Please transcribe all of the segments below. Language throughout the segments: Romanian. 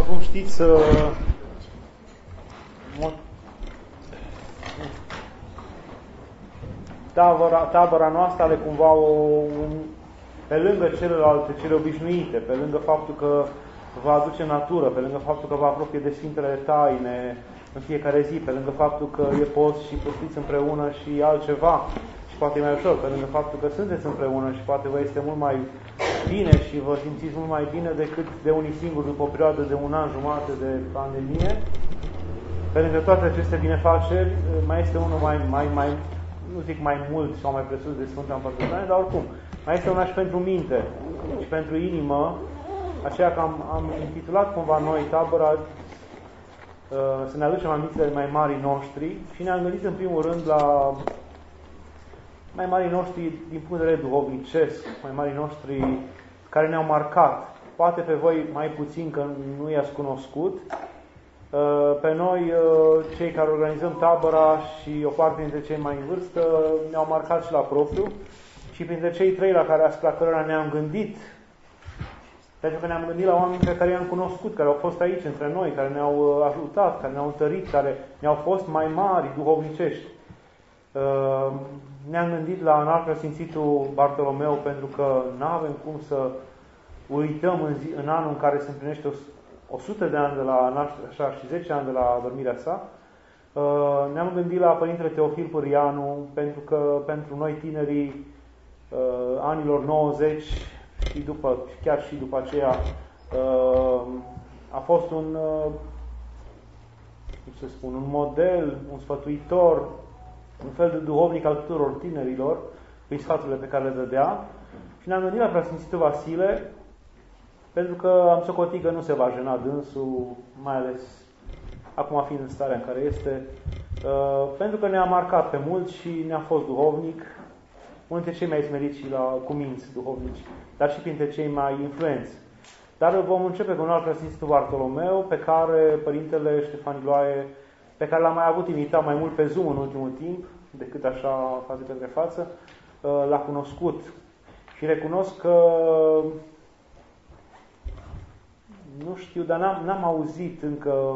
cum știți, tabăra noastră are cumva pe lângă celelalte, cele obișnuite, pe lângă faptul că va aduce natură, pe lângă faptul că vă apropie de Sfintele Taine în fiecare zi, pe lângă faptul că e post și postiți împreună și altceva, și poate e mai ușor, pe lângă faptul că sunteți împreună și poate vă este mult mai bine și vă simțiți mult mai bine decât de unii singuri după o perioadă de un an jumate de pandemie. Pe lângă toate aceste binefaceri, mai este unul mai nu zic mai mult sau mai presus de Sfânta Împărtășanie, dar oricum, mai este una și pentru minte și pentru inimă, aceea că am intitulat cumva noi tabăra să ne aducem aminte de mai marii noștri și ne-am gândit în primul rând la mai marii noștri din punct de vedere duhovnicesc, mai marii noștri care ne-au marcat. Poate pe voi mai puțin că nu i-ați cunoscut. Pe noi, cei care organizăm tabăra și o parte dintre cei mai în vârstă, ne-au marcat și la propriu. Și printre cei trei la cărora ne-am gândit, pentru că ne-am gândit la oameni pe care i-am cunoscut, care au fost aici între noi, care ne-au ajutat, care ne-au întărit, care ne-au fost mai mari duhovnicești. Ne-am gândit la Înalt Preasfințitul Bartolomeu, pentru că nu avem cum să uităm în anul în care se împlinește 100 de ani de la nașterea sa și 10 ani de la adormirea sa. Ne-am gândit la Părintele Teofil Pârianu, pentru că pentru noi tinerii anilor 90 și chiar și după aceea a fost un model, un sfătuitor, un fel de duhovnic al tuturor tinerilor, prin sfaturile pe care le dădea. Și ne-am gândit la Preasfințitul Vasile, pentru că am socotit că nu se va jena dânsul, mai ales acum fiind în starea în care este, pentru că ne-a marcat pe mult și ne-a fost duhovnic, unul dintre cei mai smeriți și la cuminți duhovnici, dar și printre cei mai influenți. Dar vom începe cu un alt Preasfințitul Bartolomeu, pe care Părintele Ștefan Iloae, pe care l-am mai avut invitat mai mult pe Zoom în ultimul timp, decât așa față către față, l-a cunoscut. Și recunosc că nu știu, dar n-am auzit încă,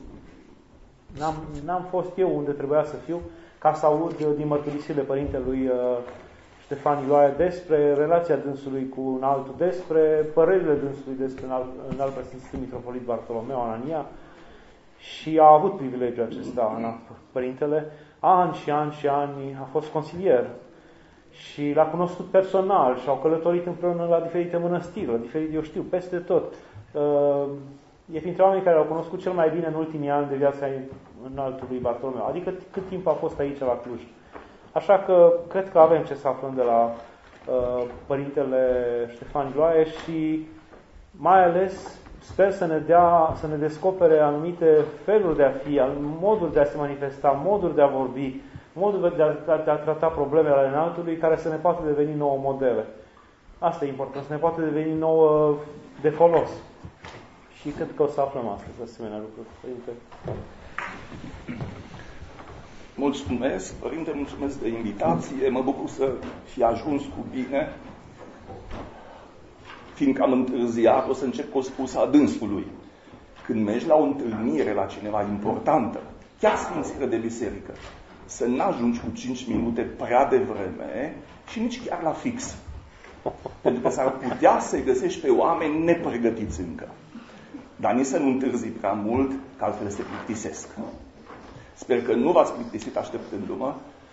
n-am fost eu unde trebuia să fiu, ca să aud din mărturisirile Părintelui Ștefan Iloae despre relația dânsului cu un altul, despre părerile dânsului despre Înalt Preasfințitul Mitropolit Bartolomeu Anania, și a avut privilegiul acesta, Părintele, ani și ani și ani a fost consilier și l-a cunoscut personal și au călătorit împreună la diferite mănăstiri, la diferite, eu știu, peste tot. E printre oamenii care l-au cunoscut cel mai bine în ultimii ani de viața Înaltului Bartolomeu, adică cât timp a fost aici la Cluj. Așa că cred că avem ce să aflăm de la Părintele Ștefan Iloae și mai ales sper să ne descopere anumite feluri de a fi, moduri de a se manifesta, moduri de a vorbi, moduri de a trata problemele ale Înaltului, care să ne poată deveni nouă modele. Asta e important, să ne poată deveni nouă de folos. Și cred că o să aflăm astăzi asemenea lucruri. Părinte. Mulțumesc, Părinte, mulțumesc de invitație. Mă bucur să fi ajuns cu bine. Fiindcă am întârziat, o să încep cu o spusă a dânsului. Când mergi la o întâlnire la cineva importantă, chiar sfințire de biserică, să n-ajungi cu 5 minute prea devreme și nici chiar la fix. Pentru că s-ar putea să-i găsești pe oameni nepregătiți încă. Dar nici să nu întârzi prea mult, că altfel se plictisesc. Sper că nu v-ați plictisit așteptându-mă.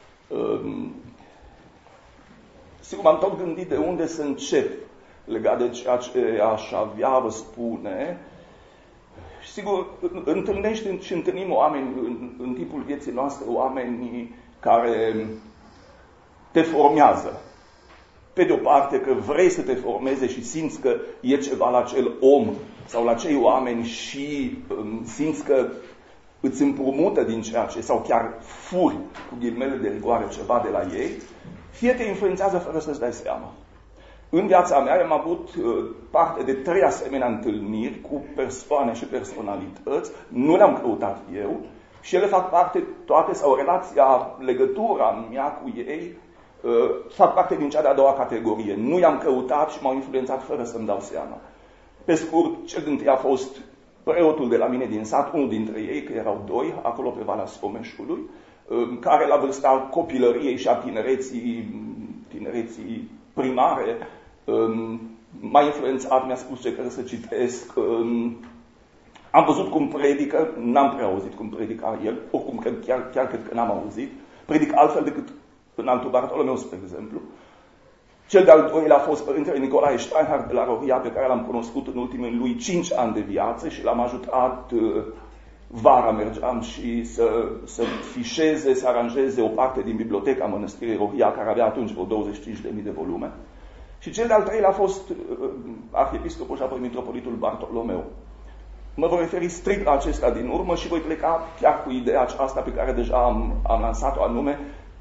Sigur, m-am tot gândit de unde să încep legat de ceea ce aș avea vă spune. Sigur, întâlnești și întâlnim oameni în timpul vieții noastre, oameni care te formează. Pe de o parte că vrei să te formeze și simți că e ceva la acel om sau la acei oameni și simți că îți împrumută din ceea ce, sau chiar furi cu ghilimele de rigoare ceva de la ei, fie te influențează fără să-ți dai seama. În viața mea am avut parte de 3 asemenea întâlniri cu persoane și personalități, nu le-am căutat eu și ele fac parte toate, sau relația, legătura mea cu ei, fac parte din cea de-a doua categorie. Nu i-am căutat și m-au influențat fără să-mi dau seama. Pe scurt, cel dintâi a fost preotul de la mine din sat, unul dintre ei, că erau doi, acolo pe Valea Someșului, care la vârsta copilăriei și a tinereții primare m-a influențat, mi-a spus ce trebuie să citesc. Am văzut cum predică, n-am prea auzit cum predica el, oricum chiar cred că n-am auzit. Predic altfel decât în altul Bartolomeu, spre exemplu. Cel de-al doilea a fost Părintele Nicolae Steinhardt de la Rohia, pe care l-am cunoscut în ultimii lui 5 ani de viață și l-am ajutat. Vara mergeam și să fișeze, să aranjeze o parte din biblioteca Mănăstirii Rohia, care avea atunci vreo 25.000 de volume. Și cel de-al treilea a fost arhiepiscopul și apoi mitropolitul Bartolomeu. Mă voi referi strict la acesta din urmă și voi pleca chiar cu ideea aceasta pe care deja am lansat-o, anume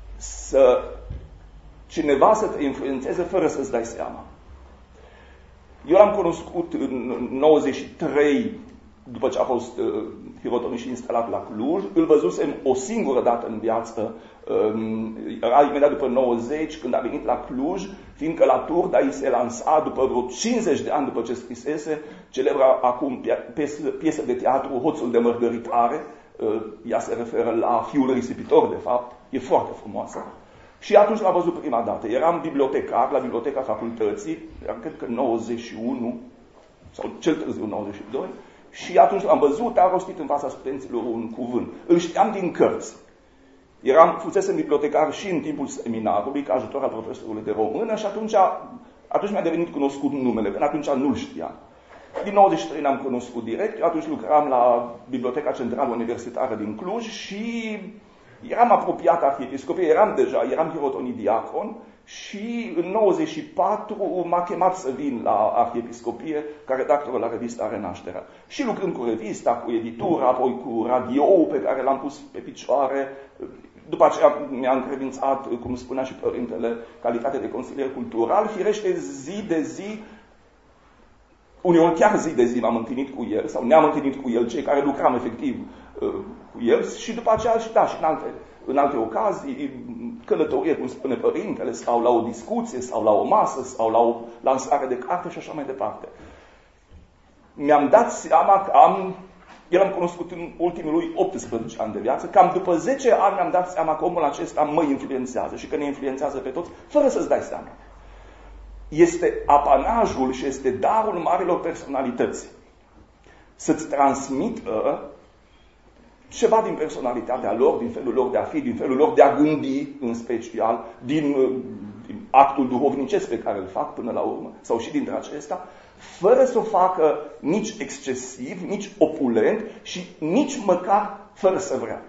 cineva să te influențeze fără să-ți dai seama. Eu l-am cunoscut în 93, după ce a fost hirotonit și instalat la Cluj. Îl văzusem o singură dată în viață, era imediat după 90, când a venit la Cluj, fiindcă la Turda i se lansa, după vreo 50 de ani după ce scrisese, celebra acum piesă de teatru Hoțul de Mărgăritare. Ea se referă la fiul risipitor, de fapt, e foarte frumoasă. Și atunci l-am văzut prima dată. Eram bibliotecar la Biblioteca Facultății, eram cred că 91, sau cel târziu 92, și atunci l-am văzut, a rostit în fața studenților un cuvânt. Îl știam din cărți. Fusesem bibliotecar și în timpul seminarului, ca ajutor al profesorului de română, și atunci mi-a devenit cunoscut numele, până atunci nu-l știam. Din 93 ne-am cunoscut direct, eu atunci lucram la Biblioteca Centrală Universitară din Cluj și eram apropiat arhiepiscopiei, eram hirotonit diacon și în 94 m-a chemat să vin la arhiepiscopie ca redactor la revista Renașterea. Și lucrând cu revista, cu editura, apoi cu radio pe care l-am pus pe picioare. După aceea mi-a încredințat, cum spunea și părintele, calitate de consilier cultural. Firește, zi de zi, uneori chiar zi de zi m-am întâlnit cu el, sau ne-am întâlnit cu el, cei care lucram efectiv cu el, și după aceea și în alte ocazii, călătorie, cum spune părintele, sau la o discuție, sau la o masă, sau la o lansare de carte și așa mai departe. Mi-am dat seama că el am cunoscut în ultimul lui 18 ani de viață, cam după 10 ani mi-am dat seama că omul acesta mă influențează și că ne influențează pe toți, fără să-ți dai seama. Este apanajul și este darul marilor personalități să-ți transmită ceva din personalitatea lor, din felul lor de a fi, din felul lor de a gândi, în special, din actul duhovnicesc pe care îl fac până la urmă, sau și dintre acesta, fără să o facă nici excesiv, nici opulent și nici măcar fără să vrea.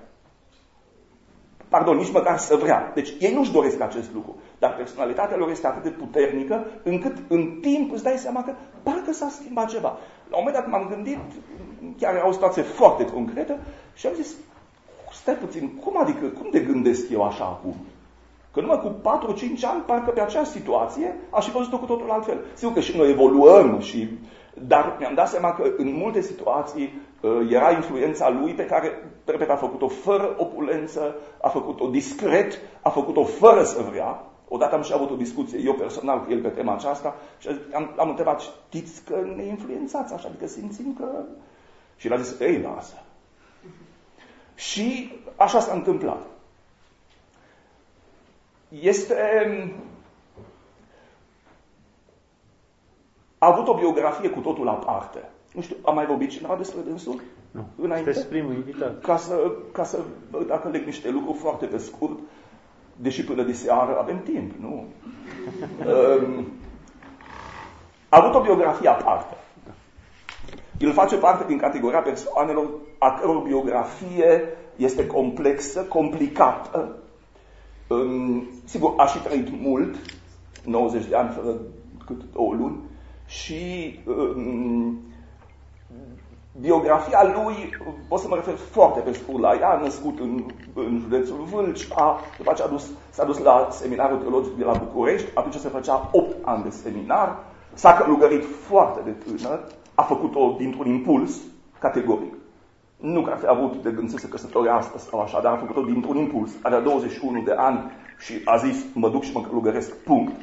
Nici măcar să vrea. Deci ei nu-și doresc acest lucru, dar personalitatea lor este atât de puternică încât în timp îți dai seama că parcă s-a schimbat ceva. La un moment dat m-am gândit, chiar era o situație foarte concretă și am zis, stai puțin, cum de gândesc eu așa acum? Că numai cu 4-5 ani, parcă pe acea situație aș fi văzut-o cu totul altfel. Sigur că și noi evoluăm, dar mi-am dat seama că în multe situații era influența lui pe care, repet, a făcut-o fără opulență, a făcut-o discret, a făcut-o fără să vrea. Odată am și avut o discuție, eu personal, cu el pe tema aceasta și am întrebat, știți că ne influențați așa, adică simțim că... Și el a zis, ei, lasă. Și așa s-a întâmplat. A avut o biografie cu totul aparte. Nu știu, am mai vorbit cineva despre dânsul? Nu, înainte? sunteți primul invitat. Dacă leg niște lucruri foarte pe scurt, deși până de seară avem timp, nu? A avut o biografie aparte. El face parte din categoria persoanelor a căror biografie este complexă, complicată. Sigur, a și trăit mult, 90 de ani fără cât 2 luni, și biografia lui, pot să mă refer foarte pe scurt la ea, născut în județul Vâlcea, după aceea s-a dus la seminarul teologic de la București, atunci se făcea 8 ani de seminar, s-a călugărit foarte de tânăr, a făcut-o dintr-un impuls categoric. Nu că ar fi avut de gând să se căsătorească sau așa, dar a făcut-o dintr-un impuls. Avea 21 de ani și a zis, mă duc și mă călugăresc, punct.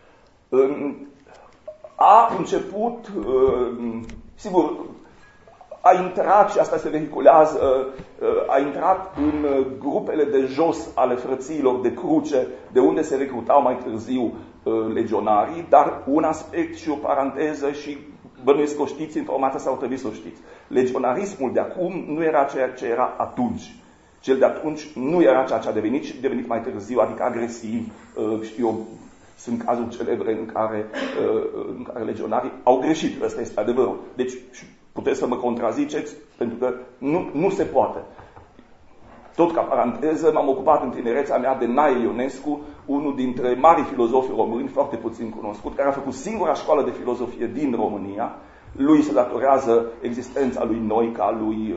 A început, sigur, a intrat, și asta se vehiculează, a intrat în grupele de jos ale frățiilor de cruce, de unde se recrutau mai târziu legionarii, dar un aspect și o paranteză, și bănuiesc că o știți, informația sau trebuie să o știți. Legionarismul de acum nu era ceea ce era atunci. Cel de atunci nu era ceea ce a devenit și a devenit mai târziu, adică agresiv, știu eu, sunt cazuri celebre în care legionarii au greșit, ăsta este adevărul. Deci puteți să mă contraziceți, pentru că nu se poate. Tot ca paranteză, m-am ocupat în tinerețea mea de Nae Ionescu, unul dintre marii filozofi români, foarte puțin cunoscut, care a făcut singura școală de filozofie din România. Lui se datorează existența lui Noica, lui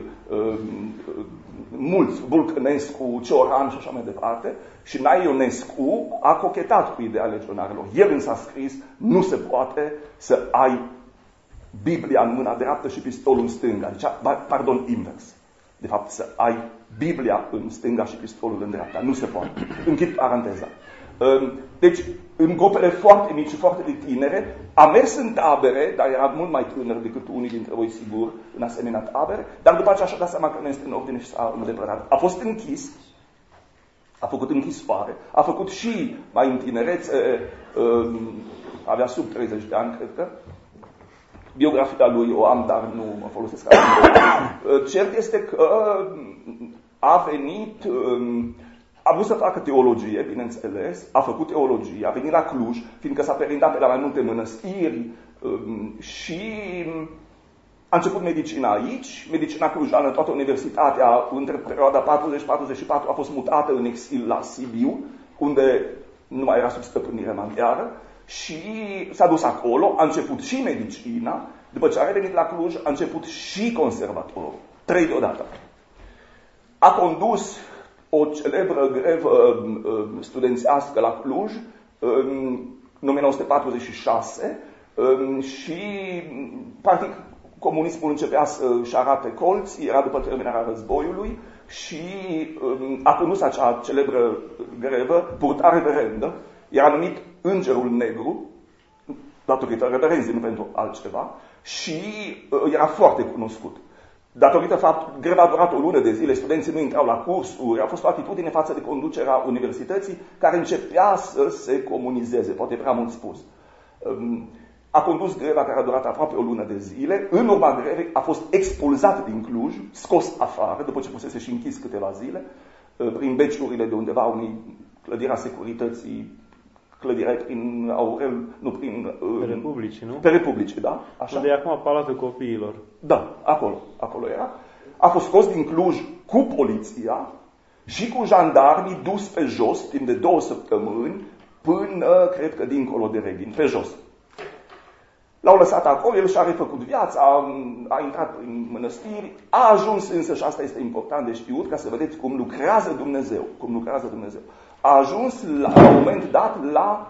mulți, Vulcănescu, Cioran și așa mai departe. Și Nae Ionescu a cochetat cu ideea legionarilor. El însă a scris, nu se poate să ai Biblia în mâna dreaptă și pistolul în stânga. Deci, pardon, invers. De fapt, să ai Biblia în stânga și pistolul în dreapta. Nu se poate. Închid paranteza. Deci, în grupele foarte mici și foarte de tinere, a mers în tabere, dar era mult mai tânăr decât unii dintre voi, sigur, în asemenea tabere, dar după aceea și-a dat seama că nu este în ordine și s-a îndepărtat. A fost închis, a făcut închisoare, a făcut și mai în tinerețe, avea sub 30 de ani, cred că. Biografia lui o am, dar nu mă folosesc acum. Cert este că a venit, a vrut să facă teologie, bineînțeles, a făcut teologie, a venit la Cluj, fiindcă s-a perindat pe la mai multe mănăstiri și a început medicina aici, medicina clujană, toată universitatea, între perioada 40-44 a fost mutată în exil la Sibiu, unde nu mai era sub stăpânire maghiară, și s-a dus acolo, a început și medicina, după ce a revenit la Cluj, a început și conservatorul, 3 deodată. A condus o celebră grevă studențească la Cluj în 1946 și, practic, comunismul începea să-și arate colții, era după terminarea războiului și a condus acea celebră grevă, purta reverendă, era numit Îngerul Negru, datorită reverenzii, nu pentru altceva, și era foarte cunoscut. Datorită faptului, greva a durat o lună de zile, studenții nu intrau la cursuri, a fost o atitudine față de conducerea universității care începea să se comunizeze, poate prea mult spus. A condus greva care a durat aproape o lună de zile, în urma grevei a fost expulzat din Cluj, scos afară, după ce fusese și închis câteva zile, prin beciurile de undeva unui clădirea securității, clădirea prin Aurel, nu prin... Pe Republici, nu? Pe Republici, da. Așa. Unde e acum Palatul Copiilor. Da, acolo era. A fost scos din Cluj cu poliția și cu jandarmii, dus pe jos timp de 2 săptămâni până, cred că, dincolo de Reghin, pe jos. L-au lăsat acolo, el și-a refăcut viața, a intrat în mănăstiri, a ajuns însă, și asta este important de știut, ca să vedeți cum lucrează Dumnezeu, a ajuns la un moment dat la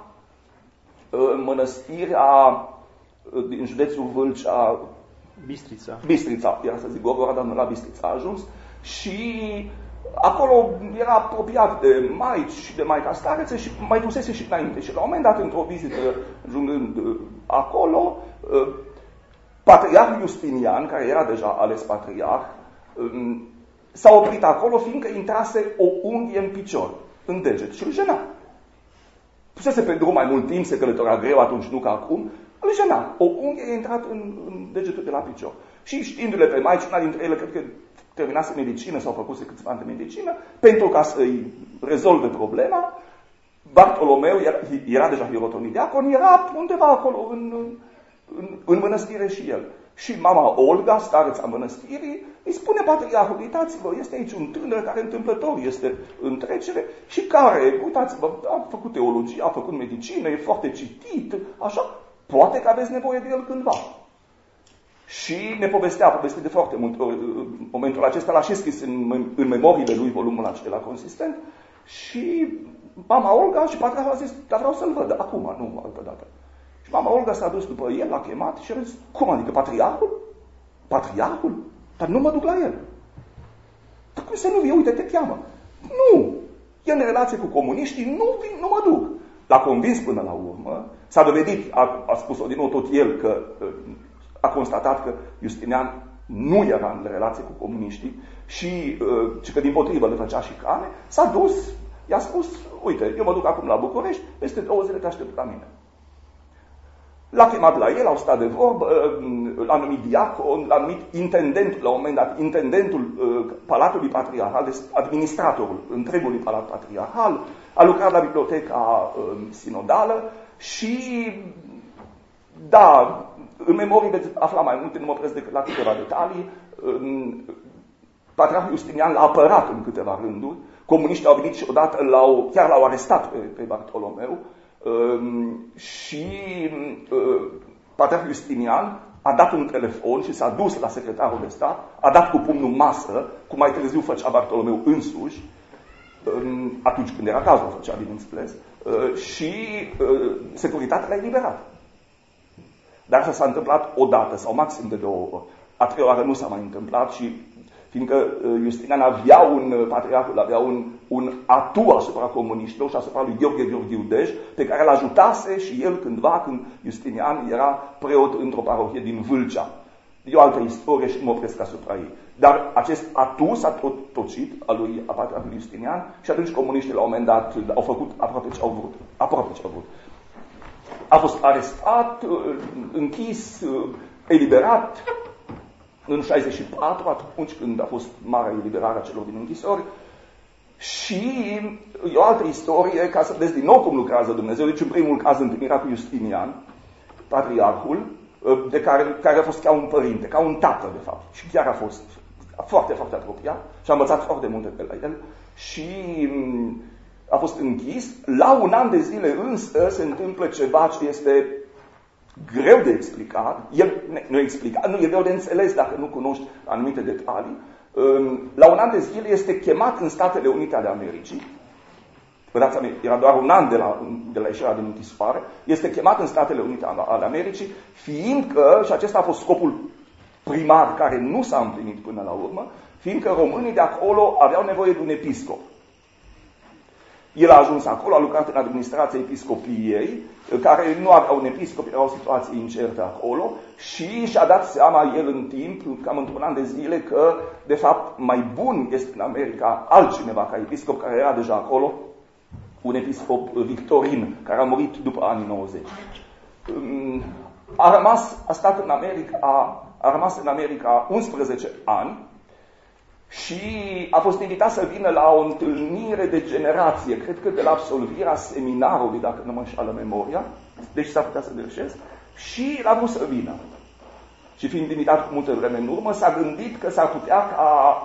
mănăstirea din județul Vâlcea, Bistrița, era să zic Gogora, dar nu la Bistrița a ajuns, și acolo era apropiat de maici și de Maica Stareță și mai dusese și înainte. Și la un moment dat, într-o vizită, ajungând acolo, patriarhul Justinian, care era deja ales patriarh, s-a oprit acolo, fiindcă intrase o unghie în picior, în deget, și îl jena. Pusese pe drum mai mult timp, se călătorea greu, atunci nu ca acum, îl jena. O unghie a intrat în degetul de la picior. Și știindu-le pe maici, una dintre ele, cred că terminase medicină sau făcuse câțiva ani de medicină, pentru ca să-i rezolve problema, Bartolomeu era deja hierotonii-diacon, era undeva acolo în mănăstire și el. Și mama Olga, stareța mănăstirii, îi spune patriarhului, uitați-vă, este aici un tânăr care întâmplător este în trecere și care, uitați-vă, a făcut teologie, a făcut medicină, e foarte citit, așa, poate că aveți nevoie de el cândva. Și ne povestea de foarte mult ori, momentul acesta l-a și scris în memoriile lui, volumul acela consistent, și mama Olga și patriarhul a zis, dar vreau să-l văd acum, nu altă dată. Și mama Olga s-a dus după el, l-a chemat și a zis, cum adică, patriarhul? Patriarhul? Dar nu mă duc la el. Dar cum să nu vii? Uite, te cheamă. Nu! E în relație cu comuniștii, nu mă duc. L-a convins până la urmă, s-a dovedit, a spus-o din nou tot el, că a constatat că Justinian nu era în relație cu comuniștii și ci că dimpotrivă le făcea șicane, s-a dus, i-a spus, uite, eu mă duc acum la București, peste 2 zile te aștept la mine. L-a chemat la el, au stat de vorbă, l-a numit diacon, l-a numit intendent, la un moment dat, intendentul Palatului Patriarhal, administratorul întregului Palat Patriarhal, a lucrat la biblioteca sinodală și, da, în memorii veți afla mai multe, nu mă opresc decât la câteva detalii. Patriarhul Justinian l-a apărat în câteva rânduri, comuniștii au venit și odată chiar l-au arestat pe Bartolomeu, și Patriarhul Justinian a dat un telefon și s-a dus la secretarul de stat, a dat cu pumnul masă, cum mai târziu făcea Bartolomeu însuși, atunci când era cazul, făcea, bineînțeles, și securitatea l-a eliberat. Dar asta s-a întâmplat o dată sau maxim de 2 ori. A 3-a oară nu s-a mai întâmplat și fiindcă Justinian patriarhul avea un atu asupra comuniștilor și asupra lui Gheorghe Gheorghiu Dej, pe care îl ajutase și el cândva, când Justinian era preot într-o parohie din Vâlcea. E o altă istorie și mă opresc asupra ei. Dar acest atu s-a tocit a patriarhului Justinian și atunci comuniștii la un moment dat au făcut aproape ce au vrut. Aproape ce au vrut. A fost arestat, închis, eliberat în 64, atunci când a fost marea eliberare a celor din închisori. Și e o altă istorie, ca să vedeți din nou cum lucrează Dumnezeu. Deci în primul caz întâlnirea cu Justinian, patriarhul, de care a fost ca un părinte, ca un tată de fapt. Și chiar a fost foarte, foarte apropiat și a învățat foarte multe de la el. Și a fost închis. La 1 an de zile însă se întâmplă ceva ce este greu de explicat. Nu e greu de înțeles dacă nu cunoști anumite detalii. La 1 an de zile este chemat în Statele Unite ale Americii. Era doar 1 an de la ieșirea din închisoare. Este chemat în Statele Unite ale Americii, fiindcă, și acesta a fost scopul primar care nu s-a împlinit până la urmă, fiindcă românii de acolo aveau nevoie de un episcop. El a ajuns acolo, a lucrat în administrația episcopiei, care nu avea un episcop, era o situație incertă acolo și și-a dat seama el în timp, cam într-un an de zile, că de fapt mai bun este în America altcineva ca episcop, care era deja acolo, un episcop Victorin, care a murit după anii 90. A rămas în America 11 ani și a fost invitat să vină la o întâlnire de generație, cred că de la absolvirea seminarului, dacă nu mă înșală memoria, deci s-ar putea să greșesc, și l-a vrut să vină. Și fiind invitat cu multă vreme în urmă, s-a gândit că s-ar putea ca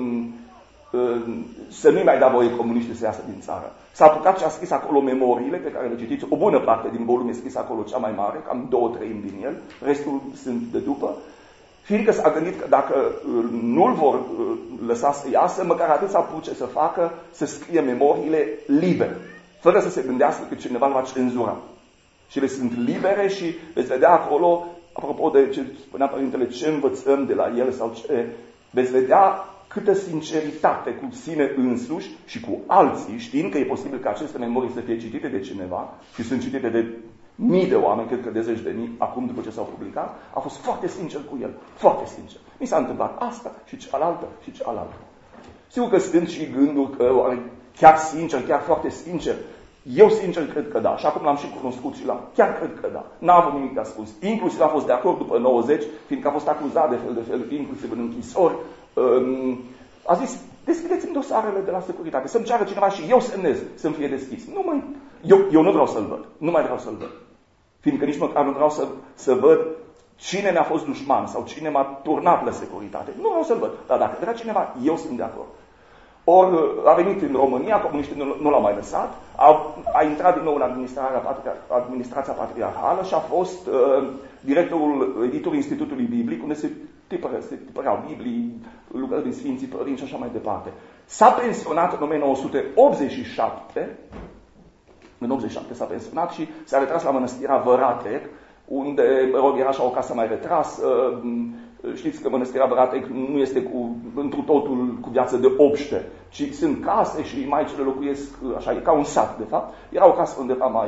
să nu-i mai da voie comuniștii să iasă din țară. S-a apucat și a scris acolo memoriile pe care le citiți. O bună parte din volum e scris acolo, cea mai mare, cam 2/3 din el, restul sunt de după. Fiindcă s-a gândit că dacă nu-l vor lăsa să iasă, măcar atât să apuce să facă, să scrie memoriile liber, fără să se gândească că cineva îl va cenzura. Și le sunt libere și veți vedea acolo, apropo de ce spunea Părintele, ce învățăm de la el sau ce, veți vedea câtă sinceritate cu sine însuși și cu alții, știind că e posibil ca aceste memorii să fie citite de cineva și sunt citite de mii de oameni, cred că de 10.000, acum după ce s-au publicat, a fost foarte sincer cu el, foarte sincer. Mi s-a întâmplat asta și cealaltă și cealaltă. Sigur că sunt și gânduri că chiar sincer, chiar foarte sincer, eu sincer cred că da, și acum l-am și cunoscut și chiar cred că da. N-a avut nimic de spus. Inclusiv a fost de acord după 90, fiindcă a fost acuzat de fel, inclusiv în închisori. A zis, deschideți-mi dosarele de la securitate, să-mi ceară cineva și eu semnez să-mi fie deschis. Eu nu vreau să-l văd, nu mai vreau să-l văd. Fiindcă nici măcar nu vreau să văd cine mi-a fost dușman sau cine m-a turnat la securitate. Nu vreau să-l văd, dar dacă vrea cineva, eu sunt de acord. Ori a venit în România, comuniștii nu l-au mai lăsat, a intrat din nou în administrația patriarhală și a fost directorul editorului Institutului Biblic, unde se tipăreau Biblii, lucrări din Sfinții Părinți și așa mai departe. S-a pensionat în 1987, în 87 s-a pensionat și s-a retras la mănăstirea Văratec, unde era așa o casă mai retrasă. Știți că mănăstirea Văratec nu este întru totul cu viață de obște, ci sunt case și maicile locuiesc, așa, e ca un sat, de fapt. Era o casă undeva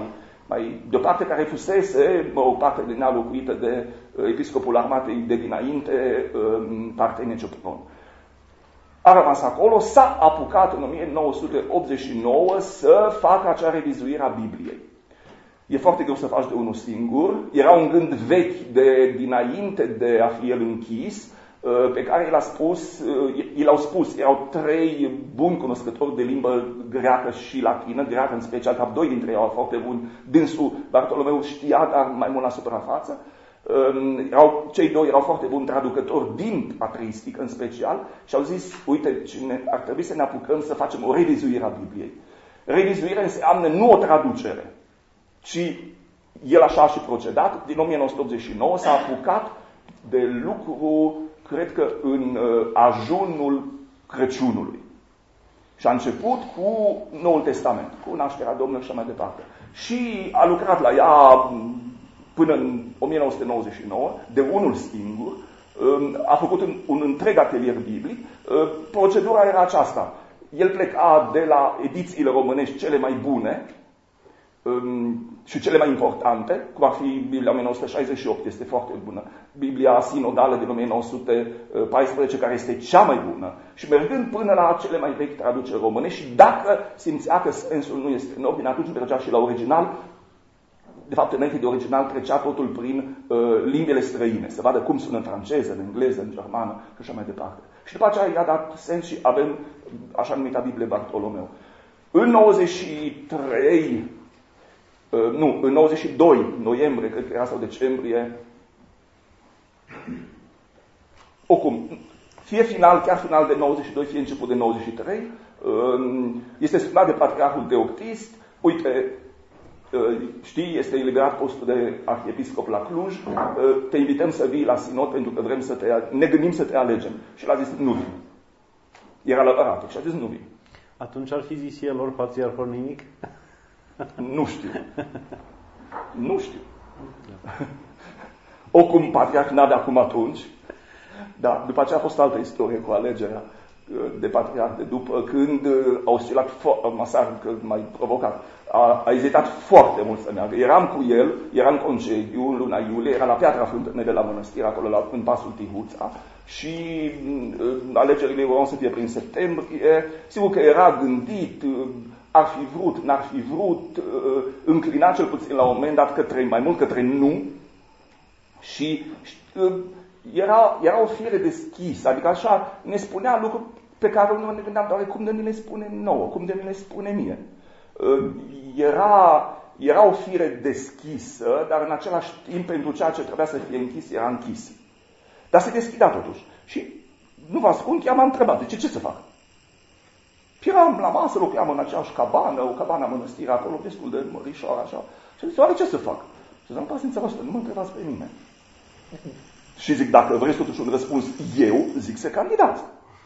de o parte care fusese o parte din ea locuită de episcopul armatei de dinainte, Partene Ciopron. A rămas acolo, s-a apucat în 1989 să facă acea revizuire a Bibliei. E foarte greu să faci de unul singur. Era un gând vechi de dinainte de a fi el închis, pe care i-l-au spus, erau 3 buni cunoscători de limbă greacă și latină, greacă în special, că 2 dintre ei erau foarte buni. Dânsul Bartolomeu știa, dar mai mult la suprafață. Cei 2 erau foarte buni traducători din patristic în special și au zis, uite, ar trebui să ne apucăm să facem o revizuire a Bibliei. Revizuire înseamnă nu o traducere, ci el așa a și procedat. Din 1989 s-a apucat de lucru, cred că în ajunul Crăciunului. Și a început cu Noul Testament, cu nașterea Domnului și așa mai departe. Și a lucrat la ea până în 1999, de unul singur, a făcut un întreg atelier biblic. Procedura era aceasta. El pleca de la edițiile românești cele mai bune și cele mai importante, cum ar fi Biblia 1968, este foarte bună. Biblia sinodală din 1914, care este cea mai bună. Și mergând până la cele mai vechi traduceri românești, și dacă simțea că sensul nu este în ordine, atunci mergea și la original. De fapt, înainte de original, trecea totul prin limbile străine, să vadă cum sună în franceză, în engleză, în germană și așa mai departe. Și după aceea i-a dat sens și avem așa numita Biblie Bartolomeu. În 92 noiembrie, cred că era, sau decembrie, oricum, fie final, chiar final de 92, fie început de 93, este sunat de Patriarhul Teoctist, uite, știi, este eliberat postul de arhiepiscop la Cluj, te invităm să vii la sinod pentru că vrem ne gândim să te alegem. Și l-a zis, nu vin. Era la Arate și a zis, nu vin. Atunci ar fi zis el, ori patriarhul nimic? Nu știu. Nu știu. Oricum, patriarh n-avea acum atunci. Dar după aceea a fost altă istorie cu alegerea de patriarh de după, când a oscilat, mai provocat, a ezitat foarte mult să meargă. Eram cu el, era în concediu, în luna iulie, era la Piatra Fântânele la mănăstire, acolo în pasul Tihuța, și alegerile urmau să fie prin septembrie. Sigur că era gândit, ar fi vrut, n-ar fi vrut, înclina cel puțin la un moment dat mai mult către nu, și era o fire deschisă, adică așa ne spunea lucruri pe care unul ne gândeam, doar cum de mi le spune nouă, cum de mi le spune mie. Era o fire deschisă, dar în același timp pentru ceea ce trebuia să fie închis, era închis. Dar se deschidea totuși. Și nu vă ascund, ea m-a întrebat, de ce să fac? Eram la masă, locuiam în aceeași cabană, o cabană a mănăstirii acolo, destul de mărișoară, așa. Și a zis, oare ce să fac? Și zic, pasința voastră, nu mă întrebați pe mine. Și zic, dacă vreți totuși un răspuns, eu zic să candidați.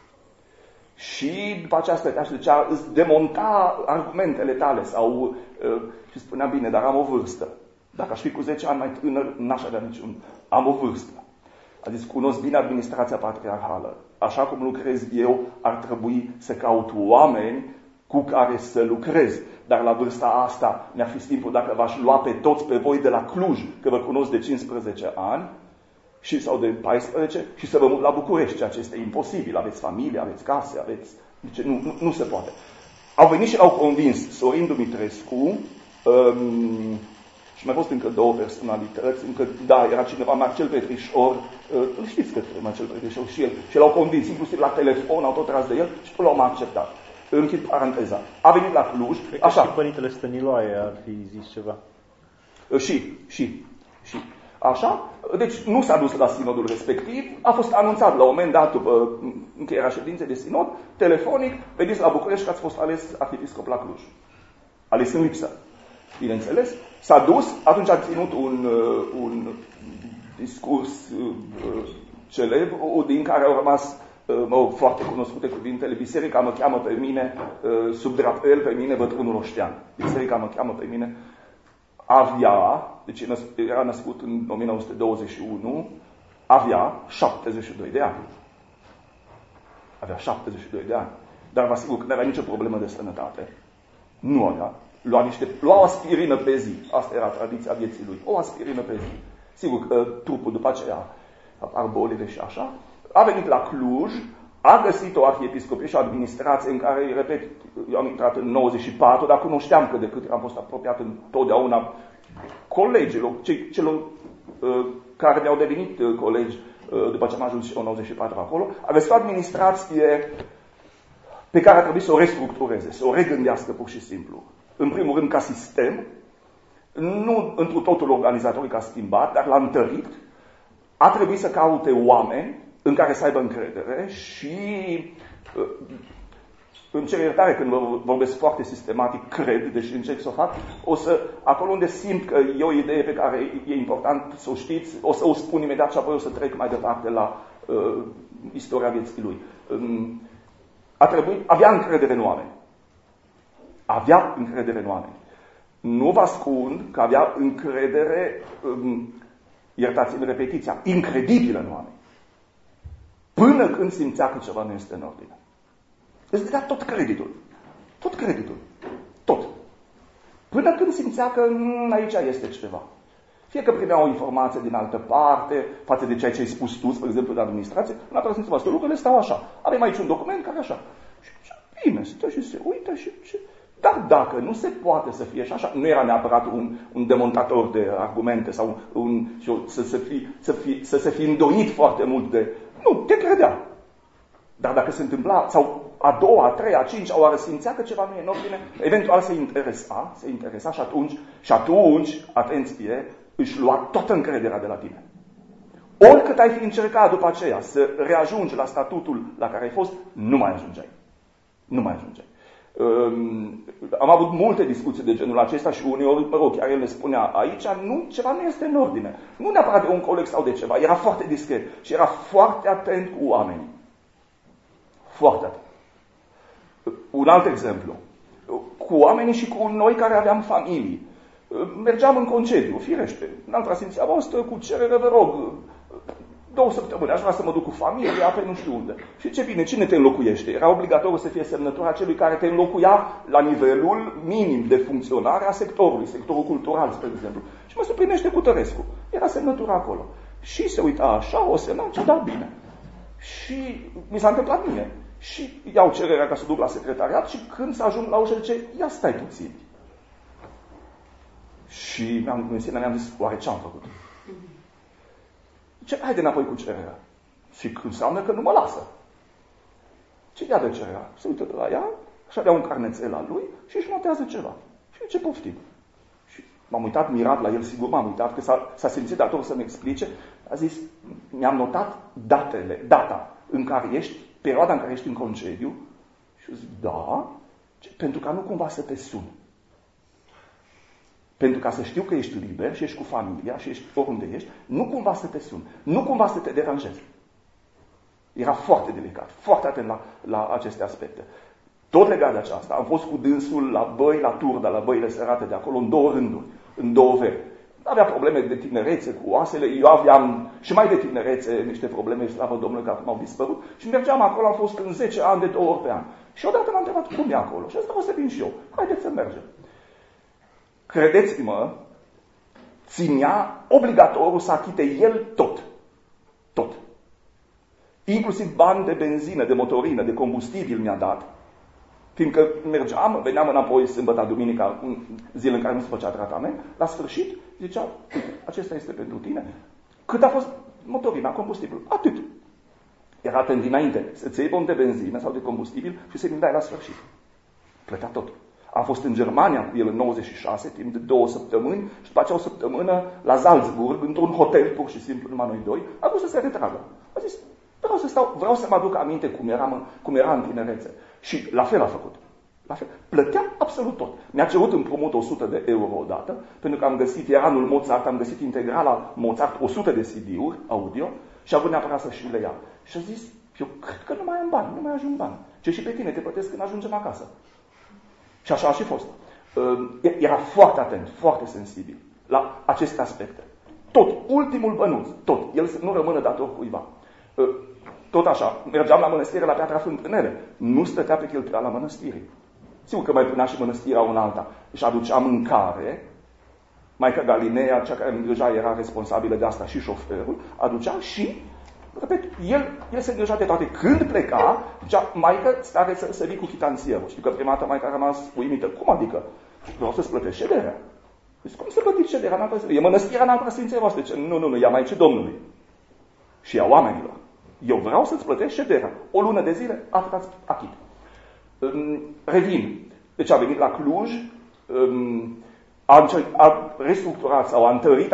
Și după aceea stătea și zicea, îți demonta argumentele tale sau, și spunea, bine, dar am o vârstă. Dacă aș fi cu 10 ani mai tânăr, n-aș avea niciun. Am o vârstă. A zis, cunosc bine administrația patriarhală. Așa cum lucrez eu, ar trebui să caut oameni cu care să lucrez. Dar la vârsta asta mi-ar fi timpul dacă v-aș lua pe toți pe voi de la Cluj, că vă cunosc de 15 ani, sau de 14, și să vă mut la București, ceea ce este imposibil. Aveți familie, aveți case, aveți... Deci nu se poate. Au venit și l-au convins Sorin Dumitrescu, și mai fost încă 2 personalități, era cineva, Marcel Petrișor, îl știți că Marcel Petrișor și el, și l-au convins, inclusiv la telefon, au tot tras de el și până l-au acceptat. Închid paranteza. A venit la Cluj, cred că așa. Și Părintele Stăniloae ar fi zis ceva. Și. Așa? Deci nu s-a dus la sinodul respectiv, a fost anunțat la un moment dat, după încheierea ședinței de sinod, telefonic, veniți la București că ați fost ales arhiepiscop la Cluj. Ales în lipsă. Bineînțeles, s-a dus, atunci a ținut un discurs celebru, din care au rămas foarte cunoscute cuvintele. Biserica mă cheamă pe mine, sub drapel pe mine, bătrânul Oștean. Biserica mă cheamă pe mine. Avea, deci era născut în 1921, avea 72 de ani. Avea 72 de ani. Dar vă asigur că nu avea nicio problemă de sănătate. Nu avea. Lua o aspirină pe zi. Asta era tradiția vieții lui. O aspirină pe zi. Sigur că trupul după aceea apar bolile și așa. A venit la Cluj, a găsit o arhiepiscopie și o administrație în care, repet, eu am intrat în 94, dar cunoșteam că de cât am fost apropiat întotdeauna colegilor, celor care mi-au devenit colegi după ce am ajuns și în 94 acolo, a găsit o administrație pe care a trebuit să o restructureze, să o regândească pur și simplu. În primul rând ca sistem, nu întru totul organizatoric a schimbat, dar l-a întărit. A trebuit să caute oameni în care să aibă încredere și îmi cer iertare când vorbesc foarte sistematic, cred, deși încerc să o fac, acolo unde simt că e o idee pe care e important să o știți, o să o spun imediat și apoi o să trec mai departe la istoria vieții lui. Avea încredere în oameni. Avea încredere în oameni. Nu vă ascund că avea încredere, iertați-mi repetiția, incredibilă în oameni. Până când simțea că ceva nu este în ordine. Îți dădea tot creditul. Tot creditul. Tot. Până când simțea că aici este ceva. Fie că primea o informație din altă parte, față de ceea ce ai spus tu, spre exemplu, de administrație, în altă simțea, lucrurile stau așa. Avem aici un document care așa. Și bine, stă și se uită și... Dar dacă nu se poate să fie și așa, nu era neapărat un demontator de argumente sau să se fi îndoit foarte mult de... Nu, te credea. Dar dacă se întâmpla, sau a doua, a treia, a cincea oară simțea că ceva nu e în ordine, eventual se interesa și atunci, atenție, își lua toată încrederea de la tine. Oricât ai fi încercat după aceea să reajungi la statutul la care ai fost, nu mai ajungeai. Nu mai ajungeai. Am avut multe discuții de genul acesta și uneori, chiar el le spunea, aici ceva nu este în ordine. Nu neapărat de un coleg sau de ceva, era foarte discret și era foarte atent cu oamenii. Foarte atent. Un alt exemplu. Cu oamenii și cu noi care aveam familii. Mergeam în concediu, firește. În altă simția voastră, cu cerere, vă rog, 2 săptămâni, aș vrea să mă duc cu familia, pe nu știu unde. Și ce bine, cine te înlocuiește? Era obligatoriu să fie semnătura celui care te înlocuia la nivelul minim de funcționare a sectorului, sectorul cultural, spre exemplu. Și mă suplinește Cutărescu. Era semnătura acolo. Și se uita așa, o semnă, ce da bine. Și mi s-a întâmplat mie. Și iau cererea ca să duc la secretariat și când să ajung la ușă, zice, ia stai puțin. Și mi-am zis, oare ce am făcut? Ce, haide înapoi cu cererea. Și înseamnă că nu mă lasă. Ce ia de cererea? Se uită la ea și avea un carnețel al lui și își notează ceva. Și ce poftim? Și m-am uitat mirat la el, sigur m-am uitat, că s-a simțit dator să-mi explice. A zis, mi-am notat data în care ești, perioada în care ești în concediu. Și eu zic, da, pentru ca nu cumva să te sun. Pentru ca să știu că ești liber și ești cu familia și ești oriunde ești, nu cumva să te sun, nu cumva să te deranjezi. Era foarte delicat, foarte atent la aceste aspecte. Tot legat de aceasta, am fost cu dânsul la băi, la Turda, la băile sărate de acolo, în 2 rânduri, în 2 veri. Avea probleme de tinerețe cu oasele, eu aveam și mai de tinerețe niște probleme, slavă Domnului, că acum au dispărut, și mergeam acolo, am fost în 10 ani de 2 ori pe an. Și odată m-am întrebat cum e acolo. Și asta o să vin și eu. Haideți să mergem. Credeți-mă, ținea obligatoriu să achite el tot. Tot. Inclusiv bani de benzină, de motorină, de combustibil mi-a dat. Fiindcă mergeam, veneam înapoi sâmbătă, duminica, zile în care nu se făcea tratament, la sfârșit zicea, acesta este pentru tine. Cât a fost motorina, combustibil? Atât. Era atent dinainte să-ți iei bani de benzină sau de combustibil și să-i dai la sfârșit. Plătea tot. Am fost în Germania cu el în 96, timp de 2 săptămâni și după aceea o săptămână la Salzburg, într-un hotel, pur și simplu, numai noi 2. A vrut să se retragă. A zis, vreau să mă aduc aminte cum era în tinerețe. Și la fel a făcut. La fel. Plătea absolut tot. Mi-a cerut împrumut 100 de euro odată, pentru că am găsit, era anul Mozart, am găsit integrala Mozart, 100 de CD-uri audio și a vrut neapărat să și le ia. Și a zis, eu cred că nu mai am bani, nu mai ajung bani. Ce și pe tine te plătesc când ajungem acasă. Și așa a și fost. Era foarte atent, foarte sensibil la aceste aspecte. Tot, ultimul bănuț, tot. El să nu rămână dator cuiva. Tot așa, mergeam la mănăstire la Piatra Fântânele. Nu stătea pe cheltuiala mănăstirii. Sigur că mai punea și mănăstirea una alta. Își aducea mâncare, Maica Galileea, cea care deja era responsabilă de asta, și șoferul, aducea și, repet, el se îngrijea de toate. Când pleca, zicea, Maică, stare să vii cu chitanțierul. Știu că prima dată Maica a rămas uimită. Cum adică? Vreau să-ți plătești șederea. Deci cum să plătiți șederea? E mănăstirea în preasfinței voastre. Nu, ea Maicii Domnului. Și a oamenilor. Eu vreau să-ți plătesc șederea. O lună de zile, atât achit. Revin. Deci a venit la Cluj, a restructurat sau a întărit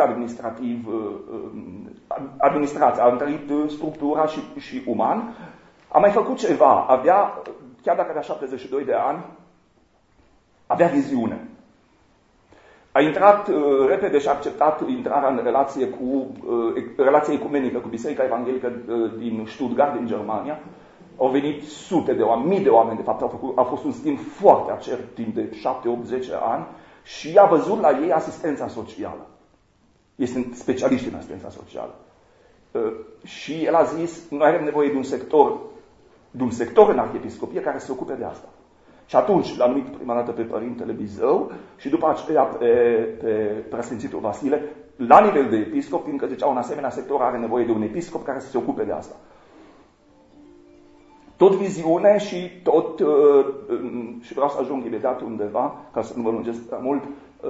administrația, a întărit structura și uman. A mai făcut ceva. Avea, chiar dacă avea 72 de ani, avea viziune. A intrat repede și a acceptat intrarea în relație ecumenică cu Biserica Evanghelică din Stuttgart, din Germania. Au venit sute de oameni, mii de oameni, de fapt a fost un schimb foarte acer timp de 7, 8, 10 ani și a văzut la ei asistența socială. Ei sunt specialiști în asistența socială. Și el a zis, noi avem nevoie de un sector în arhiepiscopie care se ocupe de asta. Și atunci l-a numit prima dată pe Părintele Bizău și după aceea pe Preasfințitul Vasile, la nivel de episcop, fiindcă zicea un asemenea sector are nevoie de un episcop care să se ocupe de asta. Tot viziune și tot, și vreau să ajung imediat undeva, ca să nu vă lungesc prea mult,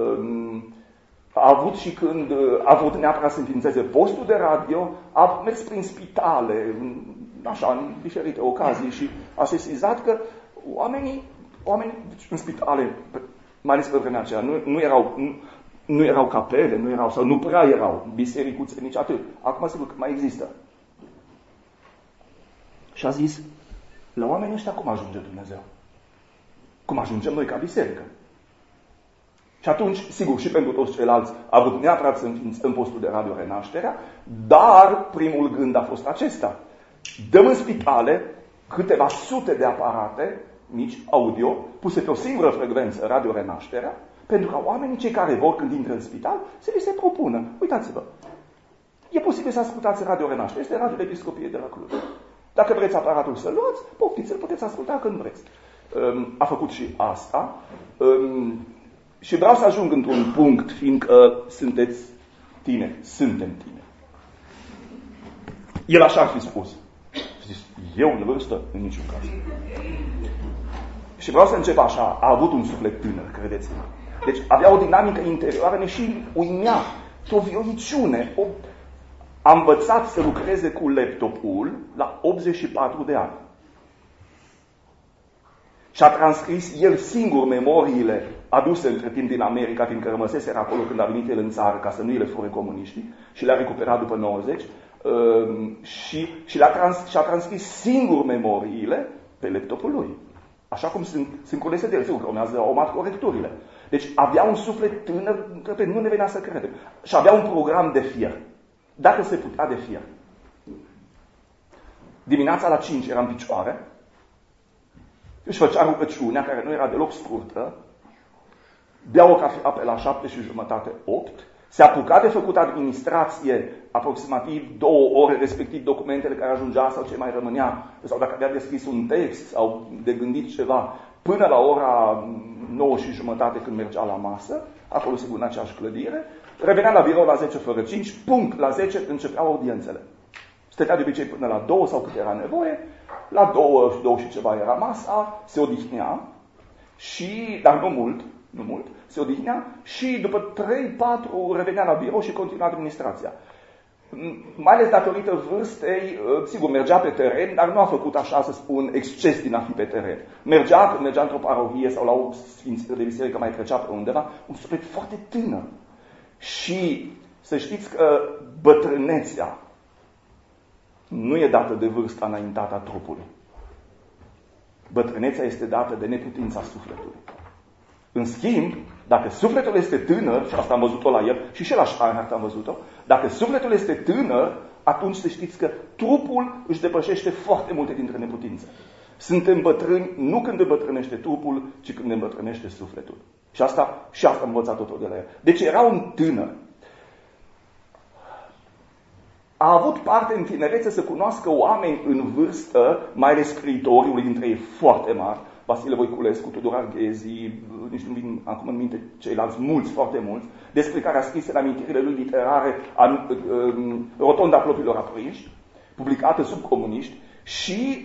a avut și când a vrut neapărat să înființeze postul de radio, a mers prin spitale, așa, în diferite ocazii și a sesizat că oamenii în spitale, mai ales pe vremea aceea, nu erau capele, nu prea erau bisericuțe, nici atât. Acum sigur că mai există. Și a zis, la oamenii ăștia cum ajunge Dumnezeu? Cum ajungem noi ca biserică? Și atunci, sigur, și pentru toți ceilalți a vrut neapărat să înființăm postul de radio Renașterea, dar primul gând a fost acesta. Dăm în spitale câteva sute de aparate mici, audio, puse pe o singură frecvență, Radio Renașterea, pentru ca oamenii, cei care vor când intră în spital, să li se propună. Uitați-vă, e posibil să ascultați Radio Renașterea, este Radio de Episcopie de la Cluj. Dacă vreți aparatul să-l luați, poftiți, îl puteți asculta când vreți. A făcut și asta. Și vreau să ajung într-un punct, fiindcă sunteți tineri, suntem tineri. El așa ar fi spus. Zis, eu în vârstă, în niciun caz. Și vreau să încep așa, a avut un suflet tânăr, credeți-mă. Deci avea o dinamică interioară, și uimea, o vioiciune. A învățat să lucreze cu laptopul la 84 de ani. Și a transcris el singur memoriile aduse între timp din America, fiindcă rămăsese acolo când a venit el în țară, ca să nu îi le fure comuniștii, și le-a recuperat după 90, și a transcris singur memoriile pe laptopul lui. Așa cum sunt culese de el, sigur că urmează omat corecturile. Deci avea un suflet tânăr, nu ne venea să credem. Și avea un program de fier. Dacă se putea, de fier. Dimineața la 5 era în picioare, își făcea rugăciunea, care nu era deloc scurtă, bea o cafea pe la 7:30, 8, se apuca de făcut administrație aproximativ 2 ore, respectiv documentele care ajungea sau ce mai rămânea, sau dacă avea de scris un text sau de gândit ceva, până la ora 9:30 când mergea la masă, acolo sigur în aceeași clădire, revenea la birou la 10:05, punct, la 10 începeau audiențele. Stătea de obicei până la 2 sau cât era nevoie, la 2 și ceva era masa, se odihnea, dar nu mult, se odihnea și după 3-4 revenea la birou și continua administrația. Mai ales datorită vârstei, sigur, mergea pe teren, dar nu a făcut, așa să spun, exces din a fi pe teren. Mergea într-o parohie sau la o sfințită de biserică, mai trecea pe undeva, un suflet foarte tânăr. Și să știți că bătrânețea nu e dată de vârsta înaintată a trupului. Bătrânețea este dată de neputința sufletului. În schimb, dacă sufletul este tânăr, și asta am văzut-o la el, și la Steinhardt am văzut-o, dacă sufletul este tânăr, atunci să știți că trupul își depășește foarte multe dintre neputințe. Suntem bătrâni nu când îmbătrânește trupul, ci când îmbătrânește sufletul. Și asta am învățat tot de la el. Deci era un tânăr. a avut parte în tinerețe să cunoască oameni în vârstă, mai ales scriitori, unii dintre ei foarte mari, Vasile Voiculescu, Tudor Arghezi, nici nu vin acum în minte ceilalți, mulți, foarte mulți, despre care a scris în amintirile lui literare Rotonda plopilor aprinși, publicată sub comuniști, și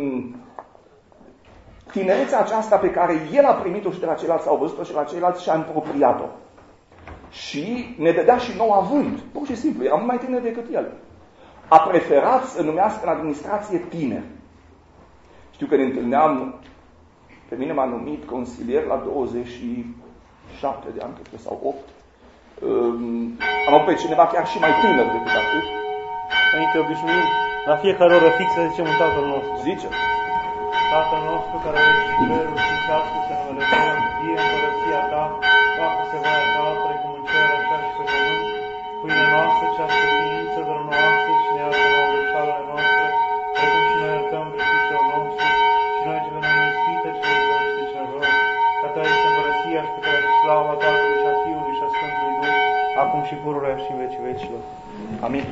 tinerețea aceasta pe care el a primit-o și de la ceilalți s-au văzut-o și de la ceilalți și-a împropriat-o. Și ne dădea și nou avânt. Pur și simplu, era mult mai tânăr decât el. A preferat să numească în administrație tineri. Știu că ne întâlneam, pe mine m-a numit consilier la 27 de ani, cred că, sau 8. Am avut pe cineva chiar și mai tânăr decât atât. Părinte, obișnuim la fiecare oră fixă zicem un Tatăl nostru. Zice. Tatăl nostru care ești în cerul, sfințească-se numele Tău, vie împărăția Ta, facă-se voia Ta, precum în cer, așa și pe pământ. Pâinea noastră, cea sfătuință, dă-o nouă astăzi și ne iartă nouă greșalele noastre, precum și noi iertăm greșiților noștri, și noi ce venim în ispită, ce ne izbăvește cel rău. Ca Ta este împărăția și puterea și slava Tatălui și a Fiului și a Sfântului Duh, acum și pururea și în vecii vecilor. Amin.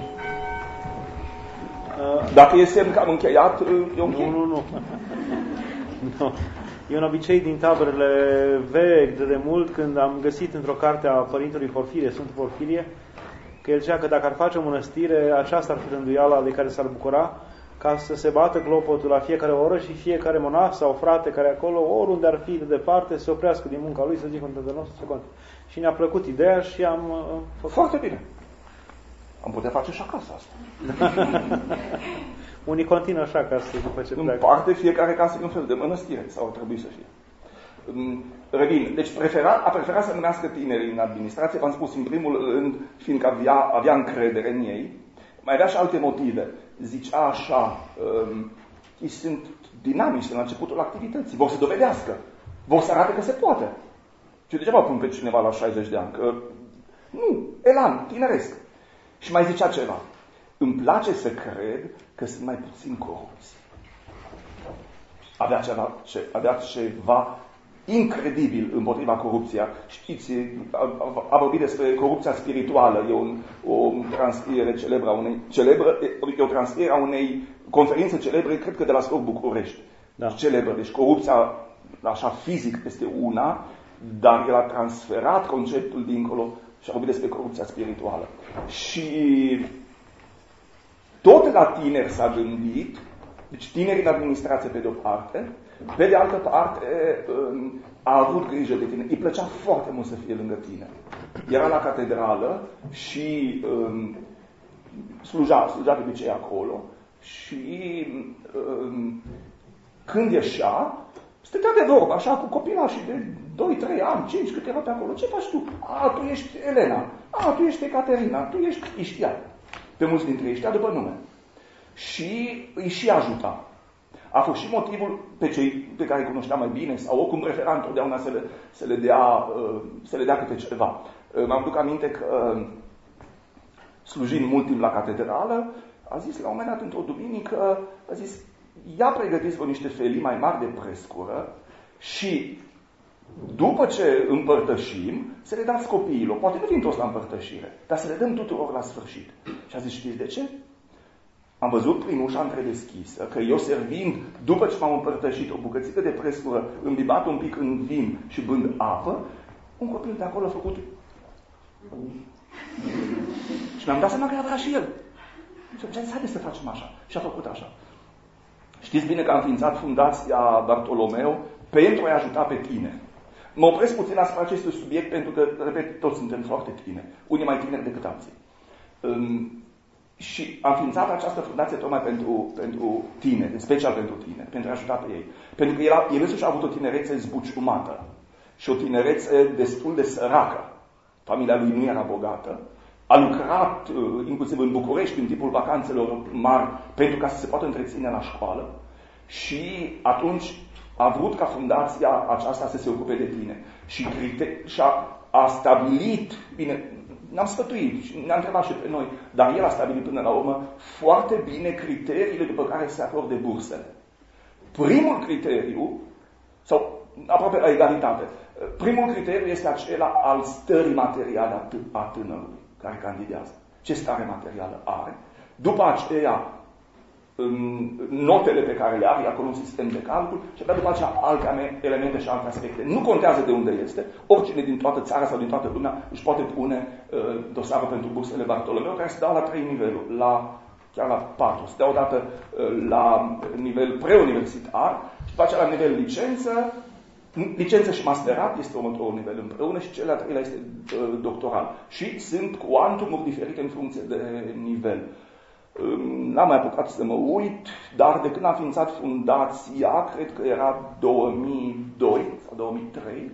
Dacă e semn că am încheiat, eu închei. Nu. E un obicei din taberele vechi de mult, când am găsit într-o carte a Părintelui Porfirie, Sfântul Porfirie, că el zicea că dacă ar face o mănăstire, aceasta ar fi rânduiala de care s-ar bucura, ca să se bată clopotul la fiecare oră și fiecare monah sau frate care acolo, oriunde ar fi de departe, să oprească din munca lui, să zică un Tatăl nostru, să conte. Și ne-a plăcut ideea și am făcut. Foarte bine. Am putea face și acasă asta. Unii continuă așa acasă după ce pleacă. În parte, fiecare casă e un fel de mănăstire, sau ar trebui să fie. Revin. Deci a preferat să numească tinerii în administrație, v-am spus, în primul rând, fiindcă avea încredere în ei. Mai avea și alte motive. Zicea așa, ei sunt dinamici la începutul activității, vor să dovedească, vor să arate că se poate. Și degeaba pun pe cineva la 60 de ani, că nu, elan, tineresc. Și mai zicea ceva. Îmi place să cred că sunt mai puțin corupți. Avea ceva incredibil împotriva corupția. Știți, a vorbit despre corupția spirituală. E o transcriere celebră o transcriere a unei conferințe celebre, cred că de la Scor București. Da. Celebră. Deci corupția, așa fizic, este una, dar el a transferat conceptul dincolo și a vorbit despre corupția spirituală. Și tot la tineri s-a gândit, deci tineri în administrație pe de o parte, pe de altă parte a avut grijă de tine. Îi plăcea foarte mult să fie lângă tine. Era la catedrală și sluja de obicei acolo și când ieșea, stătea de vorbă, așa, cu copilașii de 2-3 ani, 5, cât erau pe acolo. Ce faci tu? Tu ești Elena. Tu ești Ecaterina. Tu ești Cristian. Pe mulți dintre ei știa după nume. Și îi și ajuta. A fost și motivul pe cei pe care îi cunoștea mai bine sau oricum prefera întotdeauna să le dea câte ceva. M-am duc aminte că slujind mult timp la catedrală, a zis la un moment dat într-o duminică, a zis, ia pregătiți-vă niște felii mai mari de prescură și după ce împărtășim, să le dați copiilor. Poate nu vin toți la împărtășire, dar să le dăm tuturor la sfârșit. Și a zis, știți de ce? Am văzut prin ușa întredeschisă că eu servind, după ce m-am împărtășit o bucățică de prescură, îmbibat un pic în vin și bând apă, un copil de acolo a făcut. Și mi-am dat seama că era și el. Și am zis, haideți să facem așa. Și a făcut așa. Știți bine că am înființat Fundația Bartolomeu pentru a-i ajuta pe tineri. Mă opresc puțin asupra acestui subiect pentru că, repet, toți suntem foarte tineri. Unii mai tineri decât alții. Și am înființat această fundație tocmai pentru tineri, în special pentru tineri, pentru a ajuta pe ei. Pentru că el însuși a avut o tinerețe zbuciumată și o tinerețe destul de săracă. Familia lui nu era bogată. A lucrat inclusiv în București în timpul vacanțelor mari pentru ca să se poată întreține la școală. Și atunci a vrut ca fundația aceasta să se ocupe de tine. Și a stabilit, bine, ne-am sfătuit și ne-a întrebat și pe noi, dar el a stabilit până la urmă foarte bine criteriile după care se acorde bursele. Primul criteriu, sau aproape la egalitate, primul criteriu este acela al stării materiale a tânărului care candidează. Ce stare materială are? După aceea, notele pe care le are, e acolo un sistem de calcul și abia după aceea alte elemente și alte aspecte. Nu contează de unde este, oricine din toată țara sau din toată lumea își poate pune dosarul pentru bursele Bartolomeu, care se dau la 3 niveluri, chiar la 4. Se dau odată la nivel preuniversitar și după aceea la nivel licență și masterat este următorul nivel împreună și cel al treilea este doctoral. Și sunt cuantumuri diferite în funcție de nivel. N-am mai apucat să mă uit, dar de când a înființat fundația, cred că era 2002 sau 2003,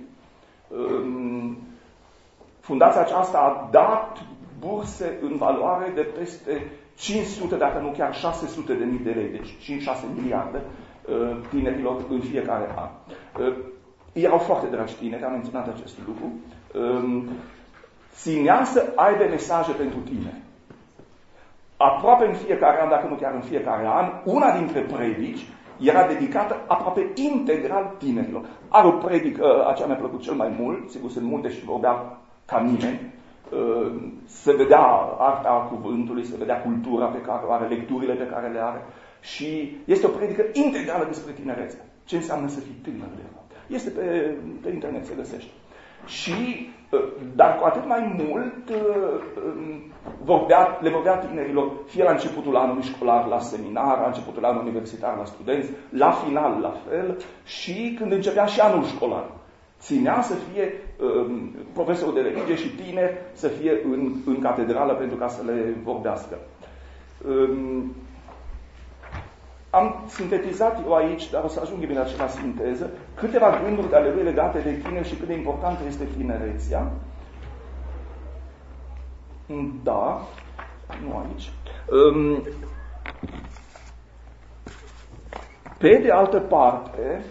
fundația aceasta a dat burse în valoare de peste 500, dacă nu chiar 600 de mii de lei, deci 5-6 miliarde tinerilor în fiecare an. Erau foarte dragi tineri, am menționat acest lucru. Ținea să aibă mesaje pentru tineri. Aproape în fiecare an, dacă nu chiar în fiecare an, una dintre predici era dedicată aproape integral tinerilor. Are o predică, aceea mi-a plăcut cel mai mult, sigur sunt multe și vorbea ca nimeni, se vedea arta cuvântului, se vedea cultura pe care o are, lecturile pe care le are și este o predică integrală despre tinerețe. Ce înseamnă să fii tânăr de fapt. Este pe internet, se găsește. Și, dar cu atât mai mult, le vorbea tinerilor, fie la începutul anului școlar la seminar, la începutul anului universitar la studenți, la final la fel și când începea și anul școlar. Ținea să fie profesor de religie și tineri să fie în catedrală pentru ca să le vorbească. Am sintetizat eu aici, dar o să ajung bine la acea sinteză, câteva gânduri de ale lui legate de tineri și cât de importantă este tinerețea. Da, nu aici. Pe de altă parte,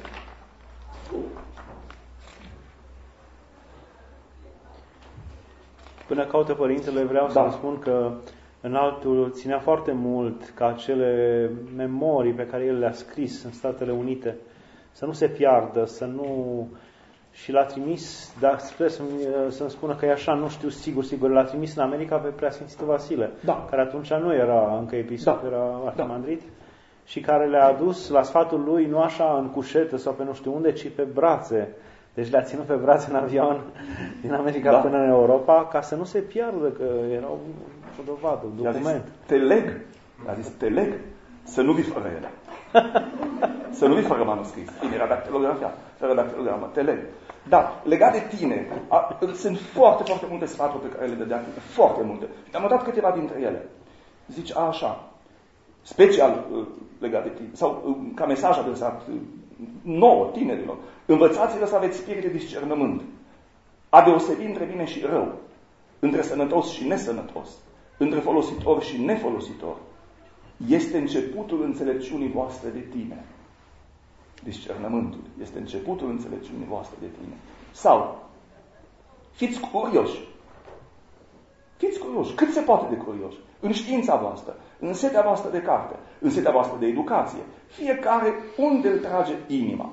până caută părintele, vreau să vă spun că înaltul ținea foarte mult ca acele memorii pe care el le-a scris în Statele Unite să nu se piardă, să nu... Și l-a trimis, dar sper să-mi spună că e așa, nu știu sigur, l-a trimis în America pe Preasfințitul Vasile, care atunci nu era încă episcop, era arhimandrit, și care le-a adus la sfatul lui, nu așa în cușetă sau pe nu știu unde, ci pe brațe. Deci le-a ținut pe brațe în avion din America până în Europa, ca să nu se piardă, că era o dovadă, un document. A zis, te leg, să nu vii fără ele. Să nu vii fără manuscris. Era dactilografia, fără dactilogramă, te leg. Da, legat de tine, sunt foarte, foarte multe sfaturi pe care le dădea, foarte multe. Am notat câteva dintre ele. Zice așa, special legat de tine, sau ca mesaj adresat nouă, tinerilor. Învățați-vă să aveți spirit de discernământ, a deosebi între bine și rău, între sănătos și nesănătos, între folositor și nefolositor. Este începutul înțelepciunii voastre de tine. Discernământul este începutul înțelepciunii voastre de tine. Sau, fiți curioși. Fiți curioși, cât se poate de curioși. În știința voastră, în setea voastră de carte, în setea voastră de educație. Fiecare unde îl trage inima.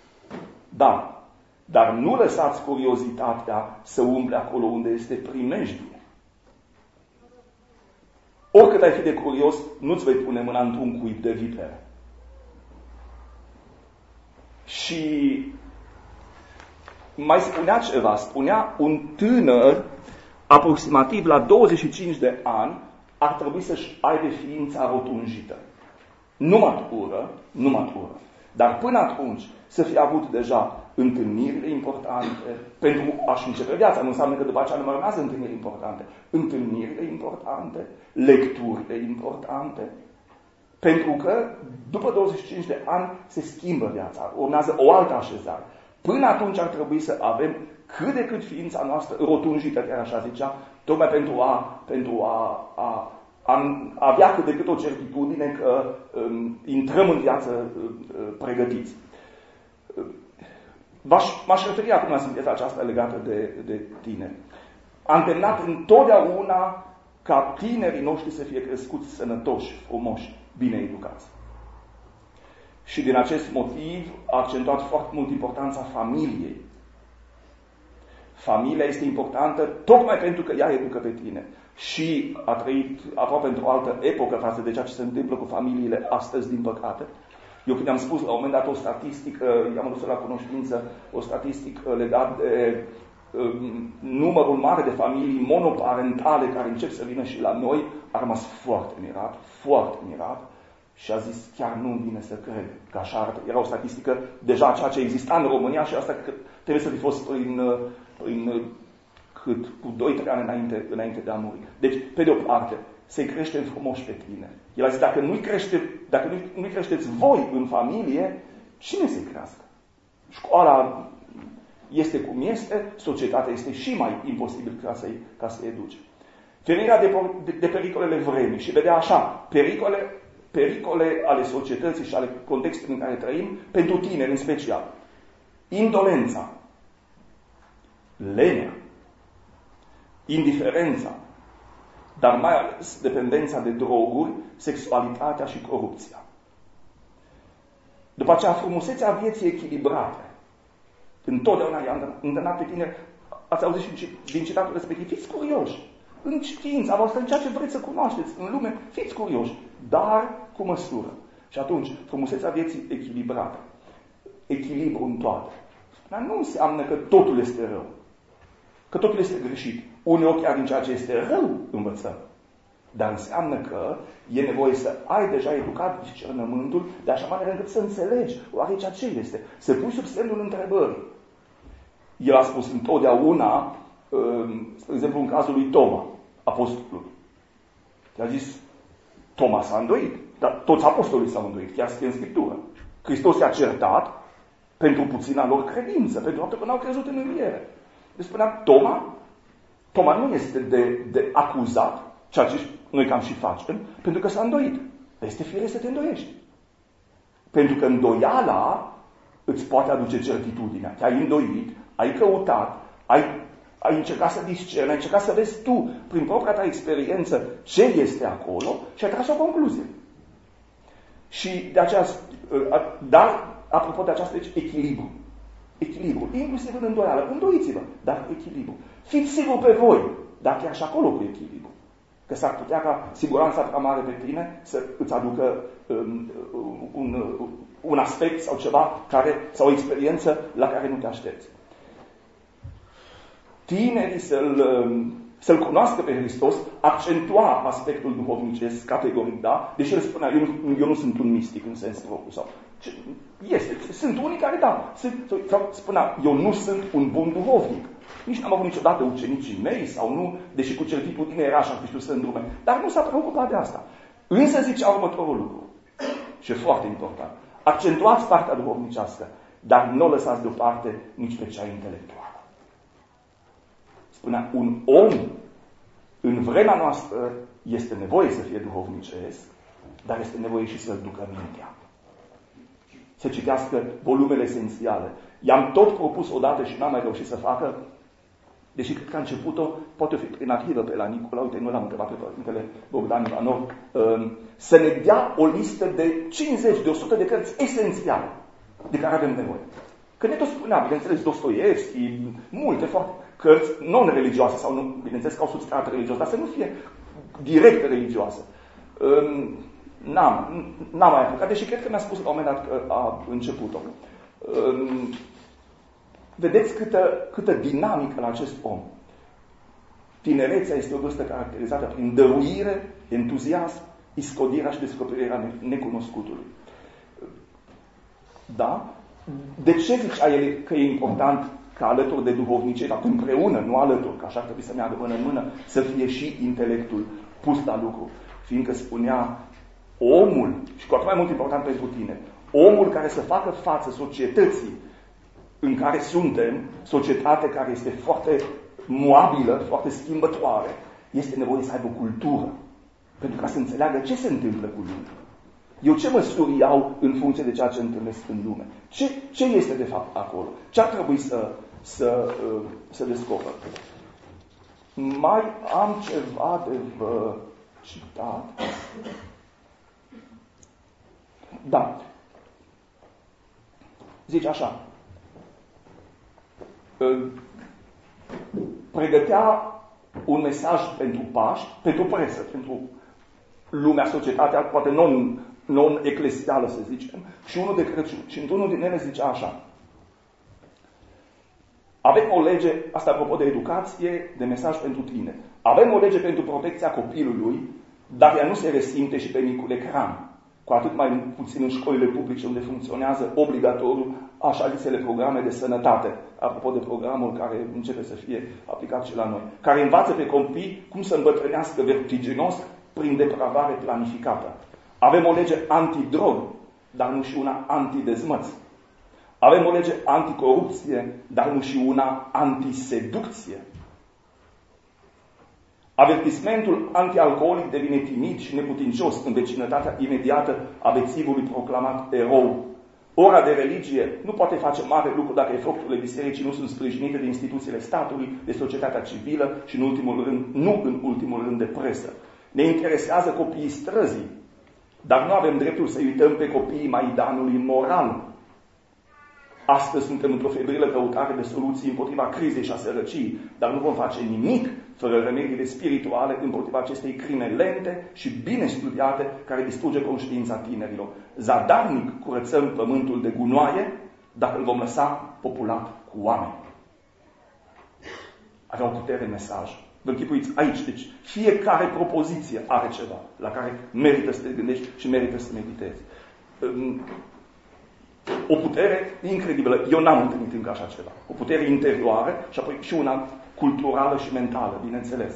Dar nu lăsați curiozitatea să umble acolo unde este primejdie. Oricât ai fi de curios, nu-ți vei pune mâna într-un cuib de vipere. Și mai spunea ceva, spunea un tânăr, aproximativ la 25 de ani, ar trebui să-și aibă ființa rotunjită. Nu matură, dar până atunci să fie avut deja întâlnirile importante pentru a-și începe viața. Nu înseamnă că după aceea nu mai urmează întâlniri importante. Întâlnirile importante, lecturile importante, pentru că după 25 de ani se schimbă viața, urmează o altă așezare. Până atunci ar trebui să avem cât de cât ființa noastră rotunjită, chiar așa zicea, tocmai pentru a avea cât de cât o certitudine că intrăm în viață pregătiți. M-aș referi acum la sinteza aceasta legată de tineri. Am terminat întotdeauna ca tinerii noștri să fie crescuți sănătoși, frumoși, bine educați. Și din acest motiv a accentuat foarte mult importanța familiei. Familia este importantă tocmai pentru că ea educă pe tine. Și a trăit aproape într-o altă epocă față de ceea ce se întâmplă cu familiile astăzi, din păcate. Eu când am spus la un moment dat o statistică, i-am adus la cunoștință o statistică legat de numărul mare de familii monoparentale care încep să vină și la noi, a rămas foarte mirat și a zis, chiar nu-mi vine să cred că așa arată. Era o statistică deja ceea ce exista în România și asta trebuie să fi fost cu 2-3 ani înainte de a muri. Deci, pe de o parte, să-i creștem frumoși pe tine. El a zis, dacă nu-i creșteți voi în familie, cine să-i crească? Școala este cum este, societatea este și mai imposibil ca să-i educe. Ferirea de pericolele vremii și vedea așa, pericole ale societății și ale contextului în care trăim, pentru tineri în special. Indolența, lenea, indiferența, dar mai ales dependența de droguri, sexualitatea și corupția. După aceea, frumusețea vieții echilibrate. Întotdeauna i-a îndemnat pe tine, ați auzit și din citatul respectiv, fiți curioși. În știința voastră, în ceea ce vreți să cunoașteți în lume, fiți curioși, dar cu măsură. Și atunci, frumusețea vieții echilibrate, echilibru în toate. Dar nu înseamnă că totul este rău, că totul este greșit. Uneori chiar din ceea ce este rău învățăm. Dar înseamnă că e nevoie să ai deja educat discernământul de așa manieră încât să înțelegi oare ceea ce este. Să pui sub semnul întrebării. El a spus întotdeauna, spre exemplu în cazul lui Toma, apostolul. El a zis, Toma s-a îndoit, dar toți apostolii s-au îndoit, chiar scrie în Scriptură. Hristos i-a certat pentru puțina lor credință, pentru faptul că n-au crezut în înviere. Deci spunea, Toma nu este de acuzat, ceea ce noi cam și facem, pentru că s-a îndoit. Dar este firesc să te îndoiești. Pentru că îndoiala îți poate aduce certitudinea. Te-ai îndoit, ai căutat, ai încercat să discerni, ai încercat să vezi tu, prin propria ta experiență, ce este acolo și ai tras o concluzie. Și de aceea, dar, apropo de aceasta, deci, echilibru. Echilibru, inclusiv în îndoială. Îndoiți-vă, dar cu echilibru. Fiți siguri pe voi, dar chiar și acolo cu echilibru. Că s-ar putea ca siguranța prea mare pe tine să îți aducă un aspect sau ceva sau o experiență la care nu te aștepți. Tinerii să-L cunoască pe Hristos accentua aspectul duhovnicesc categoric, da? Deși el spunea, eu nu sunt un mistic în sens propriu. Sau, sunt unii care, da, spunea, eu nu sunt un bun duhovnic. Nici n-am avut niciodată ucenicii mei sau nu, deși cu certitudine era așa că știu să îndrume. Dar nu s-a preocupat de asta. Însă zicea următorul lucru. Și e foarte important. Accentuați partea duhovnicească, dar nu o lăsați deoparte nici pe cea intelectuală. Spunea, un om în vremea noastră este nevoie să fie duhovnicesc, dar este nevoie și să-l ducă mintea. Să citească volumele esențiale. I-am tot propus odată și n-am mai reușit să facă, deși cred că a început-o, poate fi prin arhivă pe la Nicola, uite, nu l-am întrebat pe Părintele Bogdan Ivanov, să ne dea o listă de 50, de 100 de cărți esențiale de care avem nevoie. Că ne tot spunea, bineînțeles, Dostoievski, multe, foarte cărți non-religioase, sau nu, bineînțeles că au substrat religios, dar să nu fie direct religioasă. N-am mai apucat, deși cred că mi-a spus la un moment dat că a început-o. Vedeți câtă dinamică la acest om. Tinerețea este o vârstă caracterizată prin dăruire, entuziasm, iscodirea și descoperirea necunoscutului. Da? De ce zicea el că e important ca alături de duhovnicie, dar împreună, nu alături, că așa ar trebui să meargă mână în mână, să fie și intelectul pus la lucru? Fiindcă spunea, omul, și cu atât mai mult important pentru tine, omul care să facă față societății în care suntem, societate care este foarte moabilă, foarte schimbătoare, este nevoie să aibă cultură, pentru ca să înțeleagă ce se întâmplă cu lumea. Eu ce măsuri iau în funcție de ceea ce întâlnesc în lume? Ce este de fapt acolo? Ce ar trebui să descoper? Mai am ceva de citat. Da. Zice așa. pregătea un mesaj pentru Paști, pentru presă, pentru lumea, societatea, poate non-eclesială, să zicem, și unul de Crăciun. Și într-unul din ele zicea așa: avem o lege, asta apropo de educație, de mesaj pentru tine. Avem o lege pentru protecția copilului, dar ea nu se resimte și pe micul ecran. Cu atât mai puțin în școlile publice, unde funcționează obligatoriu așa zisele programe de sănătate, apropo de programul care începe să fie aplicat și la noi, care învață pe copii cum să îmbătrânească vertiginos prin depravare planificată. Avem o lege antidrog, dar nu și una antidezmăț. Avem o lege anticorupție, dar nu și una antiseducție. Avertismentul antialcoolic devine timid și neputincios în vecinătatea imediată a bețivului proclamat erou. Ora de religie nu poate face mare lucru dacă eforturile bisericii nu sunt sprijinite de instituțiile statului, de societatea civilă și, nu în ultimul rând, de presă. Ne interesează copiii străzii, dar nu avem dreptul să uităm pe copiii maidanului moral. Astăzi suntem într-o febrilă căutare de soluții împotriva crizei și a sărăciei, dar nu vom face nimic fără remediile spirituale împotriva acestei crime lente și bine studiate care distruge conștiința tinerilor. Zadarnic curățăm pământul de gunoaie dacă îl vom lăsa populat cu oameni. Avea o putere mesaj. Vă închipuiți aici, deci fiecare propoziție are ceva la care merită să te gândești și merită să meditezi. O putere incredibilă. Eu n-am întâlnit încă așa ceva. O putere interioară și apoi și una culturală și mentală, bineînțeles.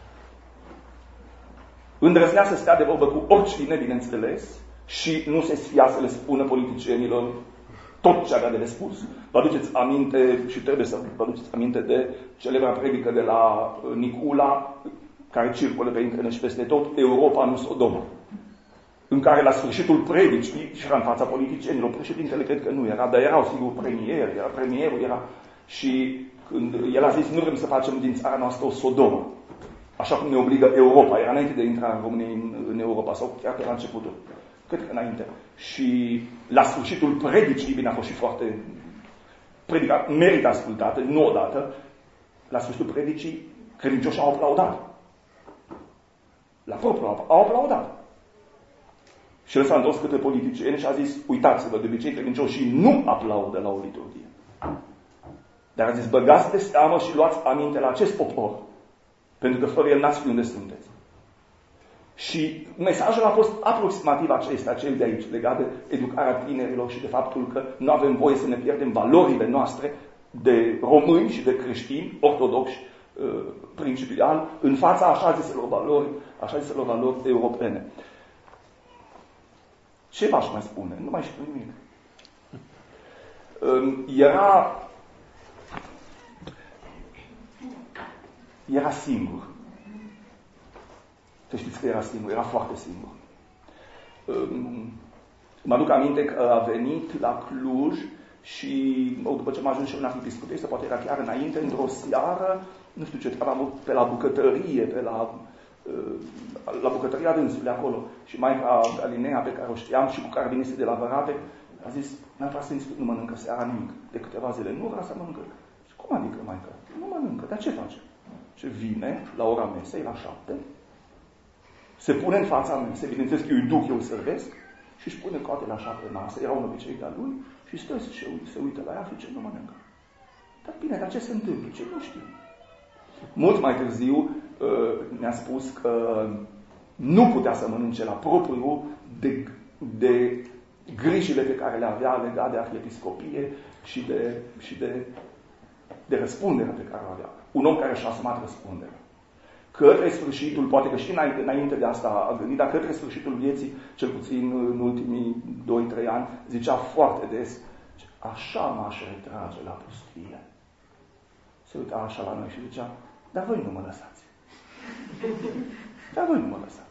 Îndrăznea să stea de vorbă cu oricine, bineînțeles, și nu se sfia să le spună politicienilor tot ce avea de spus. Vă aduceți aminte, și trebuie să vă aduceți aminte de celebra predică de la Nicula, care circulă pe internet și peste tot, Europa nu Sodoma. În care la sfârșitul predicii, și era în fața politicienilor, președintele cred că nu era, dar erau sigur premierul era, și când el a zis, nu vrem să facem din țara noastră o Sodomă, așa cum ne obligă Europa, era înainte de intra în România în Europa, sau chiar pe la începutul, cred că înainte. Și la sfârșitul predicii, bine, a fost și foarte predica, merită ascultată, nu odată, la sfârșitul predicii, credincioșii au aplaudat. La propriu au aplaudat. Și el s-a întors către politicieni și a zis, uitați-vă, de obicei credincioșii nu aplaudă la o liturghie. Dar a zis, băgați de seamă și luați aminte la acest popor, pentru că fără el n-ați fi unde sunteți. Și mesajul a fost aproximativ acesta, cel de aici, legat de educarea tinerilor și de faptul că nu avem voie să ne pierdem valorile noastre de români și de creștini, ortodoxi, principial, în fața așa ziselor valori europene. Ce v-aș mai spune? Nu mai știu nimic. Era singur. Să știți că era singur, era foarte singur. Mă aduc aminte că a venit la Cluj și după ce m-a ajuns și în arhiepiscopie, poate era chiar înainte, într-o seară, nu știu ce, am avut pe la bucătărie, la bucătăria dânsului acolo. Și maica Galinea, pe care o știam și cu care venise de la Vărate, a zis, mi-am tras nu mănâncă seara nimic. De câteva zile nu vrea să mănâncă. Și cum adică, maică? Nu mănâncă, dar ce face? Și vine la ora mesei, la 7, se pune în fața mesei, bineînțeles că eu îi duc, eu îl servesc, și își pune coate la 7 masă, era un obicei de-a lui, și stă și se uită la ea și ce nu mănâncă. Dar bine, dar ce se întâmplă? Ce nu știu. Mult mai târziu ne-a spus că nu putea să mănânce la propriu de grijile pe care le avea legat de arhiepiscopie și de răspunderea pe care o avea. Un om care și-a asumat răspunderea. Către sfârșitul, poate că și înainte de asta a gândit, dar către sfârșitul vieții, cel puțin în ultimii 2-3 ani, zicea foarte des, așa m-aș retrage la pustie. Se uita așa la noi și zicea, dar voi nu mă lăsați. Dar voi nu mă lăsați.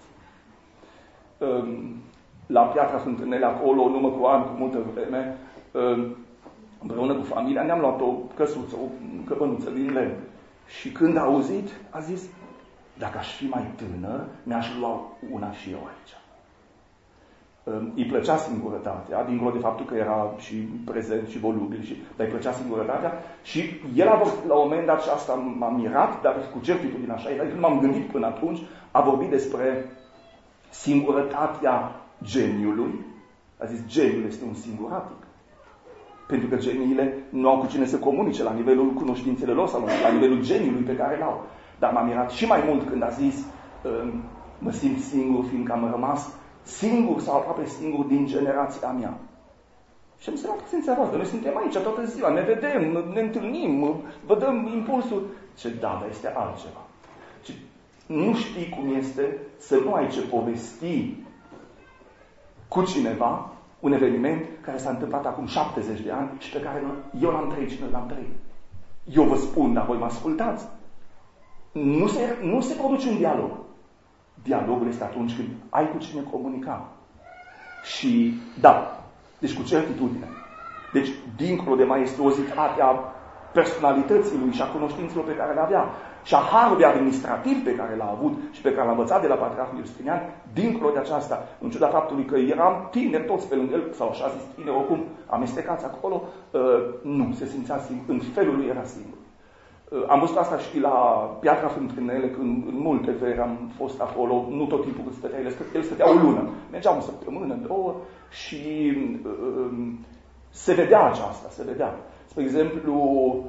La Piatra Fântânele, acolo, în urmă cu ani, cu multă vreme, împreună cu familia, ne-am luat o căsuță, o căpănuță din lemn. Și când a auzit, a zis, dacă aș fi mai tânăr, mi-aș lua una și eu aici. îi plăcea singurătatea, dincolo de faptul că era și prezent și volubil, dar îi plăcea singurătatea și el a vorbit la un moment dat, și asta m-a mirat, dar cu certitudine așa, adică nu m-am gândit până atunci, a vorbit despre singurătatea geniului. A zis, geniul este un singuratic. Pentru că geniile nu au cu cine să comunice la nivelul cunoștințelor lor sau la nivelul geniului pe care l-au. Dar m-a mirat și mai mult când a zis, mă simt singur, fiindcă am rămas singur sau aproape singur din generația mea. Și am zis, prezența voastră, noi suntem aici toată ziua, ne vedem, ne întâlnim, vă dăm impulsul. Ce da, dar este altceva. Și nu știi cum este să nu ai ce povesti cu cineva un eveniment care s-a întâmplat acum 70 de ani și pe care eu l-am trăit și nu l-am trăit. Eu vă spun, dar voi mă ascultați. Nu se produce un dialog. Dialogul este atunci când ai cu cine comunica. Și da, deci cu certitudine. Deci, dincolo de maestuozitatea personalității lui și a cunoștințelor pe care le avea și a harului administrativ pe care l-a avut și pe care l-a învățat de la Patriarhul Justinian, dincolo de aceasta, în ciuda faptului că eram tineri toți pe lângă el, sau așa zis tineri, oricum amestecați acolo, nu, se simțea singur, în felul lui era singur. Am văzut asta și la Piatra Fântânele, când în multe veri am fost acolo, nu tot timpul cât stătea, el stătea o lună. Mergeam o săptămână, 2 și se vedea aceasta, se vedea. Spre exemplu,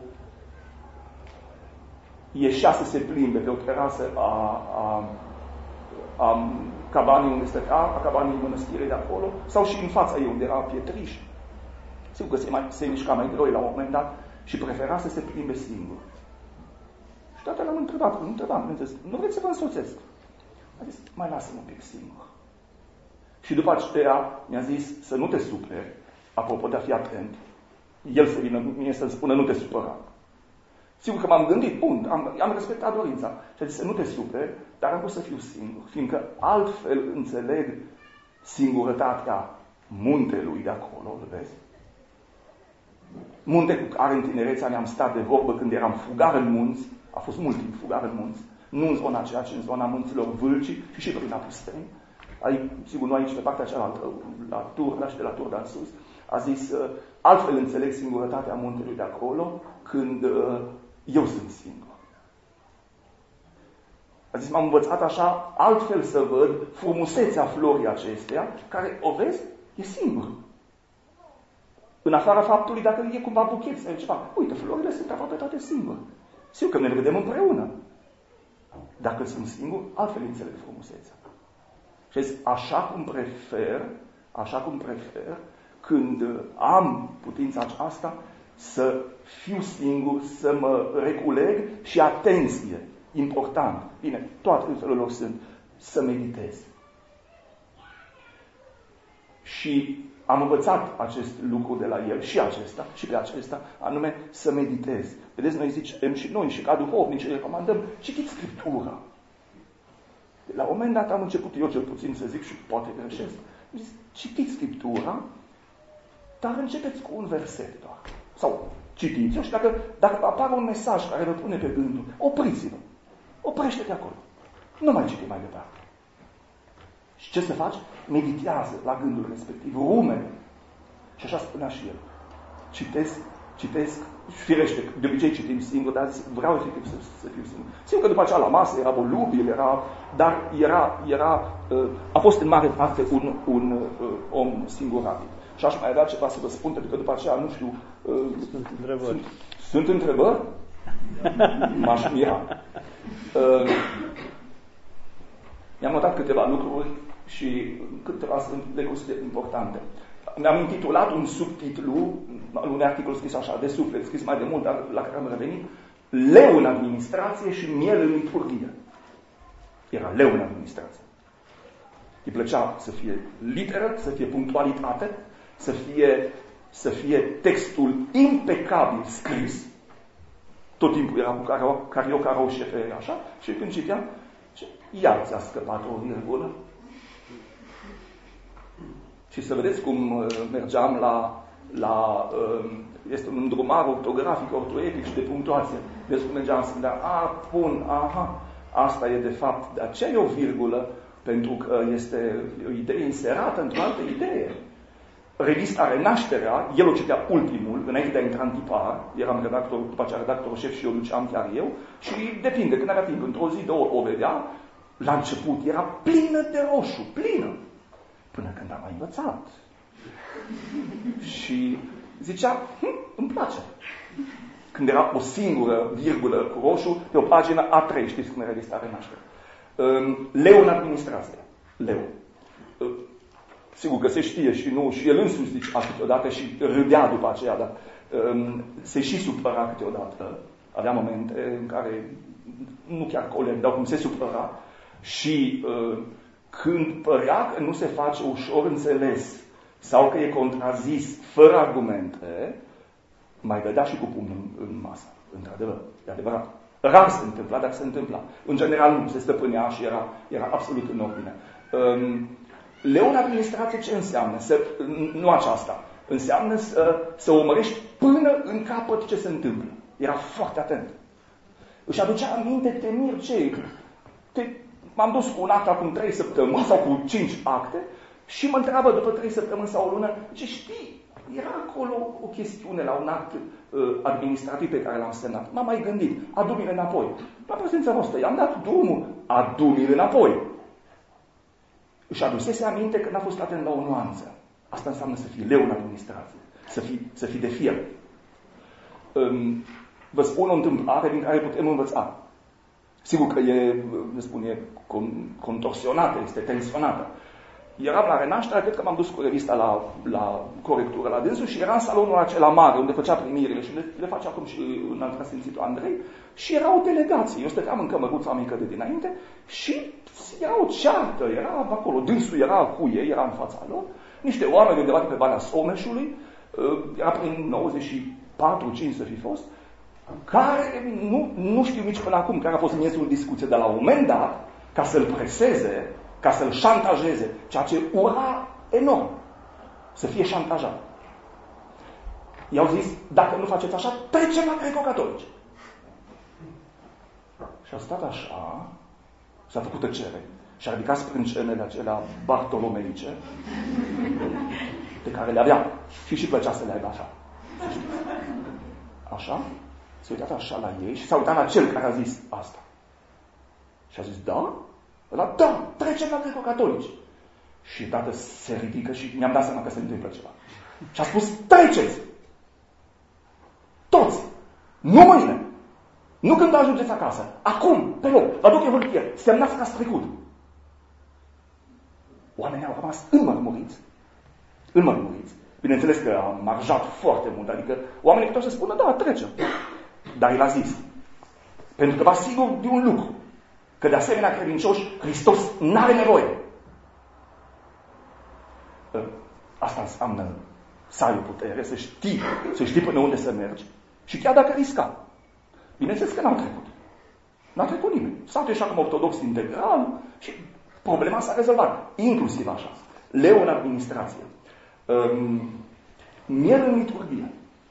ieșea să se plimbe pe o terasă a cabanei unde stătea, a cabanei mănăstirii de acolo, sau și în fața ei unde era pietriș. Sigur că se mișca mai greu la un moment dat și prefera să se plimbe singur. Și toate l-am întrebat, nu vreți să vă însoțesc? A zis, mai lasă-mă un pic singur. Și după aceea mi-a zis să nu te superi, apropo de a fi atent, el să vină mie să-mi spună nu te supăra. Sigur că m-am gândit, bun, am respectat dorința. Și a zis să nu te superi, dar am vrut să fiu singur, fiindcă altfel înțeleg singurătatea muntelui de acolo, îl vezi? Munte cu care în tinerețea ne-am stat de vorbă când eram fugar în munți, a fost mult timp fugar în munți, nu în zona aceea, ci în zona munților Vâlcii și prin Apusteni. Sigur, nu aici, pe partea cealaltă, la Turda și de la Turda în sus. A zis, altfel înțeleg singurătatea muntelui de acolo, când eu sunt singur. A zis, m-am învățat așa, altfel să văd frumusețea florii acesteia, care, o vezi, e singur. În afara faptului, dacă e cumva buchet sau ceva, uite, florile sunt aproape toate singure. Sigur că ne vedem împreună. Dacă sunt singur, altfel înțeleg frumusețea. Și zis, așa cum prefer, când am putința aceasta, să fiu singur, să mă reculeg și atenție, important. Bine, toate în felul lor sunt să meditez. Și am învățat acest lucru de la el și acesta, și pe acesta, anume să meditez. Vedeți, noi zicem și noi, și ca duhovnici, recomandăm, citiți Scriptura. La un moment dat am început eu cel puțin să zic și poate greșesc. Zis, citiți Scriptura, dar începeți cu un verset doar. Sau citiți-o și dacă apare un mesaj care vă pune pe gândul, opriți-vă. Oprește-te acolo. Nu mai citi mai departe. Și ce să faci? Meditează la gândul respectiv, rumene. Și așa spunea și el. Citesc, firește, de obicei citim singur, dar vreau efectiv să fiu singur. Sigur că după aceea la masă era volubil, dar a fost în mare parte un om singuratic. Și aș mai avea ceva să vă spun, pentru că după aceea, nu știu... Sunt întrebări. Sunt întrebări? M-aș mira. Mi-am notat câteva lucruri și câteva sunt leguri importante. Mi-am intitulat un subtitlu al unui articol scris așa, de suflet, scris mai de mult, dar la care am revenit, Leu în administrație și miel în liturghie. Era leu în administrație. Îi plăcea să fie literă, să fie punctualitate, să fie textul impecabil scris. Tot timpul era cu cariocarou șefe, așa, și când citeam, iar ți-a scăpat o virgulă. Și să vedeți cum mergeam este un îndrumar ortografic, ortoepic și de punctuație. Vedeți cum mergeam să-mi dea, bun, aha, asta e de fapt, de aceea e o virgulă, pentru că este o idee inserată într-o altă idee. Revista Renașterea, el o citea ultimul, înainte de a intra în tipar, eram redactor, după aceea redactor șef și eu luceam chiar eu, și depinde, când avea timp, într-o zi, două, o vedea, la început era plină de roșu, plină, până când am mai învățat. Și zicea, îmi place. Când era o singură virgulă cu roșu, pe o pagină A3, știți cum era revista Renașterea. Leu în administrație. Leu. Sigur că se știe și nu, și el însuși zicea câteodată și râdea după aceea, dar se și supăra câteodată. Avea momente în care, nu chiar coleg, dar cum se supăra. Și când părea că nu se face ușor înțeles sau că e contrazis fără argumente, mai dădea și cu pumnul în masă. Într-adevăr, e adevărat. Rar se întâmpla, dar se întâmpla. În general nu se stăpânea și era absolut în ordine. Leu în administrație ce înseamnă? Nu aceasta. Înseamnă să urmărești până în capăt ce se întâmplă. Era foarte atent. Își aducea aminte, te mir ce? M-am dus cu un act acum 3 săptămâni sau cu 5 acte și mă întreabă după 3 săptămâni sau o lună, ce știi? Era acolo o chestiune la un act administrativ pe care l-am semnat. M-am mai gândit, adu-mi-l înapoi. La prezența noastră, i-am dat drumul, adu-mi-l înapoi. Își adusese aminte că n-a fost atent la o nuanță. Asta înseamnă să fii leu în administrație, să fii de fier. Vă spun o întâmplare din care putem învăța. Sigur că e contorsionată, este tensionată. Eram la Renașterea, cred că m-am dus cu revista la corectură la dânsul și era în salonul acela mare, unde făcea primirile și le face acum și în Altrasfințitul Andrei, și era o delegație. Eu stăteam în cămăruța mică de dinainte și era o ceartă, era acolo, dânsul era cu ei, era în fața lor, niște oameni undeva pe Valea Someșului, era prin 94-5 să fi fost, care nu știu nici până acum care a fost miezul discuției, dar la un moment dat, ca să-l preseze, ca să-l șantajeze, ceea ce ura enorm, să fie șantajat. I-au zis, dacă nu faceți așa, trecem la greco-catolici. Și a stat așa, s-a făcut tăcere și a ridicat sprâncenele acelea bartolomeice, pe care le avea și plăcea să le aibă așa. Așa, s-a uitat așa la ei și s-a uitat la cel care a zis asta. Și a zis, da? Ăla, da, trecem la greco-catolici. Și tată se ridică și mi-am dat seama că se întâmplă ceva. Și a spus, treceți! Toți! Nu mâine! Nu când ajungeți acasă! Acum, pe loc, vă duc eu hârtie, semnați că ați trecut. Oamenii au rămas înmărmuriți. Înmărmuriți. Bineînțeles că a marjat foarte mult, adică oamenii puteau să spună, da, trecem. Dar el a zis, pentru că vă asigur de un lucru, că de asemenea credincioși, Hristos n-are nevoie. Asta înseamnă să ai o putere, să știi până unde să mergi. Și chiar dacă risca. Bineînțeles că n-au trecut. N-a trecut nimeni. Statul și acum ortodox integral și problema s-a rezolvat. Inclusiv așa. Leu în administrație. Miel în liturghie.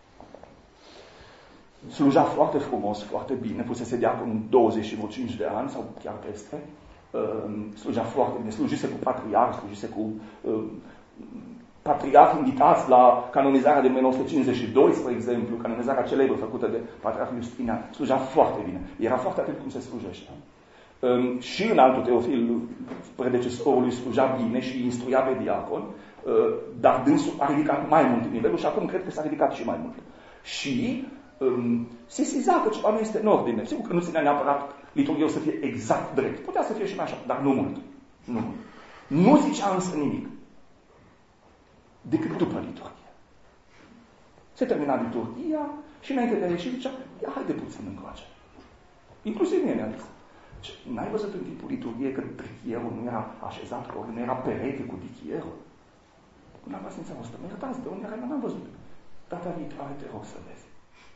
Sluja foarte frumos, foarte bine, fusese diacon 25 de ani sau chiar peste. Sluja foarte bine, slujise cu patriarh, slujise cu patriarh invitați la canonizarea de 1952, spre exemplu, canonizarea celebră făcută de patriarhul Justinian. Sluja foarte bine. Era foarte atent cum se slujește. Și în altul Teofil, predecesorul lui, sluja bine și instruia pe diacon, dar dânsul a ridicat mai mult nivelul și acum cred că s-a ridicat și mai mult. Și se siza că ceva nu este în ordine. Sigur că nu ținea neapărat liturghia să fie exact drept. Putea să fie și mai așa, dar nu mult. Nu mult. Nu zicea însă nimic. Decât după liturghie. Se termina liturghia și înainte de a ieși zicea, ia haide puțin încoace. Inclusiv mie mi-a zis. N-ai văzut în timpul liturghiei că dichierul nu era așezat, că nu era perete cu dichierul? N-am văzut în voastră. Mă iertați, de unde era, n-am văzut. Data viitoare te rog să vezi.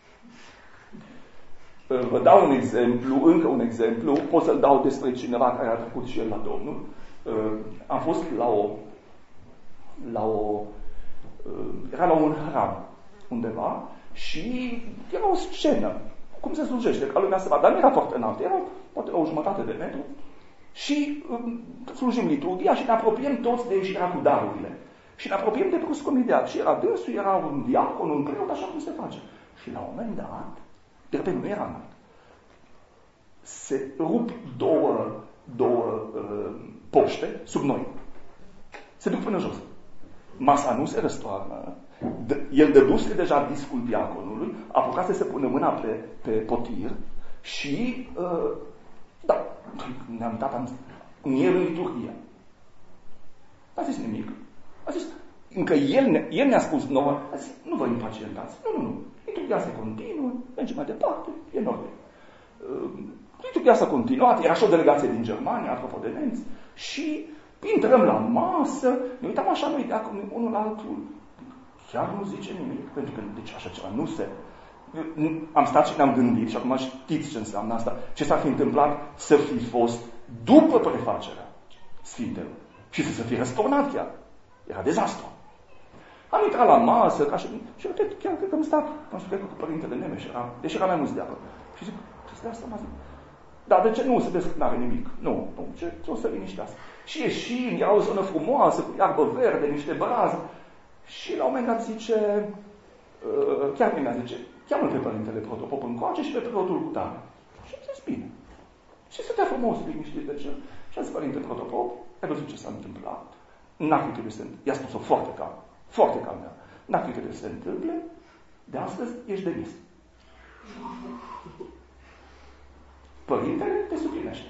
Vă dau un exemplu, încă un exemplu, pot să-l dau despre cineva care a trecut și el la Domnul. Am fost era la un hram undeva și era o scenă. Cum se slujește? Ca lumea să vadă. Dar nu era foarte înaltă. Era poate la o jumătate de metru. Și slujim liturghia și ne apropiem toți de ieșirea cu darurile. Și ne apropiem de prusc imediat. Și era dânsul, era un diacon, un preot, așa cum se face. Și la un moment dat, de repede nu era înalt, se rup două poște sub noi. Se duc până jos. Masa nu se răstoarnă. El dăduse deja discul diaconului, apuca să se pună mâna pe potir și da, ne-am dat în el în liturghia. A zis nimic. A zis, încă el ne-a spus nouă, a zis, nu vă impacientați. Nu. Liturghia se continuă, merge mai departe, e în ordine. Liturghia s-a continuat, era și o delegație din Germania, apropo de nemți, și intrăm la masă, ne uitam așa noi de unul la altul, chiar nu zice nimic, pentru că deci așa ceva nu se... Am stat și ne-am gândit, și acum știți ce înseamnă asta, ce s-ar fi întâmplat să fi fost după prefacerea Sfintelor și să se fi răsturnat chiar. Era dezastru. Am intrat la masă, ca și chiar cred că am stat, nu știu, cred că cu Părintele Nemes, deși era mai mulți de acolo. Și zic, ce asta mă zic? Da, de ce nu? Să vezi că n-are nimic. Nu, ce o să liniștească. Și ieșim, era o zonă frumoasă, cu iarbă verde, niște brază. Și la un moment dat zice, chiar mi-a zice, cheamă-l pe Părintele Protopop încoace și pe preotul cu tare. Și am zis, bine. Și stătea frumos, liniștit de ce. Și a zis Părintele Protopop, ai văzut ce s-a întâmplat? N-ar fi trebuit să întâmple. I-a spus-o foarte calm. N-ar fi trebuit să se întâmple, de astăzi ești demis. Părintele te suplinește.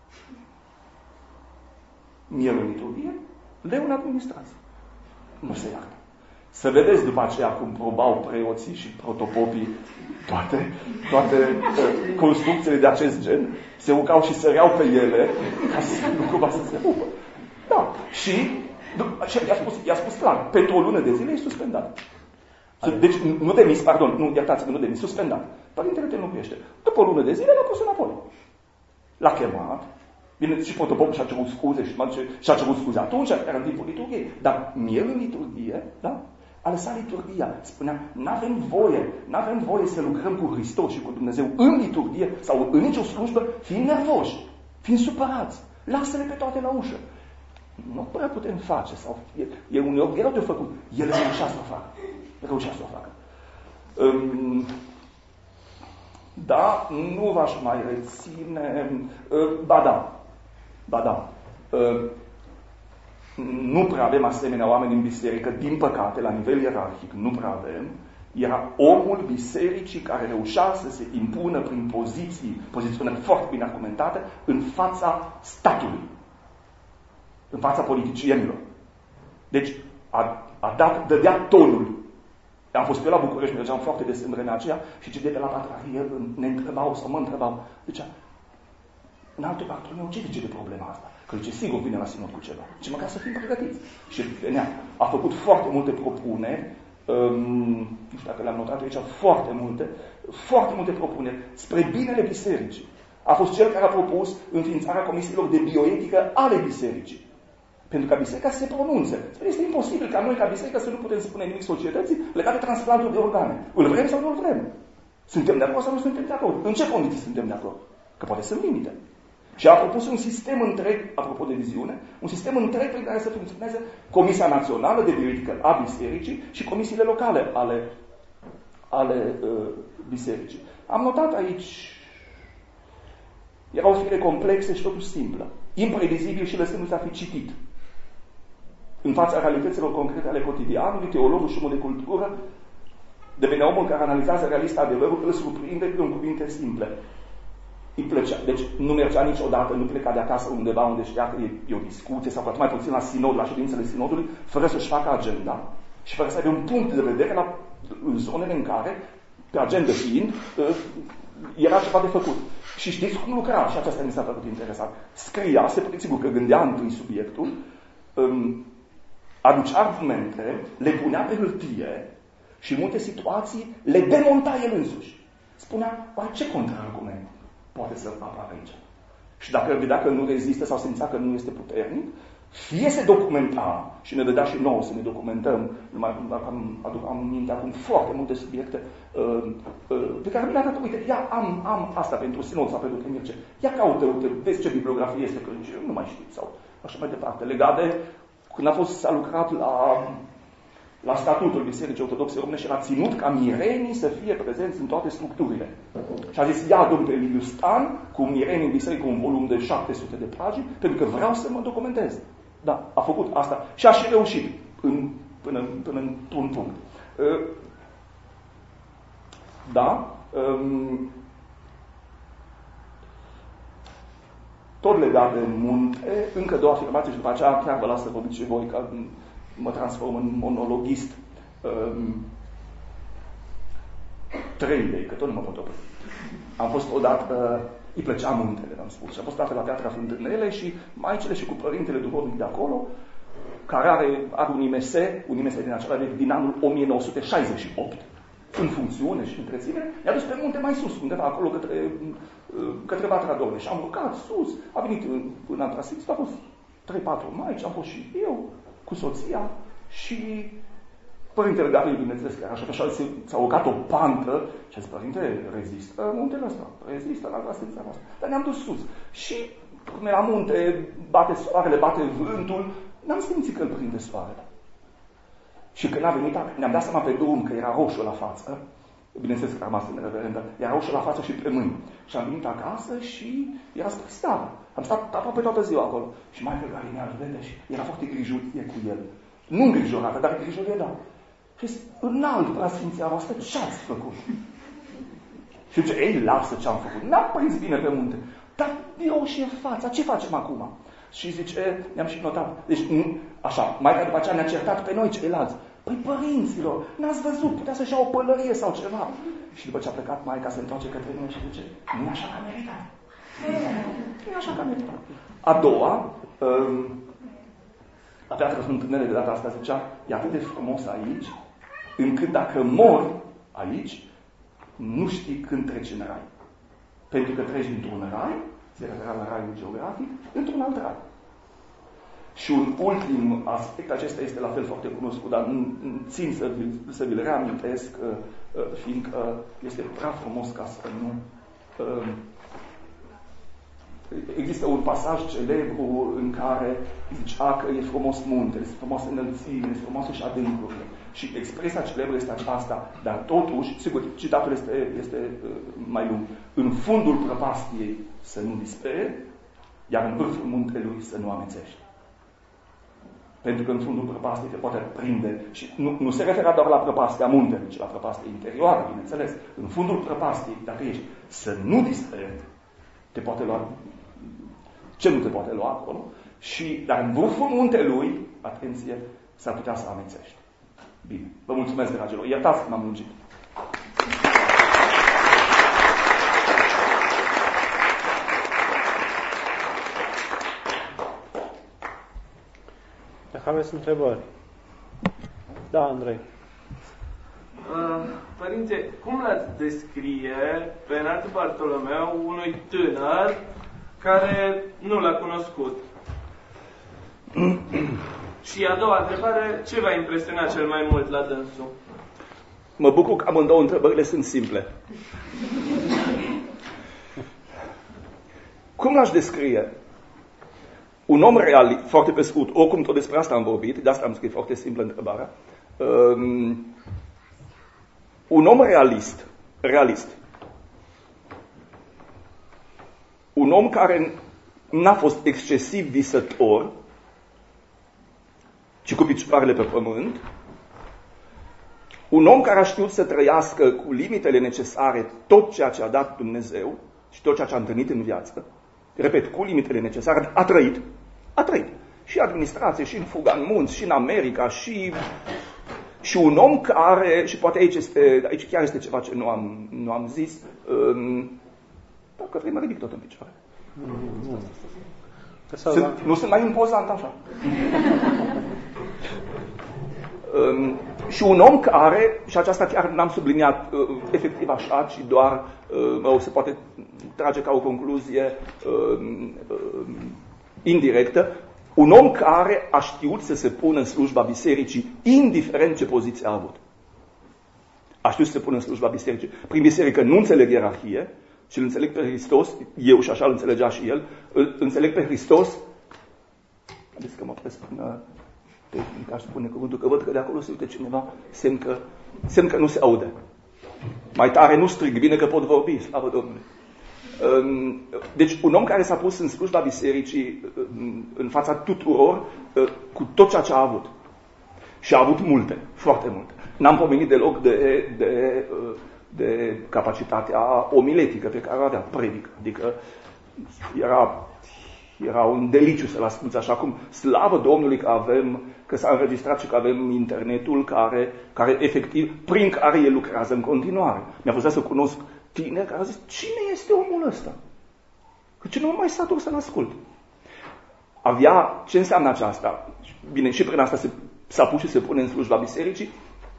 Miel în liturghie, leu în administrație. Nu se iartă. Să vedeți după aceea cum probau preoții și protopopii toate construcțiile de acest gen, se urcau și săreau pe ele ca să nu cumva să se rupă. Da. Și i-a spus clar, pentru o lună de zile e suspendat. Deci nu demis, iertați-mă, nu demis, suspendat. Părintele te înlocuiește. După o lună de zile l-a pus înapoi. L-a chemat, bine, și protopopul și-a cerut scuze și-a cerut scuze atunci, era în timpul liturghiei. Dar el în liturghie, da? A lăsat liturghia. Spunea, n-avem voie să lucrăm cu Hristos și cu Dumnezeu în liturghie sau în nicio slujbă, fiind nervoși, fiind supărați. Lasă-le pe toate la ușă. Nu prea putem face, sau e uneori greu de făcut. El reușea să o facă. Da, nu v-aș mai reține. Ba da. Nu prea avem asemenea oameni în biserică, din păcate, la nivel ierarhic, nu prea avem. Era omul bisericii care reușea să se impună prin poziționări foarte bine argumentate în fața statului, în fața politicienilor. Deci dădea tonul. Am fost eu la București, mergeam foarte des în vremea aceea și cei de la Patriarhie ne întrebau sau mă întrebau. Zicea, în alte Bartolomeu, ce zice de problema asta? Că zice, sigur vine la sinod cu ceva. Zice, măcar să fim pregătiți. Și a făcut foarte multe propuneri, nu știu dacă le-am notat aici, foarte multe propuneri spre binele bisericii. A fost cel care a propus înființarea comisiilor de bioetică ale bisericii. Pentru ca biserica să se pronunțe. Este imposibil ca noi, ca biserică, să nu putem spune nimic societății legat de transplantul de organe. Îl vrem sau nu îl vrem? Suntem de acord sau nu suntem de acord? În ce condiții suntem de acord? Că poate sunt limite. Și a propus un sistem întreg, apropo de viziune, un sistem întreg prin care să funcționeze Comisia Națională de Bioetică a Bisericii și comisiile locale ale bisericii. Am notat aici, era o fire complexă și totuși simplă, imprevizibil și lăsându-se a fi citit. În fața realităților concrete ale cotidianului, teologul și omul de cultură devenea omul care analizează realist adevărul, îl surprinde în cuvinte simple. Îi plăcea. Deci nu mergea niciodată, nu pleca de acasă undeva unde știa că e o discuție sau poate mai puțin la sinod, la ședințele sinodului, fără să-și facă agenda și fără să aibă un punct de vedere în zonele în care, pe agenda fiind, era ceva de făcut. Și știți cum lucra? Și aceasta mi s-a părut interesant. Scria, sigur că gândea întâi subiectul, aducea argumente, le punea pe hârtie și în multe situații le demonta el însuși. Spunea, ce contraargument poate să apară aici? Și dacă vedea că nu rezistă sau simțea că nu este puternic, Fie se documenta și ne dădea și nouă să ne documentăm, aduc aminte acum foarte multe subiecte pe care mi-a dat, uite, ia am asta pentru Sinod sau pentru Mircea, ia caută, vezi ce bibliografie este, că nu mai știu, sau așa mai departe, legat de când s-a lucrat la statutul Bisericii Ortodoxe Române și l-a ținut ca mirenii să fie prezenți în toate structurile. Și a zis, ia domn pe Liviu Stan, cu mirenii în biserică, un volum de 700 de pagini, pentru că vreau să mă documentez. Da, a făcut asta și a și reușit până într-un punct. Da, tot legat de munte, încă două afirmații și după aceea chiar vă las să vorbiți și voi, că mă transform în monologist. 3 idei, că tot nu mă pot opri. Am fost odată, îi plăcea muntele, v-am spus, și am fost odată la Piatra Fântânele și maicile și cu părintele duhovnic de acolo, care are un IMS din acela vechi, din anul 1968, în funcțiune și întreținere, i-a dus pe munte mai sus, undeva acolo către Vatra Dorne. Și am urcat sus, a venit în Antrasix, a fost 3-4 maici, am fost și eu, cu soția și părintele Gabriel, bineînțeles, că așa s-a urcat o pantă și a zis, părinte, rezistă muntele ăsta, rezistă la astea noastră. Dar ne-am dus sus. Și când la munte, bate soarele, bate vântul, n-am simțit că îl prinde soarele. Și când a venit, ne-am dat seama pe drum că era roșu la față, bineînțeles că a rămas în reverendă, era roșu la față și pe mâini. Și am venit acasă și era spre seară. Am stat aproape toată ziua acolo. Și mai pe care ne-a vede și era foarte grijurie cu el. Nu îngrijorată, dar grijurie, da. Și zice, înalt, preasfinția voastră, ce-ați făcut? Și zice, ei, lasă ce-am făcut. N-am prins bine pe munte. Dar e roșie fața, ce facem acum? Și zice, ne-am și notat. Deci, așa, Maica după aceea ne-a certat pe noi ceilalți. Păi, părinților, n-ați văzut, putea să-și ia o pălărie sau ceva. Și după ce a plecat Maica, se întoarce către noi și zice, nu e așa ca meritat. Nu e așa ca meritat. A doua, la Piatra Fântânele de data asta zicea, e atât de frumos aici, încât dacă mor aici, nu știi când treci în rai. Pentru că treci dintr-un rai, se referea la raiul geografic, într-un alt rai. Și un ultim aspect, acesta este la fel foarte cunoscut, dar țin să vi-l reamintesc, fiindcă este prea frumos ca să nu... Există un pasaj celebru în care zicea că e frumos muntele, este frumos înălțimile, este frumoasă și adâncurile. Și expresia celebră este aceasta, dar totuși, sigur, citatul este mai lung. În fundul prăpastiei să nu dispere, iar în vârful muntelui să nu amețești. Pentru că în fundul prăpastiei te poate prinde și nu se referă doar la prăpastia muntelui, ci la prăpastia interioară, bineînțeles. În fundul prăpastiei, dacă ești, să nu disperi, te poate lua ce nu te poate lua acolo, dar în vârful muntelui, atenție, s-ar putea să amețești. Bine, vă mulțumesc, dragilor. Iertați că m-am lungit. Dacă aveți întrebări. Da, Andrei. Părinte, cum l-ați descrie pe Înaltul Bartolomeu unui tânăr care nu l-a cunoscut? Și a doua întrebare, ce v-a impresionat cel mai mult la dânsul? Mă bucur că amândouă întrebările sunt simple. Cum l-aș descrie? Un om realist, foarte pe scurt, oricum tot despre asta am vorbit, de asta am scris foarte simplă întrebarea. Un om realist. Un om care n-a fost excesiv visător, ci cu picioarele pe pământ. Un om care a știut să trăiască cu limitele necesare tot ceea ce a dat Dumnezeu și tot ceea ce a întâlnit în viață. Repet, cu limitele necesare, a trăit. Și administrație, și în fuga în munți, și în America, și un om care, și poate aici chiar este ceva ce nu am zis, dacă vrei mă ridic tot în picioare. Nu sunt mai impozant așa. Și un om care, și aceasta chiar n-am subliniat efectiv așa, ci doar se poate trage ca o concluzie indirectă, Un om care a știut să se pună în slujba bisericii, indiferent ce poziție a avut. A știut să se pună în slujba bisericii. Prin biserică nu înțeleg ierarhie, ci îl înțeleg pe Hristos, eu și așa îl înțelegea și el, îl înțeleg pe Hristos. Haideți că mă opresc până tehnic, aș spune cuvântul, că văd că de acolo se uite cineva, semn că nu se aude. Mai tare nu strig, bine că pot vorbi, slavă Domnului. Deci un om care s-a pus în slujba bisericii în fața tuturor cu tot ceea ce a avut. Și a avut multe, foarte multe. N-am pomenit deloc de capacitatea omiletică pe care o avea, predică. Adică era un deliciu să-l asculți, așa cum slavă Domnului că s-a înregistrat și că avem internetul care efectiv, prin care el lucrează în continuare. Mi-a fost să cunosc tineri care au zis, cine este omul ăsta? Că ce nu mai satur să-l ascult. Ce înseamnă aceasta? Bine, și prin asta s-a pus și se pune în slujba bisericii.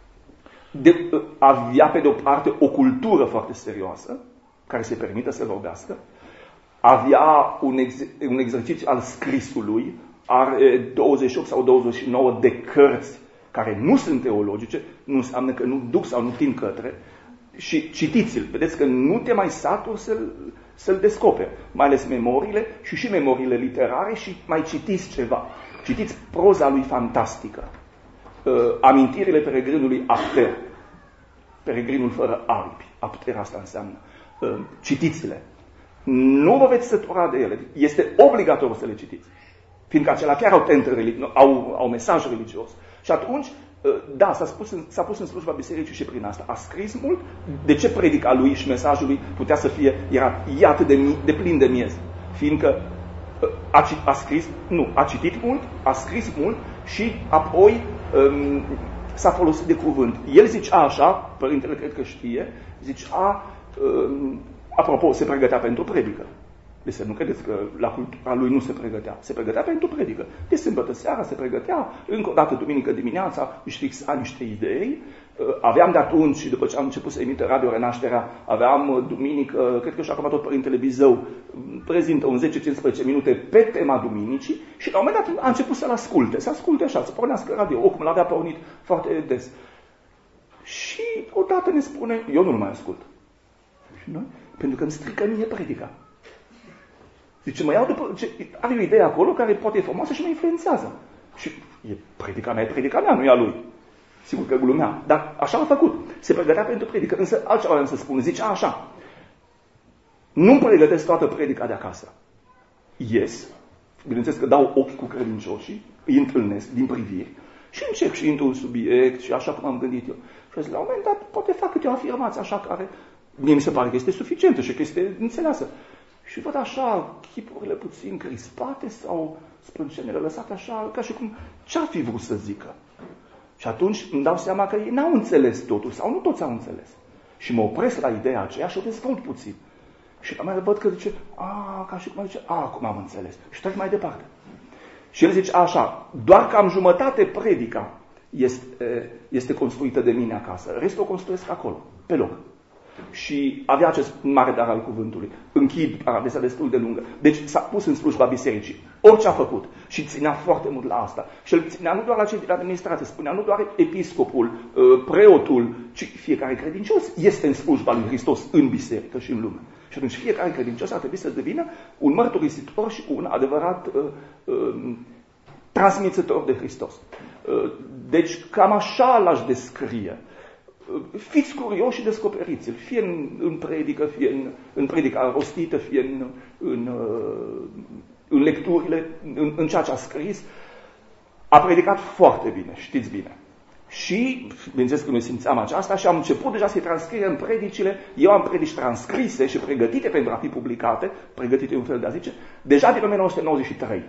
Avea pe de o parte o cultură foarte serioasă, care se permite să vorbească. Avea un exercițiu al scrisului, are 28 sau 29 de cărți care nu sunt teologice, nu înseamnă că nu duc sau nu tind către, și citiți-l. Vedeți că nu te mai saturi să-l descoperi, mai ales memoriile și memoriile literare, și mai citiți ceva. Citiți proza lui fantastică. Amintirile peregrinului Apter. Peregrinul fără aripi. Apter asta înseamnă. Citiți-le. Nu vă veți sătura de ele. Este obligatoriu să le citiți. Fiindcă acelea chiar au mesaj religios. Și atunci, da, s-a pus în slujba bisericii și prin asta. A scris mult. De ce predica lui și mesajul lui putea să fie, era atât de plin de miez? Fiindcă a citit mult, a scris mult și apoi s-a folosit de cuvânt. El zicea așa, părintele cred că știe, apropo, se pregătea pentru predică. Deci să nu credeți că la cultura lui nu se pregătea. Se pregătea pentru predică. De sâmbătă seara se pregătea, încă o dată duminică dimineața își fixa niște idei. Aveam de atunci, după ce am început să emită Radio Renașterea, aveam duminică, cred că și acum tot părintele Bizău prezintă un 10-15 minute pe tema duminicii și la un moment dat a început să-l asculte. Să asculte așa, să pornească radio, oricum l-avea pornit foarte des. Și odată ne spune, eu nu-l mai ascult. Și noi? Pentru că îmi strică mie predica. Zice, mă iau după, are o idee acolo care poate e frumoasă și mă influențează. Și predica mea, nu e a lui. Sigur că glumea, dar așa a făcut. Se pregătea pentru predică, însă altceva vreau să spun. Zice așa, nu-mi pregătesc toată predica de acasă. Ies, bineînțeles că dau ochi cu credincioșii, îi întâlnesc din priviri și încep și intru în subiect și așa cum am gândit eu. Și la un moment dat poate fac câte o afirmație așa care mie mi se pare că este suficientă și că este înțeleasă. Și văd așa chipurile puțin crispate sau sprâncenele lăsate așa, ca și cum ce-ar fi vrut să zică. Și atunci îmi dau seama că ei n-au înțeles totul sau nu toți au înțeles. Și mă opresc la ideea aceea și o dezvolt puțin. Și la mai văd că zice, ca și cum zice, acum am înțeles. Și trec mai departe. Și el zice așa, doar cam jumătate predica este construită de mine acasă. Restul o construiesc acolo, pe loc. Și avea acest mare dar al cuvântului. Închid adesea destul de lungă. Deci s-a pus în slujba bisericii. Orice a făcut. Și ținea foarte mult la asta. Și îl ținea nu doar la cei din administrație, spunea nu doar episcopul, preotul, ci fiecare credincios este în slujba lui Hristos în biserică și în lume. Și atunci fiecare credincios ar trebui să devină un mărturisitor și un adevărat transmițător de Hristos. Deci cam așa l-aș descrie. Fiți curioși și descoperiți-l, fie în predică, fie în predica rostită, fie în lecturile, în ceea ce a scris. A predicat foarte bine, știți bine. Și, bineînțeles că noi simțeam aceasta și am început deja să-i transcriem predicile. Eu am predici transcrise și pregătite pentru a fi publicate, pregătite un fel de a zice, deja din 1993.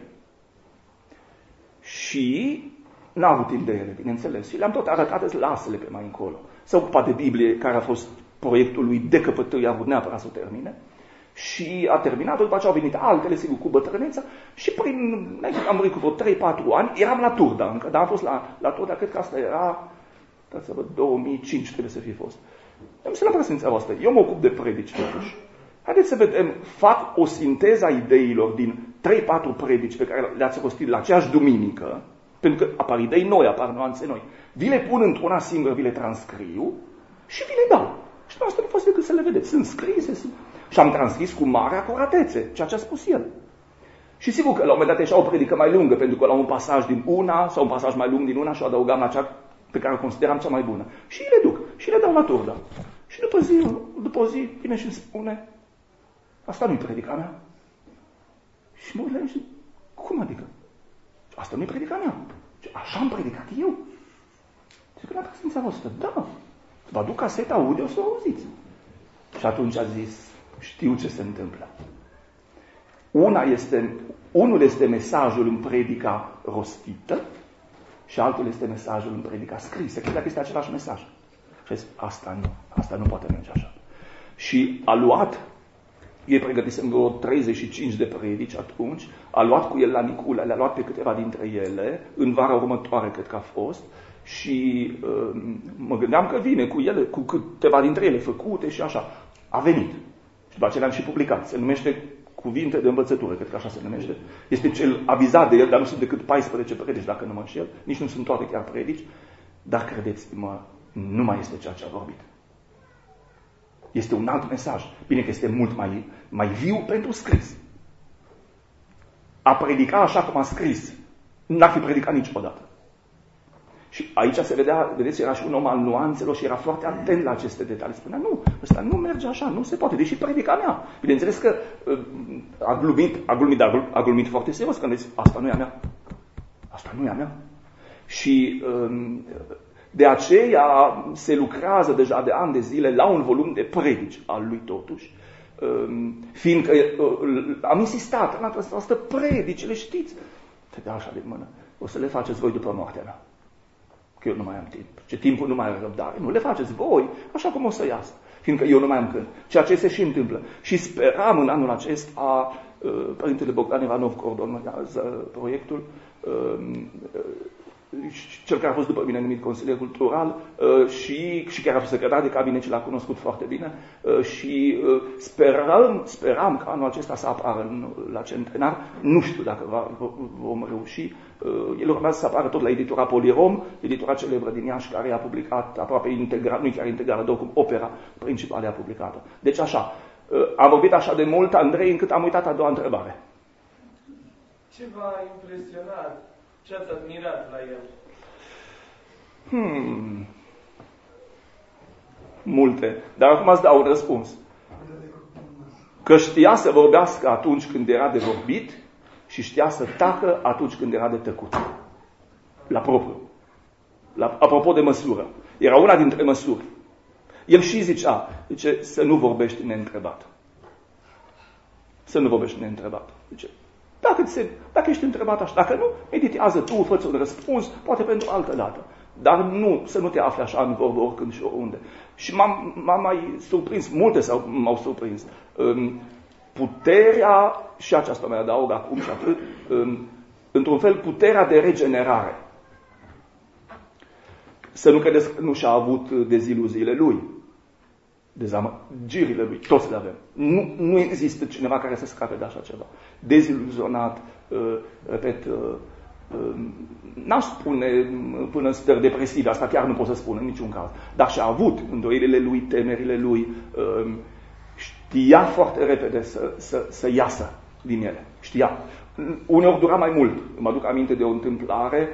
Și n-a avut timp de ele, bineînțeles. Și le-am tot arătat, lasă-le pe mai încolo. S-a ocupat de Biblie, care a fost proiectul lui de căpătări, a vrut neapărat să o termine. Și a terminat, după ce au venit altele, sigur, cu bătrâneța. Și am murit cu vreo 3-4 ani, eram la Turda încă, dar am fost la Turda, cred că asta era, 2005 trebuie să fie fost. Mi se la prezența voastră, eu mă ocup de predici, totuși. Haideți să vedem, fac o sinteză a ideilor din 3-4 predici pe care le-ați rostit la aceeași duminică, pentru că apar idei noi, apar nuanțe noi. Vi le pun într-una singură, vi le transcriu și vi le dau. Și asta nu fost decât să le vedeți. Sunt scrise și am transcris cu mare acuratețe ceea ce a spus el. Și sigur că la un moment dat ieșea o predică mai lungă, pentru că la un pasaj din una sau un pasaj mai lung din una și o adăugam la cea pe care o consideram cea mai bună. Și le duc și le dau la turdă. Și după o zi vine și îmi spune: asta nu-i predica mea. Și mă uit la el și cum adică? Asta nu-i predica mea. Așa am predicat eu. Și că la prezența voastră, da, vă aduc caseta audio să o auziți. Și atunci a zis: știu ce se întâmplă. Unul este mesajul în predica rostită și altul este mesajul în predica scrisă, chiar dacă este același mesaj. Și a zis: asta nu poate merge așa. Și a luat, ei pregătisem vreo 35 de predici atunci, a luat cu el la Nicula, le-a luat pe câteva dintre ele, în vara următoare cred că a fost, și mă gândeam că vine cu ele, cu câteva dintre ele făcute și așa. A venit. Și după aceea le-am și publicat. Se numește Cuvinte de învățătură, cred că așa se numește. Este cel avizat de el, dar nu sunt decât 14 predici, dacă nu mă înșel. Nici nu sunt toate chiar predici. Dar credeți-mă, nu mai este ceea ce a vorbit. Este un alt mesaj. Bine că este mult mai viu pentru scris. A predica așa cum a scris, n-ar fi predicat niciodată. Și aici se vedea, vedeți, era și un om al nuanțelor și era foarte atent la aceste detalii. Spunea: nu, ăsta nu merge așa, nu se poate, deși predica mea. Bineînțeles că a glumit foarte serios când a zis: asta nu e a mea. Asta nu e a mea. Și de aceea se lucrează deja de ani de zile la un volum de predici al lui totuși, fiindcă am insistat, în această predici, le știți. Te dea așa de mână: o să le faceți voi după moartea mea. Că eu nu mai am timp. Ce timpul nu mai are răbdare. Nu, le faceți voi, așa cum o să iasă. Fiindcă eu nu mai am când. Ceea ce se și întâmplă. Și speram în anul acesta, Părintele Bogdan Ivanov coordonează proiectul, cel care a fost după mine numit consilier cultural și care a fost secretar de cabinet și l-a cunoscut foarte bine și speram că anul acesta să apară la centenar. Nu știu dacă vom reuși. El urmează să apară tot la editura Polirom, editura celebră din Iași, care a publicat aproape integral, nu chiar integral, dar oricum opera principală a publicat-o. Deci așa, am vorbit așa de mult, Andrei, încât am uitat a doua întrebare. Ce v-a impresionat? Ce ați admirat la el? Multe. Dar acum îți dau un răspuns. Că știa să vorbească atunci când era de vorbit și știa să tacă atunci când era de tăcut. La propriu. Apropo de măsură. Era una dintre măsuri. El și zice, să nu vorbești neîntrebat. Să nu vorbești neîntrebat. Zice, dacă ești întrebat așa, dacă nu, meditează tu, fă-ți un răspuns, poate pentru altă dată. Dar nu, să nu te afli așa în vorbă oricând și oriunde. Și m-am mai surprins, multe m-au surprins. Puterea, și aceasta mai adaug acum și atât, într-un fel, puterea de regenerare. Să nu credeți că nu și-a avut deziluziile lui, dezamăgirile lui, toți le avem. Nu există cineva care să scape de așa ceva. Deziluzionat, repet, n-aș spune până în stări depresive, asta chiar nu pot să spun în niciun caz, dar și-a avut îndoielile lui, temerile lui, știa foarte repede să iasă din ele. Știa. Uneori dura mai mult. Mă aduc aminte de o întâmplare,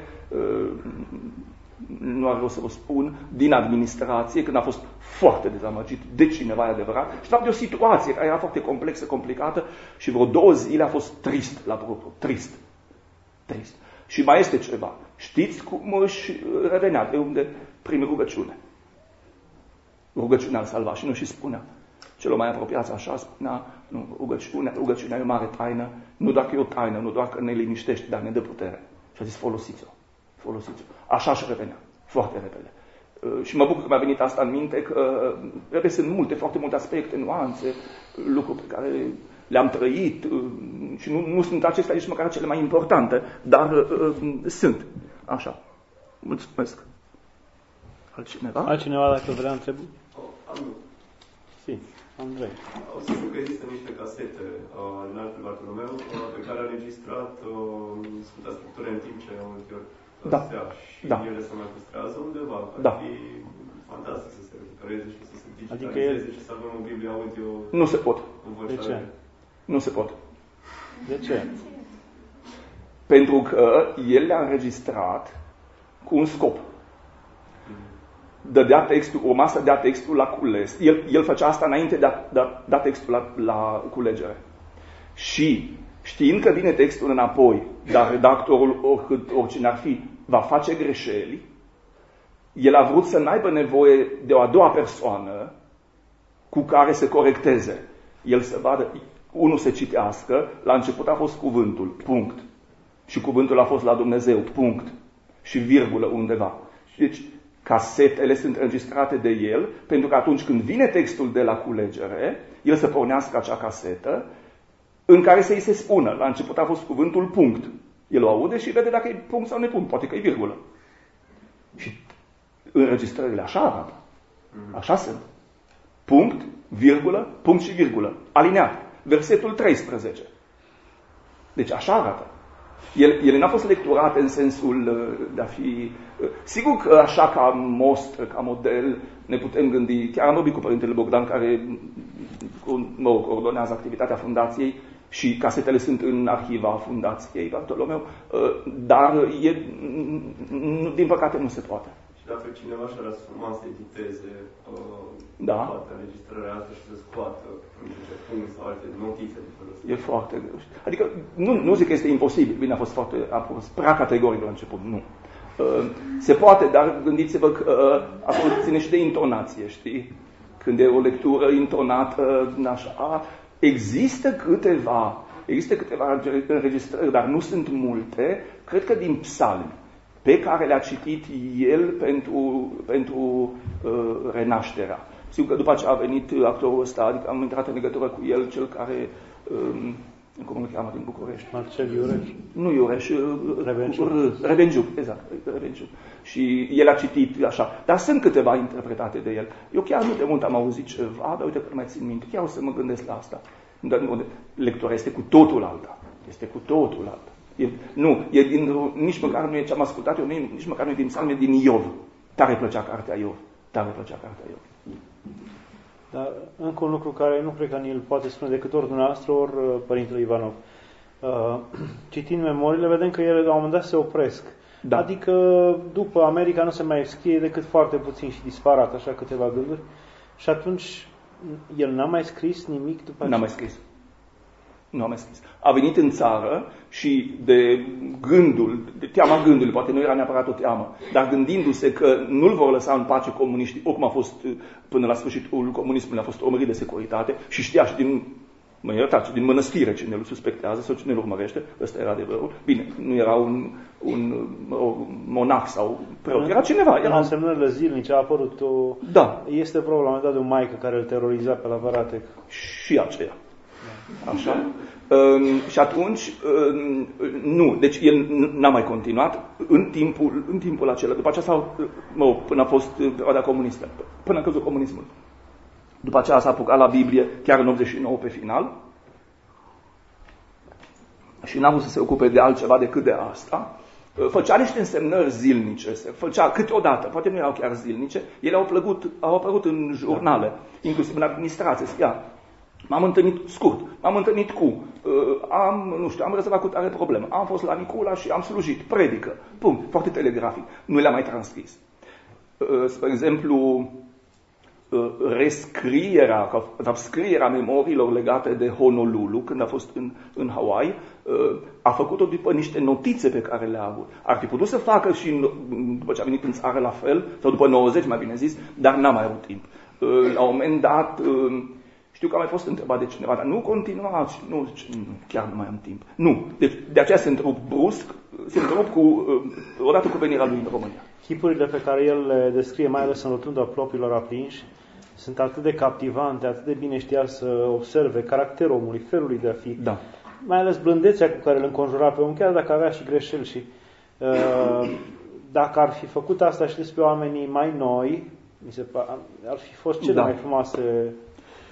nu ar rost să vă spun, din administrație, când a fost foarte dezamăgit de cineva, e adevărat, și de o situație care era foarte complexă, complicată și vreo 2 zile a fost trist la propriu. Trist. Și mai este ceva. Știți cum își revenea? De unde? Prin rugăciune. Rugăciunea îl salva și nu și spunea. Celor mai apropiați așa spunea, nu, rugăciunea e o mare taină, nu doar că e o taină, nu doar că ne liniștește, dar ne dă putere. Și a zis, folosiți-o. Așa își revenea, foarte repede. Și mă bucur că mi-a venit asta în minte, că sunt foarte multe aspecte, nuanțe, lucruri pe care le-am trăit și nu sunt acestea nici măcar cele mai importante, dar sunt. Așa. Mulțumesc. Altcineva? Altcineva, dacă vrea, întreb? Am. Si. Andrei. O să spun că există niște casete al înaltului Bartolomeu pe care a înregistrat Sfânta Scriptură în timp ce au stea și ele se mai păstrează undeva. Ar fi fantastic să se recupereze și să se digitalizeze și să avem o Biblie audio. Nu se pot. De ce? Nu se pot. De ce? Pentru că el le-a înregistrat cu un scop. Urma să dea textul la cules. El făcea asta înainte de a da textul la culegere. Și știind că vine textul înapoi, dar redactorul, oricine ar fi, va face greșeli, el a vrut să n-aibă nevoie de o a doua persoană cu care să corecteze. El să vadă, unul să citească, la început a fost cuvântul, punct. Și cuvântul a fost la Dumnezeu, punct. Și virgulă undeva. Deci, casetele sunt înregistrate de el, pentru că atunci când vine textul de la culegere, el să pornească acea casetă, în care să-i se spună, la început a fost cuvântul, punct. El o aude și vede dacă e punct sau nu e punct, poate că e virgulă. Și înregistrările așa arată. Așa sunt. Punct, virgulă, punct și virgulă. Alineat. Versetul 13. Deci așa arată. El n-a fost lecturat în sensul de a fi... Sigur că așa ca mostră, ca model, ne putem gândi... Chiar am vorbit cu Părintele Bogdan, care coordonează activitatea fundației și casetele sunt în arhiva fundației Bartolomeu, dar din păcate nu se poate. Și dacă cineva și-ar asuma să editeze toate înregistrările astea și să scoată niște puncte sau alte notițe de felul ăsta. E foarte greu. Adică nu zic că este imposibil. Bine, a fost prea categoric la început. Nu. Se poate, dar gândiți-vă că acolo ține și de intonație, știi? Când e o lectură intonată, așa, există câteva înregistrări, dar nu sunt multe, cred că din psalmi, pe care le-a citit el pentru renașterea. Sigur că după aceea a venit actorul ăsta, adică am intrat în legătură cu el, cel care, cum îl cheamă din București? Marcel Iureș? Nu Iureș, Revengiuc, exact, Revengiuc. Și el a citit așa, dar sunt câteva interpretate de el. Eu chiar nu de mult am auzit ceva, dar uite că nu mai țin minte, chiar o să mă gândesc la asta. Lectura este cu totul alta. Este cu totul alta. Nici măcar nu e ce am ascultat eu, nici măcar nu e din psalm, e din Iov. Tare plăcea cartea Iov. Dar încă un lucru care nu cred că ni-l poate spune decât ori dumneavoastră, ori Părintele Ivanov. Citind memoriile, vedem că ele la un moment dat se opresc. Da. Adică după America nu se mai scrie decât foarte puțin și disparat, așa câteva gânduri. Și atunci el n-a mai scris nimic după aceea? N-a mai scris. Nu am mai scris. A venit în țară și de teama gândului, poate nu era neapărat o teamă, dar gândindu-se că nu-l vor lăsa în pace comuniștii, oricum a fost până la sfârșitul comunismului, a fost omorât de securitate și știa și din mănăstire cine îl suspectează sau cine îl urmărește, ăsta era adevărul. Bine, nu era un monah sau preot, era cineva. În însemnările zilnice a apărut o... Da. Este problema de o maică care îl teroriza pe la Varatec. Și aceea. Așa? Și atunci, nu. Deci el n-a mai continuat în timpul acela. După aceea până a fost perioada comunistă, până a căzut comunismul. După aceea s-a apucat la Biblie, chiar în 89 pe final. Și n-a vrut să se ocupe de altceva decât de asta. Făcea niște însemnări zilnice, se făcea câteodată, poate nu erau chiar zilnice, ele au apărut în jurnale, inclusiv în administrație. M-am întâlnit cu, am rezolvat cu tare problemă, am fost la Nicula și am slujit, predică, punct, foarte telegrafic, nu le-am mai transcris. Spre exemplu, scrierea memoriilor legate de Honolulu, când a fost în Hawaii, a făcut-o după niște notițe pe care le-a avut. Ar fi putut să facă și după ce a venit în țară la fel, sau după 90, mai bine zis, dar n-a mai avut timp. La un moment dat, știu că a mai fost întrebat de cineva, dar nu continuați, nu, chiar nu mai am timp. Nu, deci de aceea se întrerup brusc, odată cu venirea lui în România. Chipurile pe care el le descrie, mai ales în rotunda plopilor aprinși, sunt atât de captivante, atât de bine știa să observe caracterul omului, felul lui de a fi. Da. Mai ales blândețea cu care îl înconjura pe om, chiar dacă avea și greșeli. Și dacă ar fi făcut asta și despre oamenii mai noi, mi se pare, ar fi fost cele mai frumoase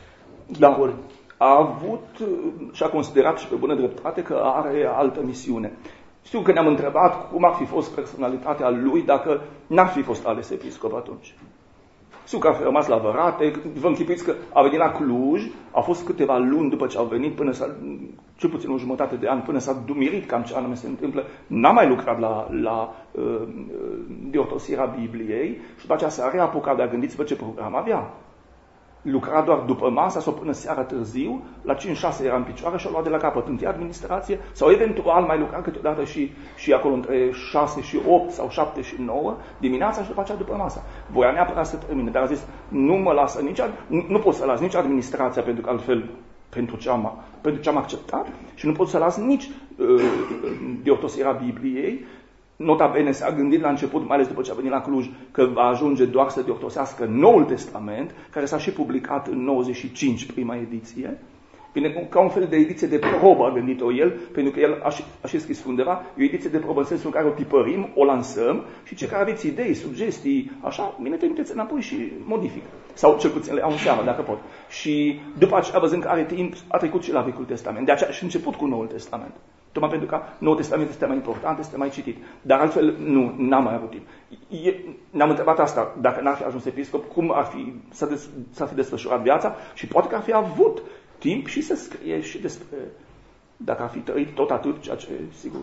chipuri. A avut și a considerat și pe bună dreptate că are altă misiune. Știu că ne-am întrebat cum ar fi fost personalitatea lui dacă n-ar fi fost ales episcop atunci. Știu că a fi rămas la Vărate, vă închipuiți că a venit la Cluj, a fost câteva luni după ce a venit, până cel puțin o jumătate de an, până s-a dumirit cam ce anume se întâmplă. N-a mai lucrat la diortosirea Bibliei și după aceea s-a reapucat, dar gândiți-vă ce program avea. Lucra doar după masa sau până seara târziu, la 5-6 era în picioare și a luat de la capăt întâi administrație sau eventual mai lucra câteodată și acolo între 6 și 8 sau 7 și 9 dimineața și după aceea după masa. Voia neapărat să termine, dar a zis nu pot să las nici administrația pentru că altfel pentru ce am acceptat și nu pot să las nici diortosirea Bibliei. Nota bene s-a gândit la început, mai ales după ce a venit la Cluj, că va ajunge doar să diortosească Noul Testament, care s-a și publicat în 95, prima ediție. Bine, ca un fel de ediție de probă a gândit-o el, pentru că el a și scris undeva, e o ediție de probă în sensul în care o tipărim, o lansăm și cei care aveți idei, sugestii, așa, bine, trimiteți înapoi și modific. Sau cel puțin le iau în seamă, dacă pot. Și după aceea, văzând că are timp, a trecut și la Vechiul Testament. De aceea și început cu Noul Testament. Tocmai pentru că Noul Testament este mai important, este mai citit. Dar altfel, n-am mai avut timp. Ne-am întrebat asta, dacă n-ar fi ajuns episcop, cum s-ar fi desfășurat viața și poate că ar fi avut timp și să scrie și despre, dacă ar fi trăit tot atât, ceea ce sigur.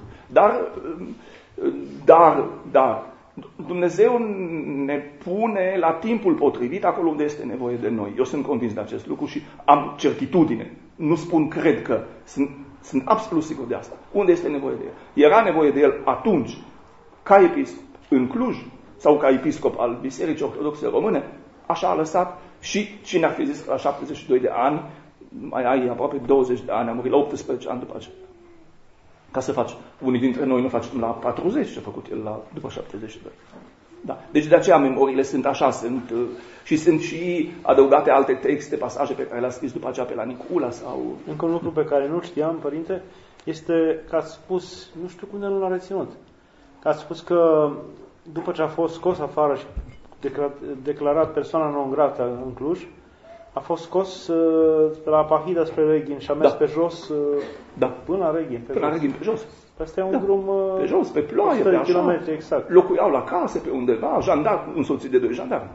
Dar, Dumnezeu ne pune la timpul potrivit acolo unde este nevoie de noi. Eu sunt convins de acest lucru și am certitudine. Nu spun cred că, sunt absolut sigur de asta. Unde este nevoie de el? Era nevoie de el atunci, ca episcop în Cluj sau ca episcop al Bisericii Ortodoxe Române, așa a lăsat și cine ar fi zis că la 72 de ani, mai ai aproape 20 de ani, a murit la 18 ani după aceea. Ca să faci, unii dintre noi nu facem la 40 ce a făcut el după 72. Da. Deci de aceea memoriile sunt așa, sunt și adăugate alte texte, pasaje pe care le-a scris după aceea pe la Nicula sau... Încă un lucru pe care nu știam, părinte, este că ați spus, nu știu cum de nu l-a reținut, că ați spus că după ce a fost scos afară și declarat persoana non grata în Cluj, a fost scos pe la Pahida spre Reghin și a mers pe jos până la Reghin. Până la Reghin, pe jos. Asta e un drum pe jos, pe ploaie, pe așa. Exact. Locuiau la case pe undeva, jandarmi, însoțit de 2 jandarmi.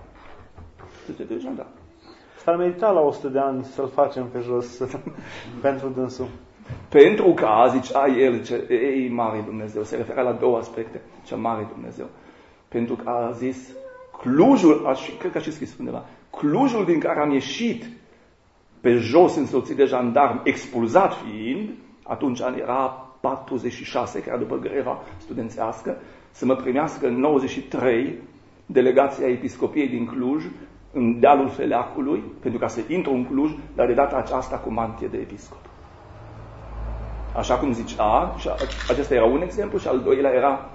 S-ar merita la 100 de ani să-l facem pe jos pentru dânsul. Pentru că, zicea el, ei, mare Dumnezeu, se referea la 2 aspecte, cea mare Dumnezeu. Pentru că a zis, Clujul, cred că a și scris undeva, Clujul din care am ieșit pe jos însoțit de jandarmi, expulzat fiind, atunci era 46, chiar după greva studențească, să mă primească în 93 delegația episcopiei din Cluj, în dealul Feleacului, pentru ca să intru în Cluj, dar de data aceasta cu mantie de episcop. Așa cum zicea, și acesta era un exemplu, și al doilea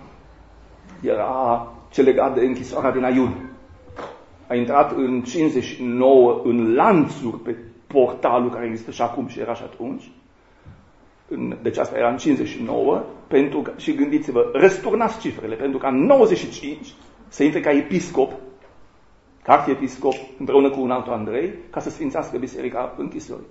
era cel legat de închisoarea din Aiun. A intrat în 59 în lanțuri pe portalul care există și acum și era și atunci. Deci asta era în 59, și gândiți-vă, răsturnați cifrele, pentru că în 95 să intre ca episcop, ca arhiepiscop, împreună cu un altul Andrei, ca să sfințească biserica închisorii.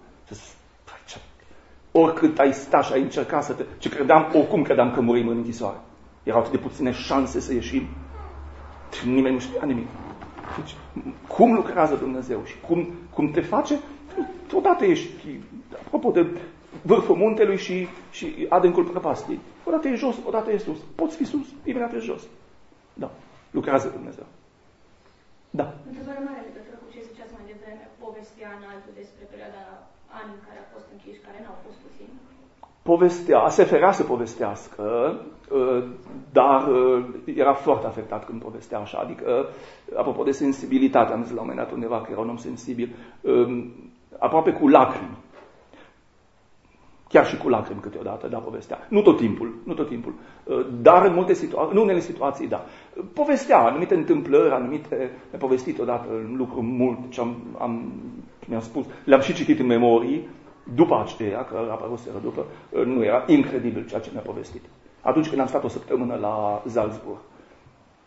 Oricât ai sta și ai încercat să te... oricum credeam că murim în închisoare. Erau atât de puține șanse să ieșim. Nimeni nu știa nimic. Deci, cum lucrează Dumnezeu și cum te face? Odată ești, apropo de vârful muntelui și adâncul prăpastiei. Odată ești jos, odată ești sus. Poți fi sus, imediat ești jos. Da, lucrează Dumnezeu. Da. Întrebarea mare legătură cu ce ziceați mai devreme, povestea în altul despre perioada ani în care a fost închiși, care n-au fost puțini. Se ferea să povestească, dar era foarte afectat când povestea așa. Adică, apropo de sensibilitate, am zis la un moment dat undeva că era un om sensibil, aproape cu lacrimi. Chiar și cu lacrimi câteodată, da, povestea. Nu tot timpul. Dar în unele situații, da. Povestea anumite întâmplări, mi-a povestit odată un lucru mult ce mi-am spus, le-am și citit în memorii, după aceea, că a apărut seara după, nu era incredibil ceea ce mi-a povestit. Atunci când am stat o săptămână la Salzburg.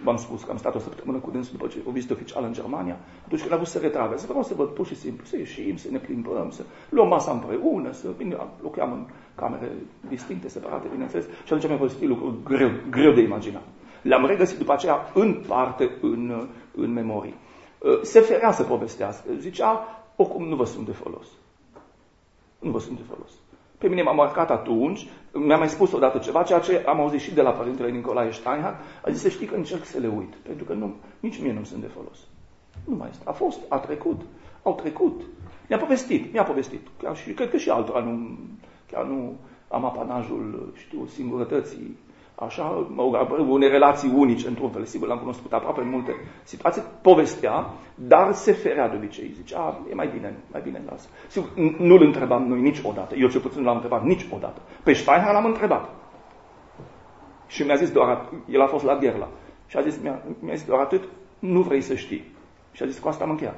v-am spus că am stat o săptămână cu dânsul după ce o vizită oficială în Germania, atunci când a vrut să retragă, să vreau să văd pur și simplu, să ieșim, să ne plimbăm, să luăm masa împreună, să locuiam în camere distincte, separate, bineînțeles, și atunci mi-a fost lucruri greu de imaginat. Le-am regăsit după aceea în parte în memorii. Se ferea să povestească, zicea, oricum nu vă sunt de folos. Nu vă sunt de folos. Pe mine m-a marcat atunci, mi-a mai spus odată ceva, ceea ce am auzit și de la părintele Nicolae Steinhardt, a zis să știi că încerc să le uit, pentru că nici mie nu sunt de folos. Nu mai este. A trecut. Au trecut. Mi-a povestit. Chiar și, cred că și altora chiar nu am apanajul, singurătății. Așa, unei relații unice, într-un fel. Sigur, l-am cunoscut aproape în multe situații. Povestea, dar se ferea de obicei. Zicea, e mai bine lasă. Sigur, nu-l întrebam noi niciodată. Eu cel puțin nu l-am întrebat niciodată. Pe Steinhardt l-am întrebat. Și mi-a zis doar, el a fost la Gherla. Și mi-a zis doar atât, nu vrei să știi. Și a zis, cu asta am încheiat.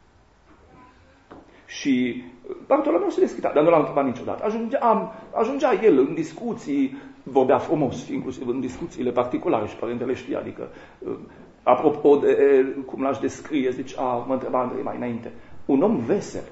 Și Bartolomeu se deschidea, dar nu l-am întrebat niciodată. Ajungea el în discuții, vorbea frumos, inclusiv în discuțiile particulare și părintele știa, adică apropo de cum l-aș descrie, mă întreba Andrei mai înainte, un om vesel,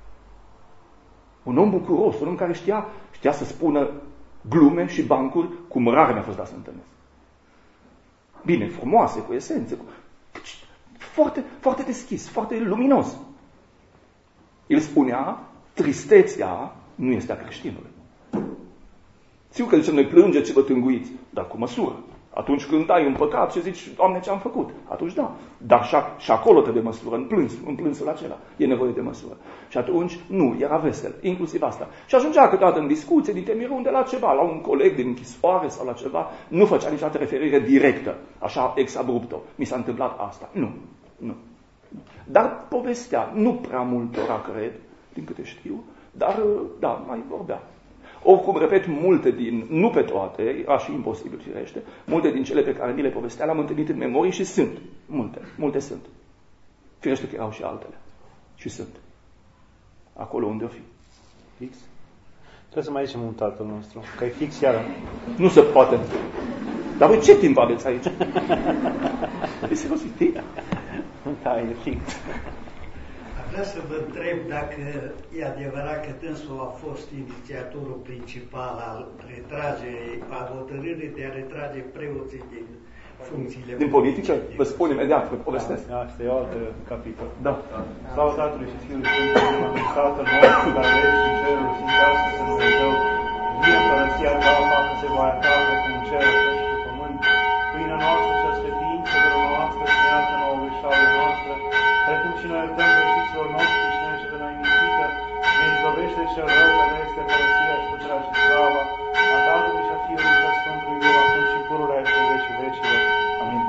un om bucuros, un om care știa să spună glume și bancuri cum rar mi-a fost dat să întâlnesc. Bine, frumoase, cu esențe, foarte, foarte deschis, foarte luminos. El spunea, tristețea nu este a creștinului. Sigur că zicem, noi plângeți și vă tânguiți, dar cu măsură. Atunci când ai un păcat și zici, Doamne, ce am făcut? Atunci da. Dar și acolo trebuie măsură, în plânsul acela. E nevoie de măsură. Și atunci, nu, era vesel, inclusiv asta. Și ajungea câteodată în discuție, din temirunde la ceva, la un coleg din închisoare sau la ceva, nu făcea niciodată referire directă, așa ex abrupto. Mi s-a întâmplat asta. Nu. Dar povestea, nu prea multora, cred, din câte știu, dar, da, mai vorbea. Oricum, repet, nu pe toate, era și imposibil, firește, multe din cele pe care mi le povestea le-am întâlnit în memorii și sunt. Multe sunt. Firește că erau și altele. Și sunt. Acolo unde o fi. Fix? Trebuie să mai zicem un tatăl nostru, că e fix iară. Nu se poate. Dar voi ce timp aveți aici? Este posibil? Da, e fix. Vreau să vă întreb dacă e adevărat că dânsul a fost inițiatorul principal al retragerii, a hotărârii de a retrage preoții din funcțiile din politică? Vă spun imediat, vă povestesc. Asta e o altă capitol. Da. Slavă Tatălui și Fiului Sfântului, Tatăl nostru care ești în cerul, sfințească să numele Tău, vie împărăția Ta, facă-se voia Ta, precum în cer, așa și pe pământ. Pâinea noastră cea sfătință, căruia noastră, și ne iartă nouă greșalile noastre, precum și noi iertăm greșiților noștri și noi ce de noi nimică, ne izbăvește cel rău, care este împărăția și puterea și slava, a Tatălui și a Fiului și a Sfântului Duh, acum și pururea și în vecii vecilor. Amin.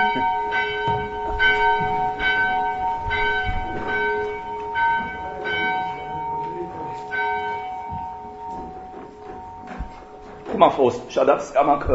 Cum a fost? Și-a dat seama că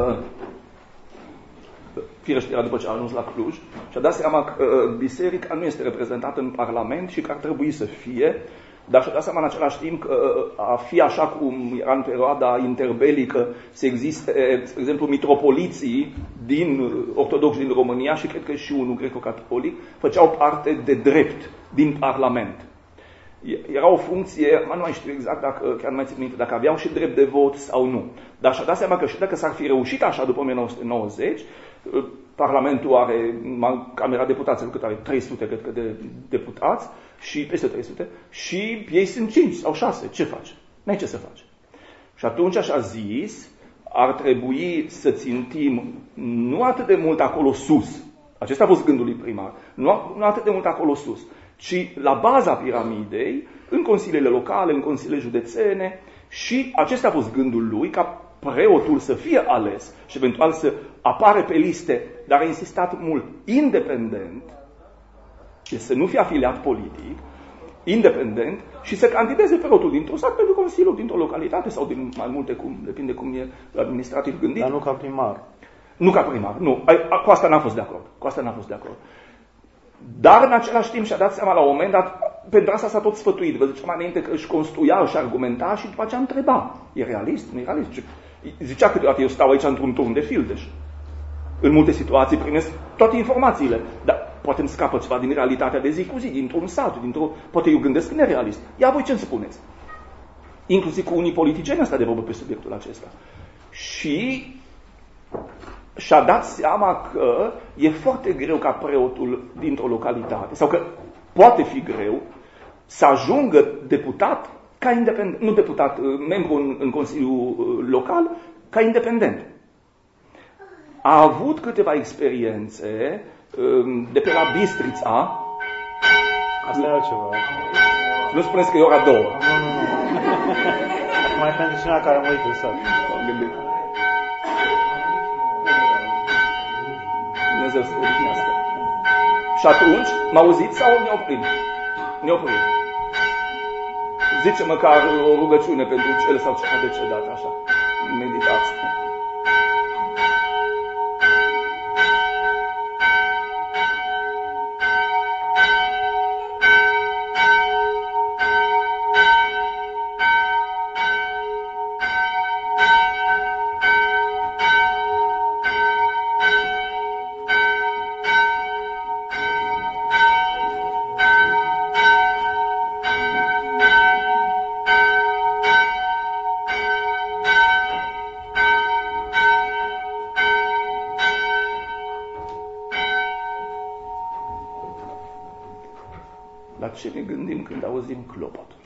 firește era după ce a ajuns la Cluj, și-a dat seama că biserica nu este reprezentată în Parlament și că ar trebui să fie, dar și-a dat seama în același timp că a fi așa cum era în perioada interbelică, să existe, spre exemplu, mitropoliții ortodoxi din România și cred că și unul greco-catolic, făceau parte de drept din Parlament. Era o funcție, nu mai știu exact, chiar nu mai țin minte, dacă aveau și drept de vot sau nu. Dar și-a dat seama că și dacă s-ar fi reușit așa după 1990, Parlamentul are, Camera Deputaților, cât are 300, cred că, de deputați, și peste 300, și ei sunt 5 sau 6. Ce faci? N-ai ce să faci. Și atunci așa zis, ar trebui să țintim nu atât de mult acolo sus, acesta a fost gândul lui primar, nu atât de mult acolo sus, ci la baza piramidei, în consiliile locale, în consiliile județene, și acesta a fost gândul lui, ca preotul să fie ales și eventual să apare pe liste, dar a insistat mult independent, și să nu fie afiliat politic, independent, și să candideze preotul dintr-un sat pentru consiliul dintr-o localitate sau din mai multe, depinde cum e administrativ gândit. Dar nu ca primar. Nu ca primar, nu. Cu asta n-am fost de acord. Dar în același timp și-a dat seama la un moment dat, pentru asta s-a tot sfătuit. Vă ziceam mai înainte că își construia, își argumenta și după aceea întreba. E realist? Nu e realist? Zicea câteodată, eu stau aici într-un turn de fildeș. În multe situații primesc toate informațiile, dar poate îmi scapă ceva din realitatea de zi cu zi, dintr-un sat, poate eu gândesc nerealist. Ia voi ce-mi spuneți? Inclusiv cu unii politicieni ăsta de vorbă pe subiectul acesta. Și și-a dat seama că e foarte greu ca preotul dintr-o localitate, sau că poate fi greu, să ajungă deputat ca independent, nu deputat, membru în Consiliul Local, ca independent. A avut câteva experiențe de pe la Bistrița. Asta e altceva. Nu spuneți că e ora 2. Nu. Mai pentru cineva care mă uită în sat. Dumnezeu să odihnească. Și atunci, m-auziți sau ne oprim? Ne oprim. Zice măcar o rugăciune pentru cel sau ceva decedat, așa. Meditați. Ce ne gândim când auzim clopotul?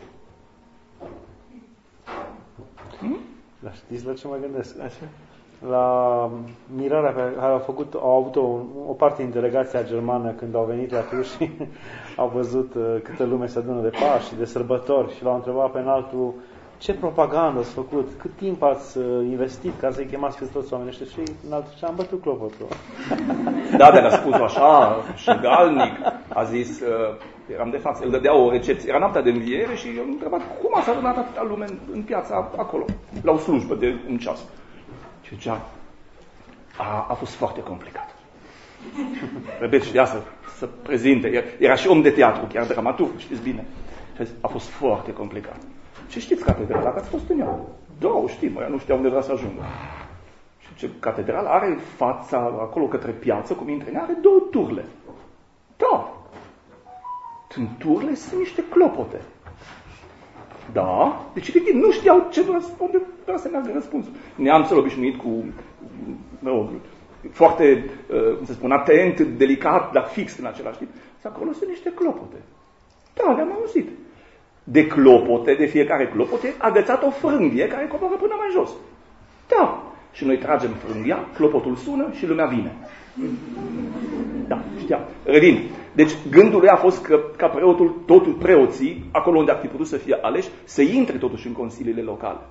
Dar știți la ce mă gândesc? Așa? La mirarea pe care au avut o parte din delegația germană când au venit la Cluj și au văzut câtă lume se adună de Paști, de sărbători și l-au întrebat pe înaltul ce propagandă ați făcut, cât timp ați investit ca să-i chemați pe toți oamenii ăștia și înaltul și am bătut clopotul. Da, dar a spus așa și galnic, a zis, eram de față, el dădea o recepție, era noaptea de înviere și eu am întrebat cum a adunat atâta lume în piața acolo, la o slujbă de un ceas. Și zicea, a fost foarte complicat. Trebuie știa să prezinte, era și om de teatru, chiar dramaturg, știți bine. Și a zis, a fost foarte complicat. Și știți catedrala, că ați fost în ea. Da, știm, ăia nu știa unde vrea să ajungă. Și ce catedrala are fața acolo către piață, cum intră în ea, are 2 turle. Da. În turle sunt niște clopote. Da. Deci, efectiv, nu știau ce unde vrea să meargă răspunsul. Neamțul obișnuit cu, foarte, cum se spune, atent, delicat, dar fix în același timp. Și acolo sunt niște clopote. Da, le-am auzit. De clopote, de fiecare clopote, agățat o frânghie care coboară până mai jos. Da. Și noi tragem frânghia, clopotul sună și lumea vine. Da, știam. Revin. Deci gândul lui a fost că ca preotul, totul preoții, acolo unde ar fi putut să fie aleși, să intre totuși în consiliile locale.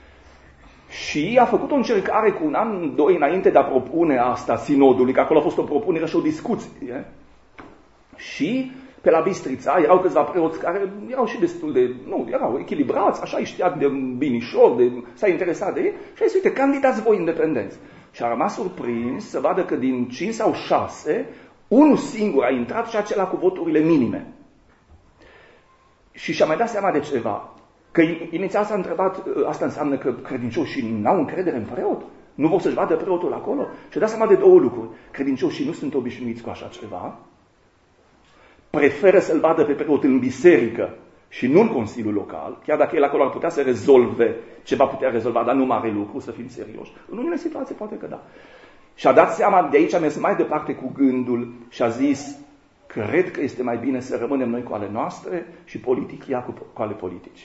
Și a făcut o încercare cu 1 an, 2 înainte de a propune asta sinodului, că acolo a fost o propunere și o discuție. Și pe la Bistrița erau câțiva preoți care erau și destul de, erau echilibrați, așa, îi știa de binișor, s-a interesat de ei și a zis, uite, candidați voi independenți. Și a rămas surprins să vadă că din 5 sau 6, unul singur a intrat și acela cu voturile minime. Și și-a mai dat seama de ceva, că inițial s-a întrebat, asta înseamnă că credincioșii n-au încredere în preot? Nu vor să-și vadă preotul acolo? Și-a dat seama de 2 lucruri. Credincioșii nu sunt obișnuiți cu așa ceva, preferă să-l vadă pe preot în biserică și nu în Consiliul Local, chiar dacă el acolo ar putea să rezolve ce va putea rezolva, dar nu mare lucru, să fim serioși. În unele situații poate că da. Și a dat seama, de aici a mers mai departe cu gândul și a zis, cred că este mai bine să rămânem noi cu ale noastre și politichia cu ale politicii.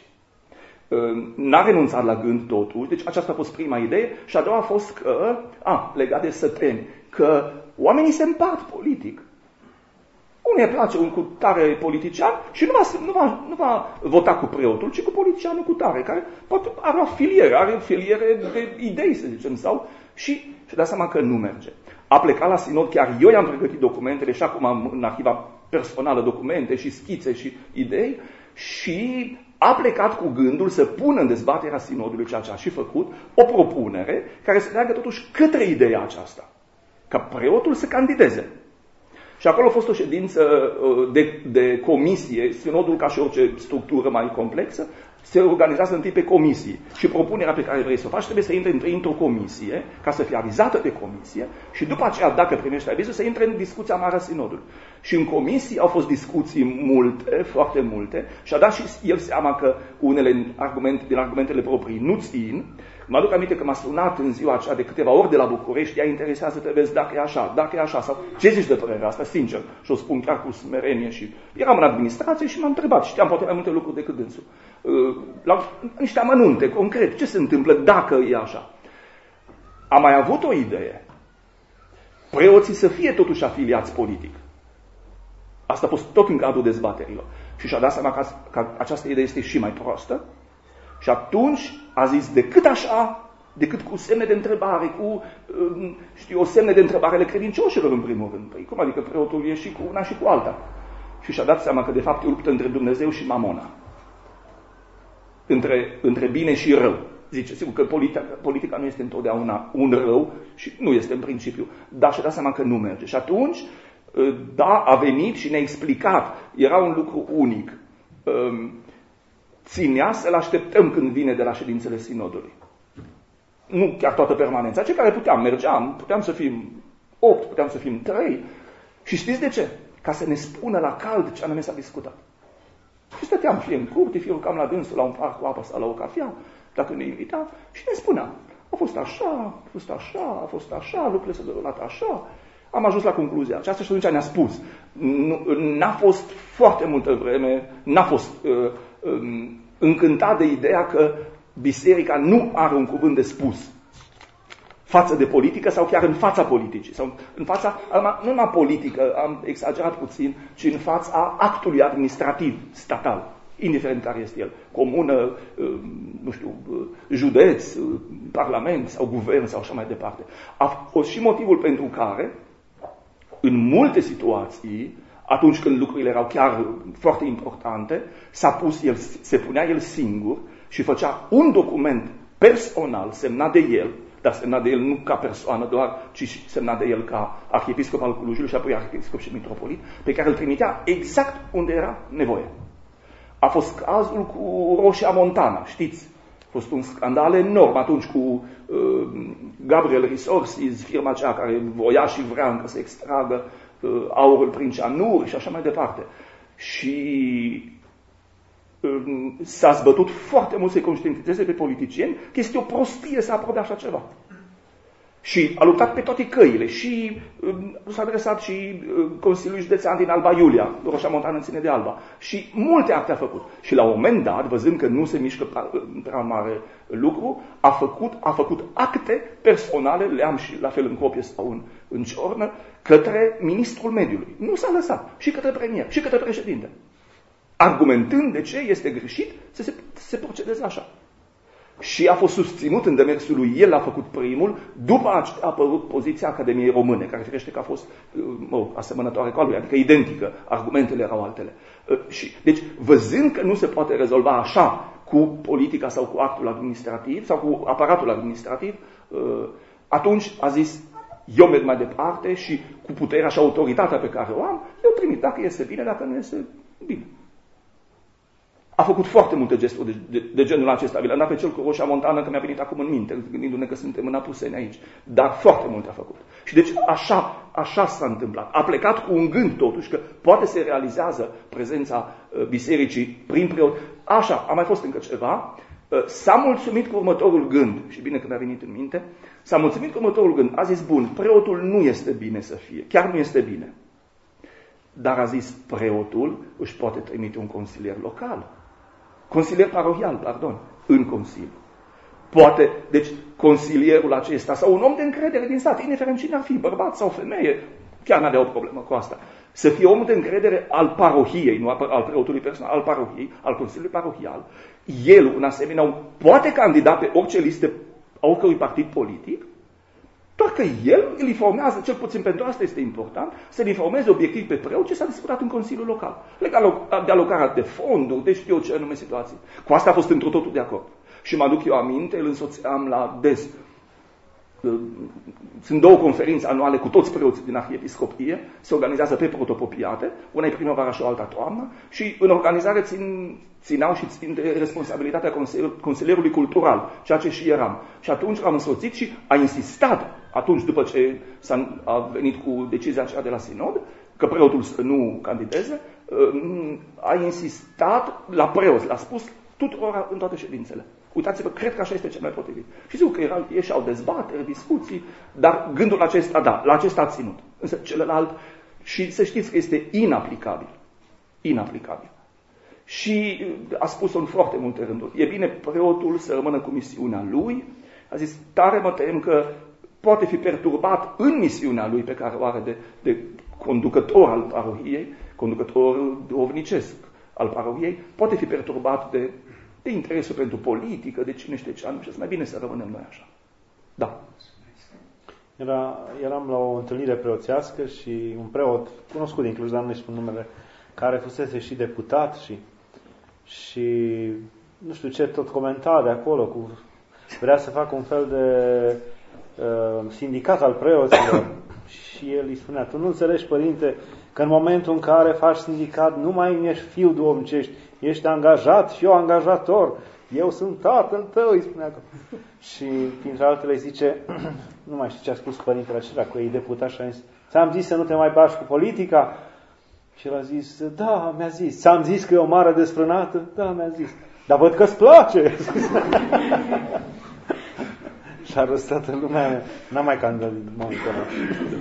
N-a renunțat la gând totuși, deci aceasta a fost prima idee și a doua a fost că, legat de săteni, că oamenii se împart politic. Unii îi place un cutare politician și nu va vota cu preotul, ci cu politicianul cutare, care poate are o filiere de idei, să zicem, sau și dă seama că nu merge. A plecat la sinod, chiar eu i-am pregătit documentele și acum am în arhiva personală documente și schițe și idei și a plecat cu gândul să pună în dezbaterea sinodului, ceea ce a și făcut, o propunere care să meargă totuși către ideea aceasta, ca preotul să candideze. Și acolo a fost o ședință de comisie, sinodul ca și orice structură mai complexă, se organizează întâi pe comisie și propunerea pe care vrei să o faci trebuie să intre într-o comisie, ca să fie avizată de comisie și după aceea, dacă primești avizul, să intre în discuția mare a sinodului. Și în comisie au fost discuții multe, foarte multe, și a dat și el seama că unele din argumentele proprii nu țin. Mă aduc aminte că m-a sunat în ziua aceea de câteva ori de la București, ea interesează să te vezi dacă e așa, sau ce zici de părerea asta, sincer, și o spun chiar cu smerenie și eram în administrație și m-am întrebat, știam poate mai multe lucruri decât dânsul. La niște amănunte, concret, ce se întâmplă dacă e așa. Am mai avut o idee, preoții să fie totuși afiliați politic. Asta a fost tot în cadrul dezbaterilor. Și și-a dat seama că această idee este și mai proastă. Și atunci a zis, decât cu semne de întrebare, cu, o semne de întrebare ale credincioșilor în primul rând. Păi, cum adică preotul e și cu una și cu alta? Și și-a dat seama că de fapt e o luptă între Dumnezeu și Mamona. Între bine și rău. Zice, sigur că politica nu este întotdeauna un rău și nu este în principiu, dar și-a dat seama că nu merge. Și atunci, da, a venit și ne-a explicat. Era un lucru unic. Ținea să-l așteptăm când vine de la ședințele sinodului. Nu chiar toată permanența. Cei care puteam să fim 8, puteam să fim 3. Și știți de ce? Ca să ne spună la cald ce anume s-a discutat. Și stăteam fie în curte, fie urcam la dânsul, la un parc cu apă sau la o cafea, dacă ne invita, și ne spunea. A fost așa, lucrurile s-au derulat așa. Am ajuns la concluzia aceasta și atunci ne-a spus. N-a fost foarte multă vreme, n-a fost încântat de ideea că biserica nu are un cuvânt de spus față de politică sau chiar în fața politicii. Sau în fața, nu numai politică, am exagerat puțin, ci în fața actului administrativ, statal, indiferent care este el. Comună, județ, parlament sau guvern sau așa mai departe. A fost și motivul pentru care, în multe situații, atunci când lucrurile erau chiar foarte importante, se punea el singur și făcea un document personal semnat de el, dar semnat de el nu ca persoană doar, ci semnat de el ca arhiepiscop al Clujului și apoi arhiepiscop și mitropolit, pe care îl trimitea exact unde era nevoie. A fost cazul cu Roșia Montana, știți? A fost un scandal enorm atunci cu Gabriel Resources, firma aceea care voia și vrea încă să extragă aurul prin cianuri și așa mai departe. Și s-a zbătut foarte mult să-i conștientizeze pe politicieni că este o prostie să aprobe așa ceva. Și a luptat pe toate căile și s-a adresat și Consiliul Județean din Alba Iulia, Roșia Montană ține de Alba. Și multe acte a făcut. Și la un moment dat, văzând că nu se mișcă prea mare lucru, a făcut acte personale, le am și la fel în copie sau în ciornă, către ministrul mediului. Nu s-a lăsat. Și către premier, și către președinte. Argumentând de ce este greșit să se procedeze așa. Și a fost susținut în demersul lui, el a făcut primul, după aceea a apărut poziția Academiei Române, care firește că a fost asemănătoare cu a lui, adică identică, argumentele erau altele. Deci, văzând că nu se poate rezolva așa cu politica sau cu actul administrativ sau cu aparatul administrativ, atunci a zis, eu merg mai departe și cu puterea și autoritatea pe care o am, eu trimit, dacă iese bine, dacă nu iese bine. A făcut foarte multe gesturi de genul acesta. Vi l-am dat pe cel cu Roșia Montană, că mi-a venit acum în minte, gândindu-ne că suntem în Apuseni aici. Dar foarte multe a făcut. Și deci așa s-a întâmplat. A plecat cu un gând totuși, că poate se realizează prezența bisericii prin preot. Așa, a mai fost încă ceva. S-a mulțumit cu următorul gând, și bine că mi-a venit în minte, s-a mulțumit cu următorul gând. A zis, bun, preotul nu este bine să fie, chiar nu este bine. Dar a zis, preotul își poate trimite un consilier local. Consilier parohial, pardon, în consiliu. Poate, deci, consilierul acesta sau un om de încredere din stat, indiferent cine ar fi, bărbat sau femeie, chiar n-avea o problemă cu asta. Să fie omul de încredere al parohiei, nu al preotului personal, al parohiei, al consiliului parohial. El, un asemenea om, poate candida pe orice listă a oricărui partid politic, doar că el îl informează, cel puțin pentru asta este important, să-l informeze obiectiv pe preot ce s-a discutat în Consiliul Local. Legal de alocarea de fonduri, de știu eu ce anume situații. Cu asta a fost într totul de acord. Și mă aduc eu aminte, îl însoțeam la des sunt două conferințe anuale cu toți preoții din Arhiepiscopie, se organizează pe protopopiate, una e primăvara și o alta toamnă, și în organizare țineau și țin de responsabilitatea consilierului cultural, ceea ce și eram. Și atunci l-am însoțit și a insistat, atunci după ce a venit cu decizia aceea de la sinod, că preotul să nu candideze, a insistat la preoți, l-a spus tuturor în toate ședințele. Uitați-vă, cred că așa este cel mai potrivit. Și zic că ieșeau dezbateri, discuții, dar gândul acesta, da, la acesta a ținut. Însă celălalt, și să știți că este inaplicabil. Inaplicabil. Și a spus-o în foarte multe rânduri. E bine preotul să rămână cu misiunea lui. A zis, tare mă tem că poate fi perturbat în misiunea lui pe care o are de conducător al parohiei, conducător duhovnicesc al parohiei, poate fi perturbat de interesul pentru politică, de cine știe ce, și mai bine să rămânem noi așa. Da. Eram la o întâlnire preoțească și un preot cunoscut din Cluj, dar nu-i spun numele, care fusese și deputat și nu știu ce tot comenta de acolo, vrea să facă un fel de sindicat al preoților și el îi spunea, tu nu înțelegi, părinte, că în momentul în care faci sindicat nu mai ești fiu duhovnicești, ești angajat și eu angajator. Eu sunt tatăl tău, îi spunea. Și printre altele îi zice, nu mai știu ce a spus părintele acela, că e deputat și a zis, ți-am zis să nu te mai bagi cu politica? Și el a zis, da, mi-a zis. Ți-am zis că e o mare desfrânată? Da, mi-a zis. Dar văd că-ți place. Și a râs toată lumea, n-am mai candidat din momentul ăla.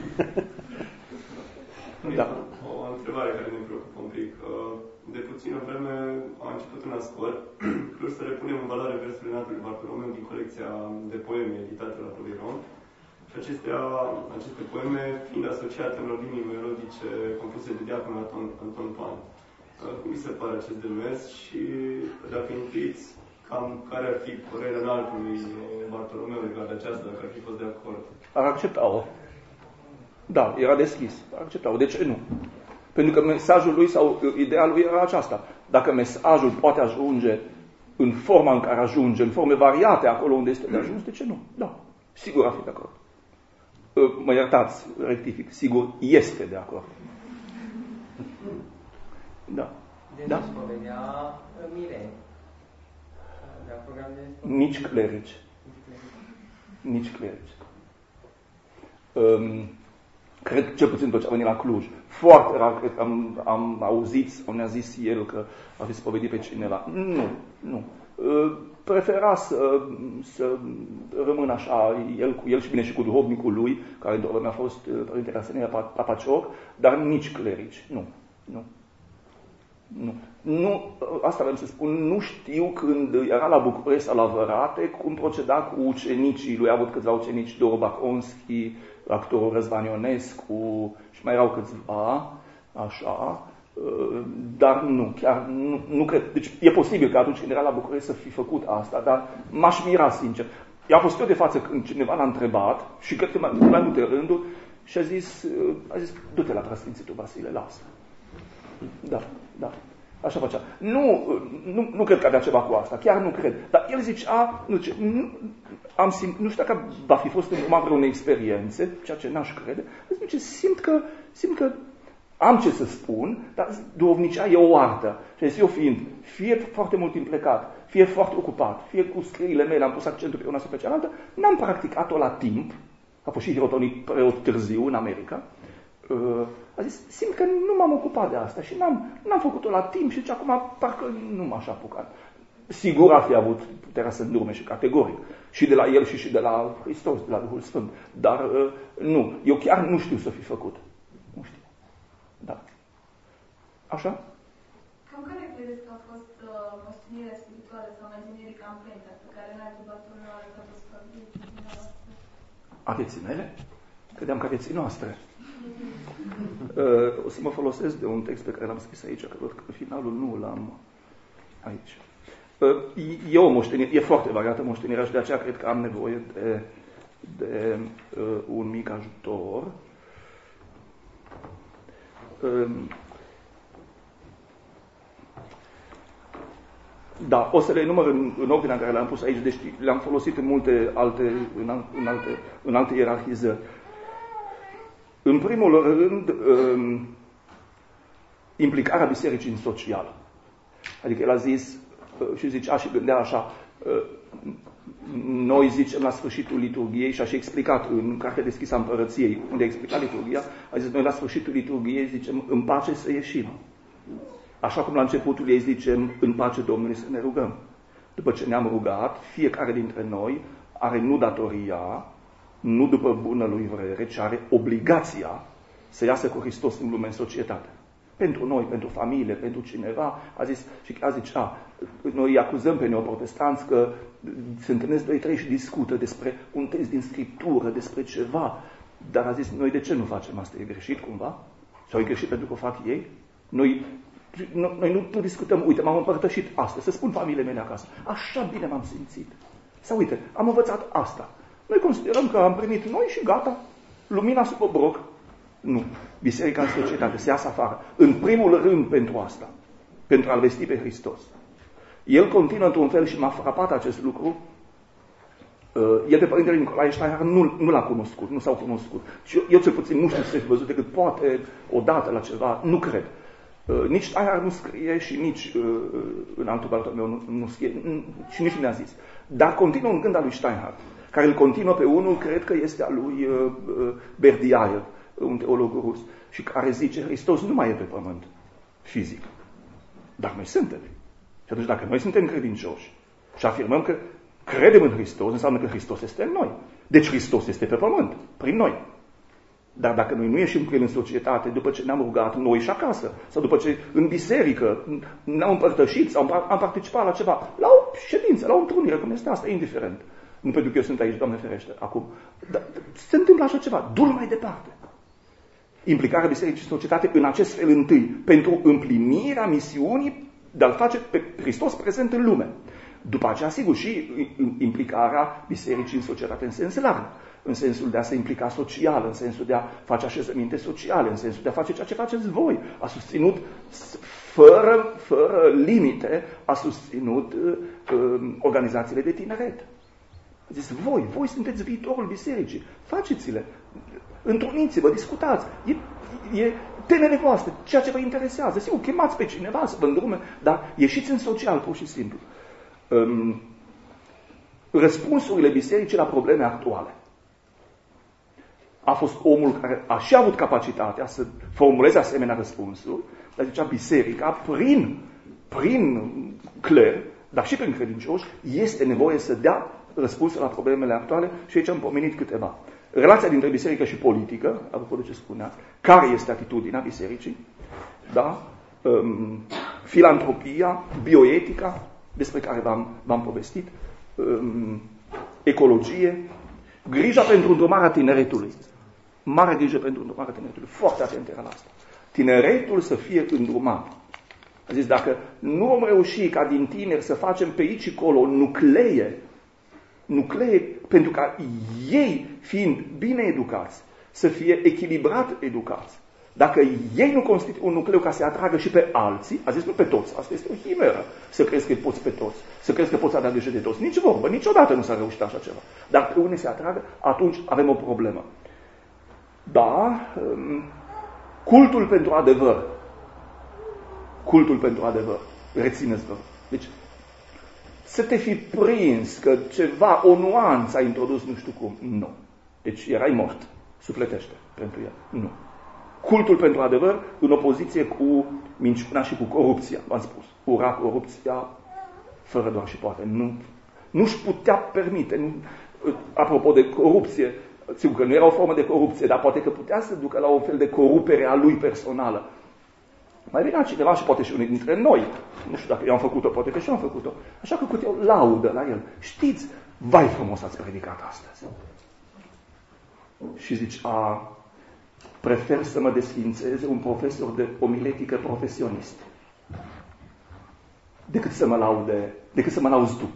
Da. O întrebare care ne preocupă un pic. De puțină vreme a început un ascult, plus să repunem în valoare versurile Înaltului Bartolomeu din colecția de poeme editate la Proviron. Și aceste poeme fiind asociate în linii melodice compuse de diaconul Anton Pan. Cum mi se pare acest demers și dacă intuiți cam care ar fi părerea Înaltului Bartolomeu legat de aceasta, dacă ar fi fost de acord? Ar accepta-o. Da, era deschis. Ar accepta-o. De ce nu? Pentru că mesajul lui sau ideea lui era aceasta. Dacă mesajul poate ajunge în forma în care ajunge, în forme variate, acolo unde este de ajuns, de ce nu? Da, sigur ar fi de acord. Mă iertați, rectific, sigur este de acord. Da. De da? spovedea mireni. Nici clerici. Nici clerici. Cred cel puțin după ce a venit la Cluj. Foarte rar, cred că am auzit, sau ne-a zis el că a fi spovedit pe cineva. Nu. Prefera să rămână așa, el cu el și bine și cu duhovnicul lui, care într-o vreme a fost părintele Arsenia Papacioc, dar nici clerici. Nu, asta vreau să spun, nu știu când era la București sau la Vărate cum proceda cu ucenicii lui, a avut câțiva ucenici, Doru Baconski, actorul Răzvan Ionescu și mai erau câțiva, așa, dar nu, chiar nu cred. Deci e posibil că atunci când era la București să fi făcut asta, dar m-aș mira sincer. I-a fost eu de față când cineva l-a întrebat și cred că mai multe rânduri și a zis du-te la preasfințitul Vasile, lasă. Da. Așa făcea. Nu cred că avea ceva cu asta, chiar nu cred. Dar el zicea, nu știu dacă va fi fost în urma vreunei experiențe, ceea ce n-aș crede, zice, simt că am ce să spun, dar duhovnicia e o artă. Și eu fiind fie foarte mult plecat, fie foarte ocupat, fie cu scriile mele, am pus accentul pe una sau pe cealaltă, n-am practicat-o la timp, a fost și hirotonic preot târziu în America, a zis, simt că nu m-am ocupat de asta și n-am făcut-o la timp și acum parcă nu m-aș apuca. Sigur ar fi avut puterea să îndurme și categoric. Și de la el și de la Hristos, de la Duhul Sfânt. Dar nu, eu chiar nu știu să fi făcut. Nu știu. Da. Așa? Cam care credeți că a fost moștenirea spirituală sau mai generic amprenta pe care Înaltul Bartolomeu a arătat-o spre vieții dumneavoastră? A vieții mele? Credeam că a vieții noastre. O să mă folosesc de un text pe care l-am scris aici, că văd că finalul nu l-am aici. E o moștenire, e foarte variată moștenirea și de aceea cred că am nevoie de un mic ajutor. Da, o să le enumăr în ordinea care le-am pus aici, deci le-am folosit în multe în alte ierarhizări. În primul rând, implicarea bisericii în social. Adică el a zis și zicea și gândea așa, noi zicem la sfârșitul liturgiei, și a și explicat în Cartea deschisă a Împărăției, unde a explicat liturgia, a zis, noi la sfârșitul liturgiei zicem, în pace să ieșim. Așa cum la începutul ei zicem, în pace Domnului să ne rugăm. După ce ne-am rugat, fiecare dintre noi are nu datoria, nu după bună lui vrere, ci are obligația să iasă cu Hristos în lume, în societate. Pentru noi, pentru familie, pentru cineva, a zis, și chiar zicea, noi îi acuzăm pe neoprotestanți că se întâlnesc 2-3 și discută despre un text din Scriptură, despre ceva, dar a zis, noi de ce nu facem asta? E greșit cumva? Sau e greșit pentru că o fac ei? Noi nu discutăm, uite, m-am împărtășit astăzi, să spun familiei mele acasă, așa bine m-am simțit. Sau uite, am învățat asta. Noi considerăm că am primit noi și gata, lumina sub obroc. Nu. Biserica în societate se iasă afară. În primul rând pentru asta. Pentru a-L vesti pe Hristos. El continuă într-un fel și m-a frapat acest lucru. El pe Părintele Nicolae Steinhardt nu l-a cunoscut, nu s-au cunoscut. Și eu cel puțin nu știu să fi văzut decât poate odată la ceva, nu cred. Nici Steinhardt nu scrie și nici în altul Bartolomeu nu scrie și nici nu ne-a zis. Dar continuă un gând al lui Steinhardt, care îl continuă pe unul, cred că este al lui Berdiaev, un teolog rus, și care zice, Hristos nu mai e pe pământ, fizic, dar noi suntem. Și atunci dacă noi suntem credincioși și afirmăm că credem în Hristos, înseamnă că Hristos este în noi. Deci Hristos este pe pământ, prin noi. Dar dacă noi nu ieșim cu El în societate, după ce ne-am rugat noi și acasă, sau după ce în biserică ne-am împărtășit sau am participat la ceva, la o ședință, la o întrunire, cum este asta, indiferent. Nu pentru că eu sunt aici, Doamne ferește, acum. Dar se întâmplă așa ceva, du-l mai departe. Implicarea bisericii în societate în acest fel întâi, pentru împlinirea misiunii de a-L face pe Hristos prezent în lume. După aceea, sigur, și implicarea bisericii în societate în sens larg, în sensul de a se implica social, în sensul de a face așezăminte sociale, în sensul de a face ceea ce faceți voi. A susținut, fără limite, a susținut organizațiile de tineret. A zis, voi sunteți viitorul bisericii, faceți-le, întruniți-vă, discutați, e temele voastre, ceea ce vă interesează. Sigur, chemați pe cineva să vă îndrume, dar ieșiți în social, pur și simplu. Răspunsurile bisericii la probleme actuale. A fost omul care a și avut capacitatea să formuleze asemenea răspunsuri, dar zicea biserica, prin cler, dar și prin credincioși, este nevoie să dea răspunsuri la problemele actuale și aici am pomenit câteva. Relația dintre biserică și politică, apropo de ce spuneați, care este atitudinea bisericii, da? Filantropia, bioetica, despre care v-am povestit, ecologie, grija pentru îndrumarea tineretului. Mare grijă pentru îndrumarea tineretului. Foarte atent era la asta. Tineretul să fie îndrumat. A zis, dacă nu vom reuși ca din tineri să facem pe aici și colo nuclee, pentru ca ei, fiind bine educați, să fie echilibrat educați. Dacă ei nu constituie un nucleu ca să atragă și pe alții, a zis nu pe toți, asta este o chimeră, să crezi că poți pe toți, să crezi că poți avea grijă de toți. Nici vorbă, niciodată nu s-a reușit așa ceva. Dar pe unde se atragă, atunci avem o problemă. Da, cultul pentru adevăr. Cultul pentru adevăr. Rețineți-vă. Deci, să te fi prins că ceva, o nuanță a introdus nu știu cum. Nu. Deci erai mort. Sufletește pentru el. Nu. Cultul pentru adevăr în opoziție cu minciuna și cu corupția. V-am spus. Ura corupția fără doar și poate. Nu-și putea permite. Nu, apropo de corupție, sigur că nu era o formă de corupție, dar poate că putea să ducă la o fel de corupere a lui personală. Mai venea cineva și poate și unii dintre noi, nu știu dacă eu am făcut-o, poate că și eu am făcut-o, așa că eu laudă la el. Știți, vai frumos ați predicat astăzi. Și zici, prefer să mă desfințeze un profesor de omiletică profesionist decât să mă lauzi tu.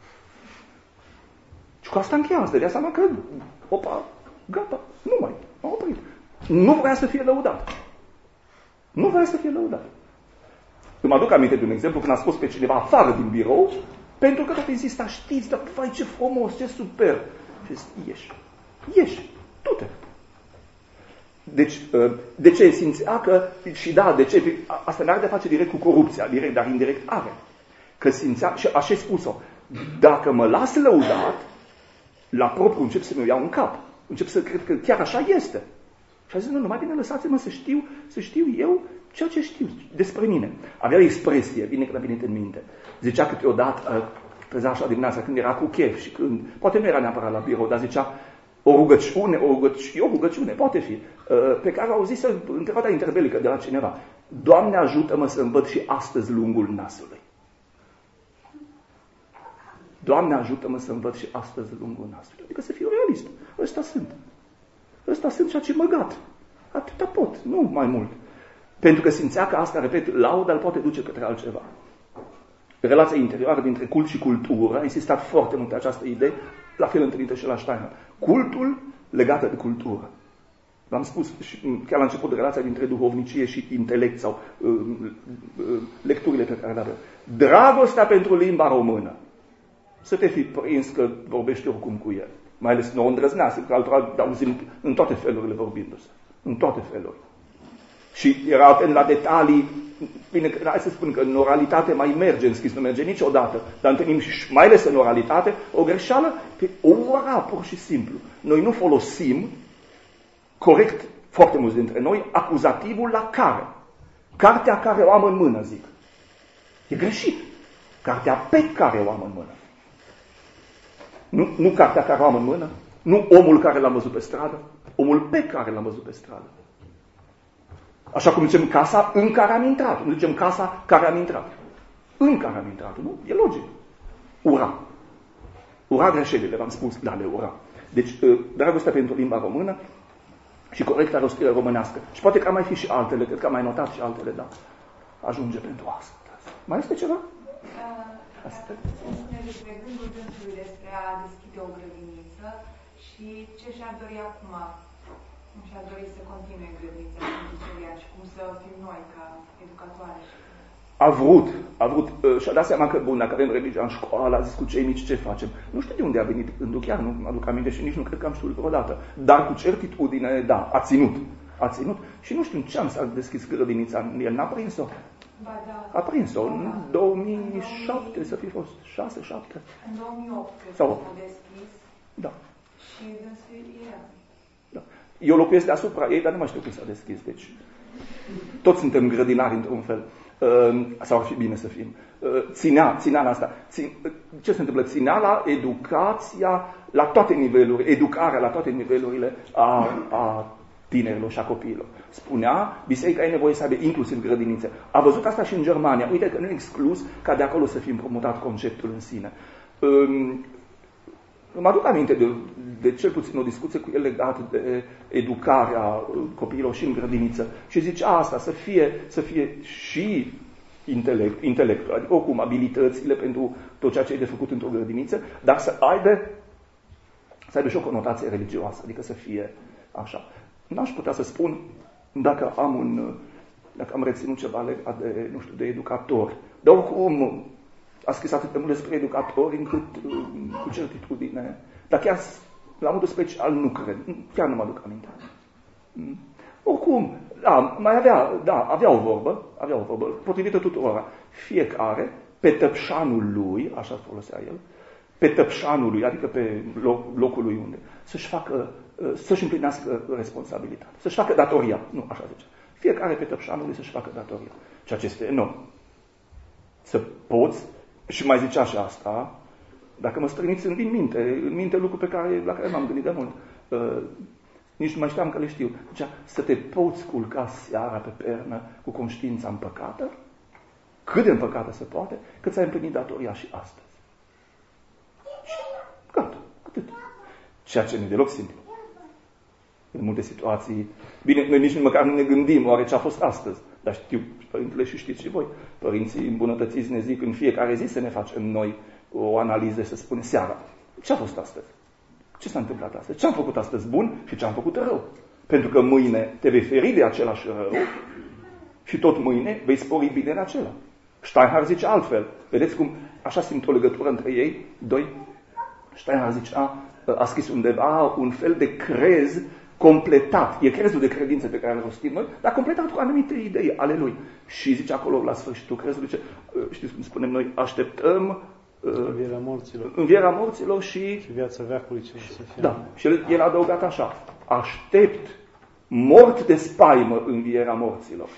Și cu asta încheia, îți dădea seama că, opa, gata, nu mai, m-am oprit. Nu vrea să fie lăudat. Nu vrea să fie lăudat. Îmi aduc aminte de un exemplu când a scos pe cineva afară din birou, pentru că tot insista, știți, dar vai ce frumos, ce super. Și zic, ieși, du-te. Deci, de ce simțea că, și da, de ce, asta n-are de face direct cu corupția, direct, dar indirect are. Că simțea, și așa ai spus-o, dacă mă las lăudat, la propriu încep să mi-o iau în cap. Încep să cred că chiar așa este. Și a zis, nu, mai bine lăsați-mă să știu eu ceea ce știu despre mine. Avea o expresie, bine că mi-a venit în minte. Zicea câteodată, trezea așa dimineața, când era cu chef și când, poate nu era neapărat la birou, dar zicea, o rugăciune, poate fi, pe care au zis-o întrebarea interbelică de la cineva. Doamne, ajută-mă să învăț și astăzi lungul nasului. Doamne, ajută-mă să învăț și astăzi lungul nasului. Adică să fiu realist. Ăsta sunt ceea ce mă gat. Atâta pot, nu mai mult. Pentru că simțea că asta, repet, lauda îl poate duce către altceva. Relația interioară dintre cult și cultură, a insistat foarte mult pe această idee, la fel întâlnită și la Steiner. Cultul legat de cultură. V-am spus și chiar la început de relația dintre duhovnicie și intelect sau lecturile pe care le avem. Dragostea pentru limba română. Să te fi prins că vorbești oricum cu el. Mai ales nouă îndrăznească, că altora auzim în toate felurile vorbindu-se. În toate felurile. Și era atent la detalii. Bine, hai să spun că în oralitate mai merge, în scris nu merge niciodată, dar întâlnim și mai ales în oralitate o greșeală pe ora, pur și simplu. Noi nu folosim corect, foarte mulți dintre noi, acuzativul la care. Cartea care o am în mână, zic. E greșit. Cartea pe care o am în mână. Nu cartea care o am în mână, nu omul care l-am văzut pe stradă, omul pe care l-am văzut pe stradă. Așa cum zicem casa în care am intrat. Nu zicem casa care am intrat. În care am intrat, nu? E logic. Ura greșelile, v-am spus, da, le ura. Deci, dragostea pentru limba română și corecta rostire românească. Și poate că mai fi și altele, cred că am mai notat și altele, da. Ajunge pentru asta. Mai este ceva? Asta. Despre gândul dânsului despre a deschide o grădiniță și ce și-ar dori acum. Cum și-ar dori să continue grădinița și cum să fim noi ca educatoare. A vrut și-a dat seama că, bun, dacă avem religia în școală, a zis cu cei mici ce facem. Nu știu de unde a venit gândul, chiar nu mă aduc aminte și nici nu cred că am știut vreodată. Dar cu certitudine, da, a ținut. Și nu știu în ce an s-a deschis grădinița, el n-a prins-o. Ba, da. A prins-o în 2007, să fi fost 6-7. În 2008, cred că s-a deschis. Da. Și dânsul era. Da. Eu locuiesc deasupra ei, dar nu mai știu cum s-a deschis, deci toți suntem grădinari într-un fel. Sau ar fi bine să fim. Ținea la asta. Ce se întâmplă? Ținea la educația la toate nivelurile, educarea la toate nivelurile a tinerilor și a copiilor. Spunea, biserica e nevoie să aibă inclusiv grădinițe. A văzut asta și în Germania. Uite că nu e exclus ca de acolo să fie împrumutat conceptul în sine. Mă aduc aminte de cel puțin o discuție cu el legată de educarea copiilor și în grădiniță. Și zicea asta, să fie și intelectul, adică oricum abilitățile pentru tot ceea ce e de făcut într-o grădiniță, dar să aibă și o conotație religioasă, adică să fie așa. N-aș putea să spun dacă am reținut ceva legat de, nu știu, de educatori. Dar oricum a scris atât de mult despre educatori încât cu certitudine. Dar chiar la modul special nu cred. Chiar nu mă aduc aminte. Oricum, avea o vorbă, potrivită tuturora. Fiecare, pe tăpșanul lui, așa folosea el, pe tăpșanul lui, adică pe locul lui unde, să-și împlinească responsabilitatea, să-și facă datoria. Nu, așa zice. Fiecare pe tăpșanul lui să-și facă datoria. Ceea ce este enorm. Să poți, și mai zicea și asta, dacă mă străniți în minte lucruri la care m-am gândit de mult. Nici nu mai știam că le știu. Zicea, să te poți culca seara pe pernă cu conștiința împăcată, cât de împăcată se poate, cât ți-ai împlinit datoria și astăzi. Gata, atât. Ceea ce nu e deloc simplu. În multe situații, bine, noi nici măcar nu ne gândim oare ce a fost astăzi. Dar știu, părintele, și știți și voi, părinții îmbunătățiți ne zic în fiecare zi să ne facem noi o analiză, să spunem seara. Ce a fost astăzi? Ce s-a întâmplat astăzi? Ce am făcut astăzi bun și ce am făcut rău? Pentru că mâine te vei feri de același rău și tot mâine vei spori binele acela. Steinhardt zice altfel. Vedeți cum așa simt o legătură între ei, doi? Steinhardt zicea, a scris undeva un fel de crez completat. E crezul de credință pe care îl rostim noi, dar completat cu anumite idei ale lui. Și zice acolo, la sfârșitul crezului, zice, știți cum spunem noi, așteptăm învierea morților și viața veacului ce să fie. Da. Și el a adăugat așa, aștept mort de spaimă învierea morților.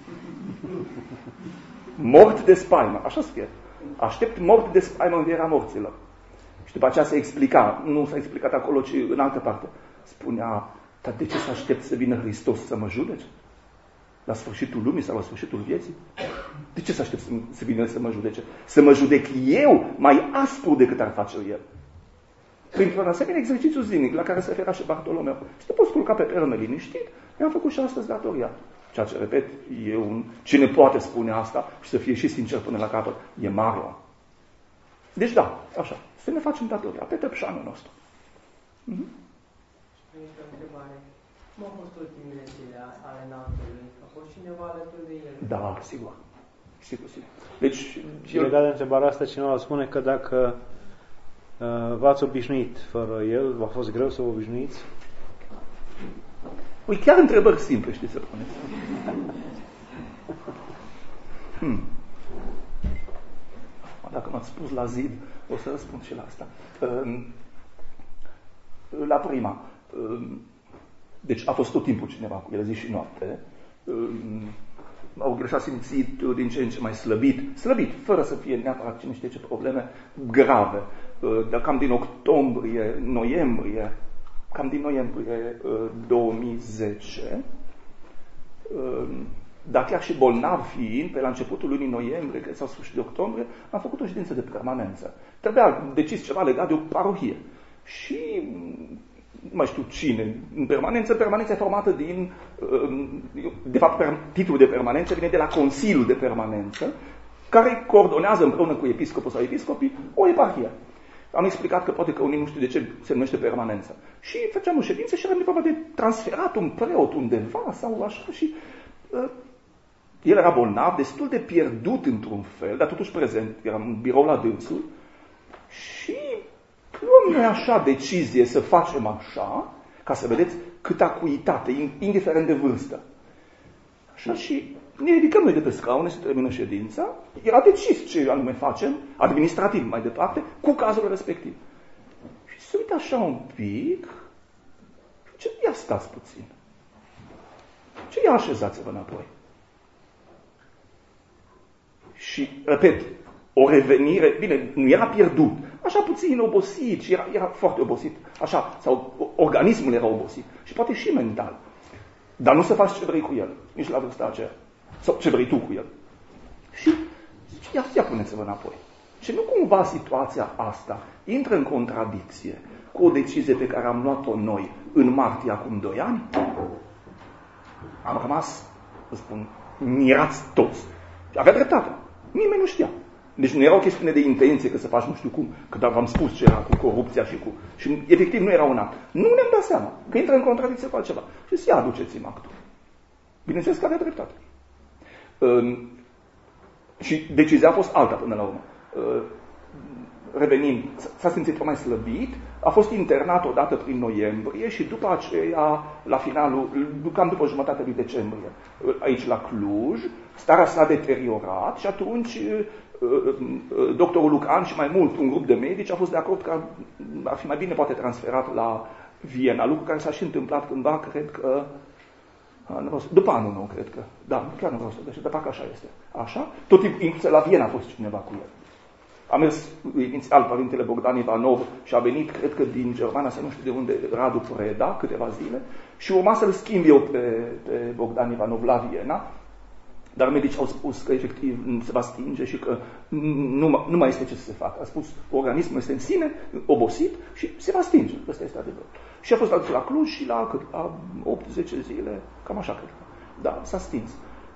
Mort de spaimă, așa scrie. Aștept mort de spaimă învierea morților. Și după aceea se explica, nu s-a explicat acolo, ci în altă parte. Spunea, dar de ce să aștept să vină Hristos să mă judece? La sfârșitul lumii sau la sfârșitul vieții? De ce să aștept să vină să mă judece? Să mă judec eu mai aspru decât ar face el. Printr-un asemenea exercițiu zilnic la care se referea și Bartolomeu. Și te poți culca pe pernă liniștit, mi-am făcut și astăzi datoria. Ceea ce, repet, cine poate spune asta și să fie și sincer până la capăt, e mare om. Deci da, așa, să ne facem datoria pe tăpșanul nostru. Este o întrebare. Cum au fost ultimile zile ale natului? A fost cineva alături de el? Da, sigur. Sigur. Deci, legat de întrebarea asta, cineva spune că dacă v-ați obișnuit fără el, v-a fost greu să vă obișnuiți? Ui, chiar întrebări simple, știți să puneți. Dacă m-ați spus la zid, o să răspund și la asta. La prima. Deci a fost tot timpul cineva cu el, zi și noapte. S-a simțit din ce în ce mai slăbit, fără să fie neapărat cine știe ce probleme grave. Dar cam din noiembrie 2010, dar chiar și bolnav fiind, pe la începutul lunii noiembrie, cred, sau sfârșit de octombrie, am făcut o ședință de permanență. Trebuia decis ceva legat de o parohie. Și nu mai știu cine, în permanența e formată din, de fapt, titlul de permanență vine de la Consiliul de Permanență, care coordonează împreună cu episcopul sau episcopii o eparhie. Am explicat că poate că unii nu știu de ce se numește permanență. Și făceam o ședință și eram nevoie de transferat un preot undeva sau așa și el era bolnav, destul de pierdut într-un fel, dar totuși prezent, eram în birou la dânsul și luăm noi așa decizie să facem așa, ca să vedeți câtă acuitate, indiferent de vârstă. Așa și ne ridicăm noi de pe scaune, se termină ședința, era decis ce anume facem, administrativ mai departe, cu cazul respectiv. Și se uită așa un pic, ce ia stați puțin. Ce ia așezați-vă înapoi. Și, repet, o revenire, bine, nu era pierdut, așa puțin obosit și era foarte obosit, așa, sau organismul era obosit și poate și mental. Dar nu să faci ce vrei cu el, nici la vârsta aceea. Sau ce vrei tu cu el. Și zice, ia puneți-vă înapoi. Și nu cumva situația asta intră în contradicție cu o decizie pe care am luat-o noi în martie acum 2 ani? Am rămas, vă spun, mirați toți. Avea dreptate. Nimeni nu știa. Deci nu era o chestiune de intenție că să faci nu știu cum, că doar v-am spus ce era cu corupția și cu... Și efectiv nu era un act. Nu ne-am dat seama că intră în contradicție cu altceva. Și să-i aduceți-mi actul. Bineînțeles că avea dreptate. Și decizia a fost alta până la urmă. Revenind, s-a simțit mai slăbit, a fost internat odată prin noiembrie și după aceea, la finalul, cam după jumătatea lui decembrie, aici la Cluj, starea s-a deteriorat și atunci doctorul Lucan și mai mult un grup de medici a fost de acord că ar fi mai bine poate transferat la Viena, lucru care s-a și întâmplat cândva, cred că după anul nou, cred că. Da, chiar nu vreau să deci, dar parcă așa este. Așa? Tot timpul la Viena a fost cineva cu el. A mers inițial părintele Bogdan Ivanov și a venit, cred că din Germania, să nu știu de unde, Radu Preda, câteva zile, și urma să-l schimb eu pe Bogdan Ivanov la Viena, dar medicii au spus că efectiv se va stinge și că nu mai este ce să se facă. A spus, organismul este în sine, obosit și se va stinge. Ăsta este adevărul. Și a fost adus la Cluj și la 8-10 zile, cam așa cred că. Da, s-a stins.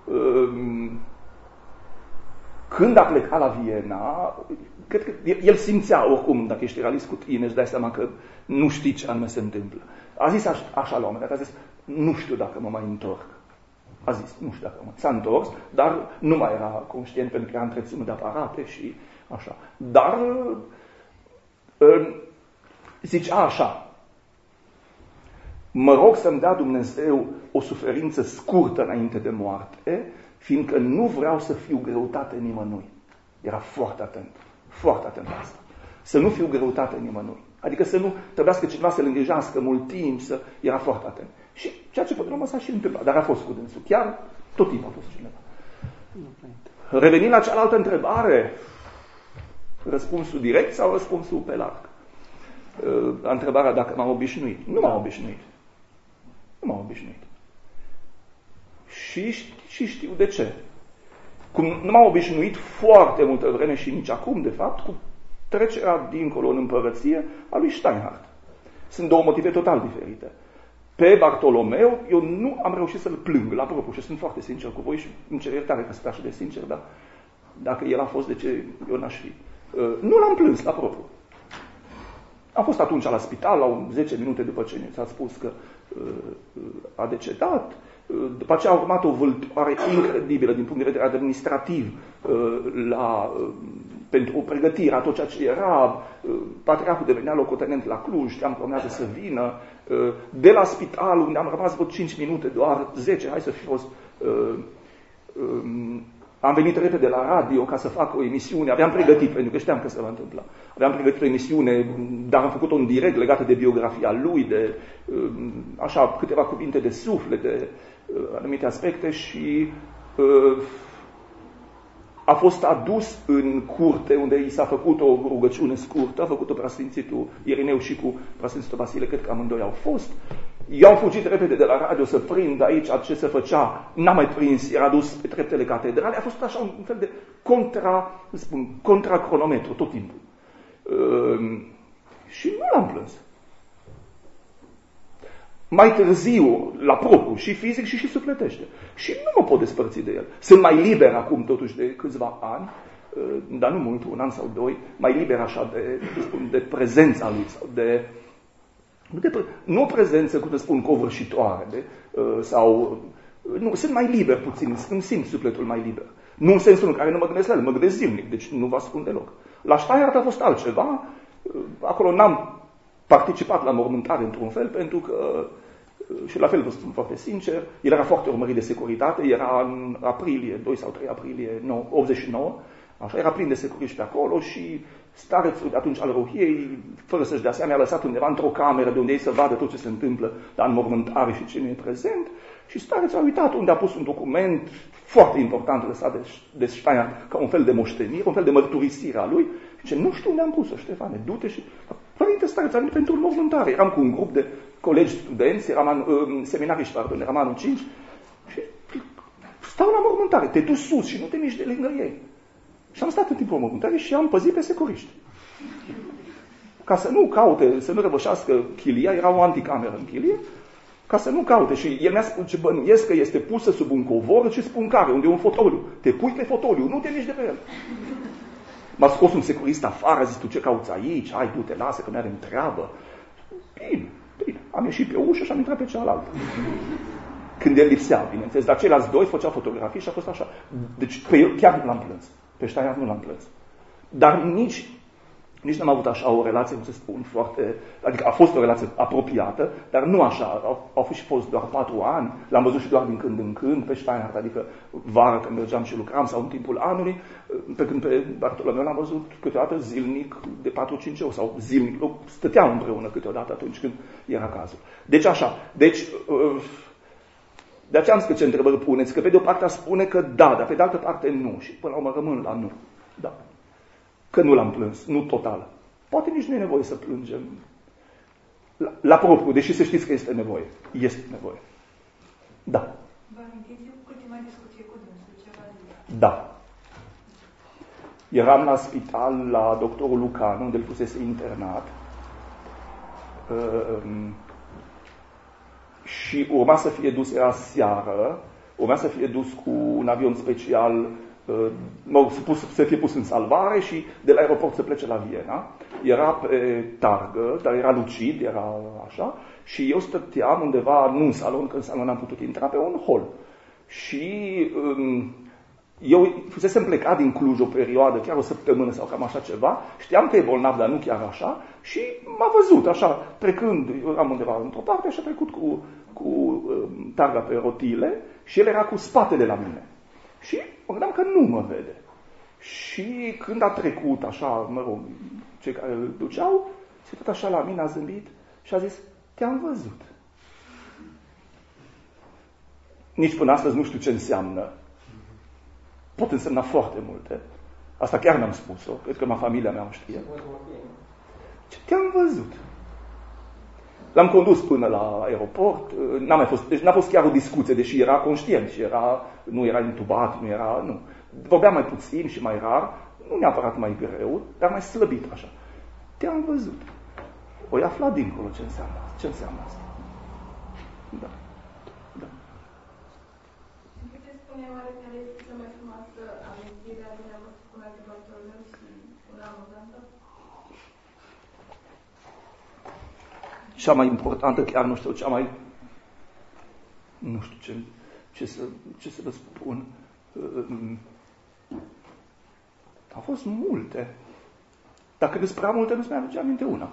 Când a plecat la Viena, cred că el simțea oricum, dacă ești realist cu tine, își dai seama că nu știi ce anume se întâmplă. A zis așa la un moment dat, a zis, nu știu dacă mă mai întorc. a zis, nu știu dacă s-a întors, dar nu mai era conștient pentru că era întreținut de aparate și așa. Dar zicea așa: mă rog să-mi dea Dumnezeu o suferință scurtă înainte de moarte, fiindcă nu vreau să fiu greutate nimănui. Era foarte atent la asta. Să nu fiu greutate nimănui. Adică să nu trebuiască cineva să-l îngrijească mult timp, era foarte atent. Și ceea ce până la urmă s-a și întâmplat, dar a fost cu dânsul. Chiar tot timpul a fost cineva. Revenind la cealaltă întrebare, răspunsul direct sau răspunsul pe larg? La întrebarea dacă m-am obișnuit. Nu m-am obișnuit. Și știu de ce. Cum nu m-am obișnuit foarte multă vreme și nici acum, de fapt, cu trecerea dincolo în împărăție a lui Steinhardt. Sunt două motive total diferite. Pe Bartolomeu, eu nu am reușit să-l plâng la propriu și sunt foarte sincer cu voi și îmi cer iertare că sunt așa de sincer, dar dacă el a fost, de ce eu n-aș fi? Nu l-am plâns la propriu. Am fost atunci la spital, la 10 minute după ce mi s-a spus că a decedat. După aceea a urmat o vâltoare incredibilă din punct de vedere administrativ pentru o pregătire a tot ceea ce era. Patriarhul devenea locotenent la Cluj, știam că urmează să vină. De la spital, unde am rămas vreo 5 minute, doar 10, hai să fi fost... Am venit repede la radio ca să fac o emisiune. Aveam pregătit, pentru că știam că se va întâmpla. Aveam pregătit o emisiune, dar am făcut-o în direct legată de biografia lui, de așa câteva cuvinte de suflet, de anumite aspecte și a fost adus în curte unde i s-a făcut o rugăciune scurtă, a făcut-o preasfințitul Irineu și cu preasfințitul Vasile, cred că amândoi au fost. Eu am fugit repede de la radio să prind aici ce se făcea, n-am mai prins, era dus pe treptele catedrale, a fost așa un fel de contra-cronometru tot timpul. Și nu l-am plâns. Mai târziu, la propriu, și fizic și sufletește. Și nu mă pot despărți de el. Sunt mai liber acum, totuși, de câțiva ani, dar nu mult, 1 an sau 2, mai liber așa de prezența lui, sau nu o prezență, cum să spun, covârșitoare, nu, sunt mai liber puțin, îmi simt sufletul mai liber. Nu în sensul în care nu mă gândesc la el, mă gândesc zilnic, deci nu vă spun deloc. La Steinhardt a fost altceva, acolo n-am participat la mormântare într-un fel, pentru că, și la fel vă spun foarte sincer, el era foarte urmărit de securitate, era în aprilie, 2 sau 3 aprilie 89, așa, era plin de securiști pe acolo și starețul de atunci al Rohiei, fără să-și dea seama, a lăsat undeva într-o cameră de unde ei să vadă tot ce se întâmplă la înmormântare și cine e prezent și starețul a uitat unde a pus un document foarte important lăsat de Steinhardt ca un fel de moștenire, un fel de mărturisire a lui și zice, nu știu unde am pus-o, Ștefane, du-te și... Părinte stareț, am venit pentru înmormântare. Eram cu un grup de colegi studenți, seminariști, eram anul 5 și stau la mormântare, te duci sus și nu te miști de lângă ei. Și am stat în timpul mormântare și am păzit pe securiști. Ca să nu caute, să nu răvășească chilia, era o anticameră în chilie, ca să nu caute. Și el mi-a spus ce bănuiesc că este pusă sub un covor și spun care, unde e un fotoliu. Te pui pe fotoliu, nu te miști de pe el. M-a scos un securist afară, a zis, tu ce cauți aici? Hai, du-te, lasă, că mi-are treabă. Bine. Am ieșit pe ușă și am intrat pe cealaltă. Când el lipsea, bineînțeles. Dar ceilalți doi făceau fotografii și a fost așa. Deci pe el chiar nu l-am plâns. Pe Steinhardt nu l-am plâns. Dar nici n-am avut așa o relație, cum să spun, foarte... Adică a fost o relație apropiată, dar nu așa. Au fost doar 4 ani. L-am văzut și doar din când în când pe Steinhardt, adică vară când mergeam și lucram sau în timpul anului, pe când pe Bartolomeu l-am văzut câteodată zilnic de 4-5 ori sau zilnic. Stăteam împreună câteodată atunci când era cazul. Deci așa. Deci... De aceea am zis că ce întrebări puneți, că pe de o parte spune că da, dar pe de altă parte nu. Și până la urmă rămân la nu. Da. Că nu l-am plâns, nu total. Poate nici nu e nevoie să plângem la propriu, deși să știți că este nevoie. Este nevoie. Da. Vă amintiți ultima discuție cu dânsul, ceva de... Da. Eram la spital la doctorul Lucanu, unde îl fusese internat. Și urma să fie dus, era seară, urma să fie dus cu un avion special, să fie pus în salvare și de la aeroport să plece la Viena. Era pe targă, dar era lucid, era așa, și eu stăteam undeva, nu în salon, că în salon n-am putut intra, pe un hol. Și eu fusesem plecat din Cluj o perioadă, chiar o săptămână sau cam așa ceva, știam că e bolnav, dar nu chiar așa, și m-a văzut așa, trecând, eu eram undeva într-o parte și a trecut cu targa pe rotile și el era cu spatele la mine. Și mă gândeam că nu mă vede. Și când a trecut așa, mă rog, cei care îl duceau, s-a uitat așa la mine, a zâmbit și a zis, te-am văzut. Nici până astăzi nu știu ce înseamnă. Pot însemna foarte multe. Asta chiar n-am spus-o, cred că familia mea o știe. Te-am văzut. L-am condus până la aeroport, deci n-a fost chiar o discuție, deși era conștient și nu era intubat, nu. Vorbea mai puțin și mai rar, nu neapărat mai greu, dar mai slăbit așa. Te-am văzut. O afla dincolo ce înseamnă asta. Da. Puteți spune oare care este cea mai frumoasă amintire a dumneavoastră cu navigatorul meu și una amuzantă? Cea mai importantă, chiar nu știu, nu știu ce să vă spun. Au fost multe. Dacă sunt prea multe, nu-ți mai aduce aminte una.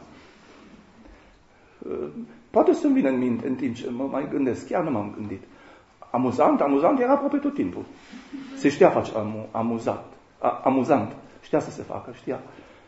Poate să-mi vină în minte în timp ce mă mai gândesc. Chiar nu m-am gândit. Amuzant era aproape tot timpul. Se știa face amuzant. Știa să se facă, știa.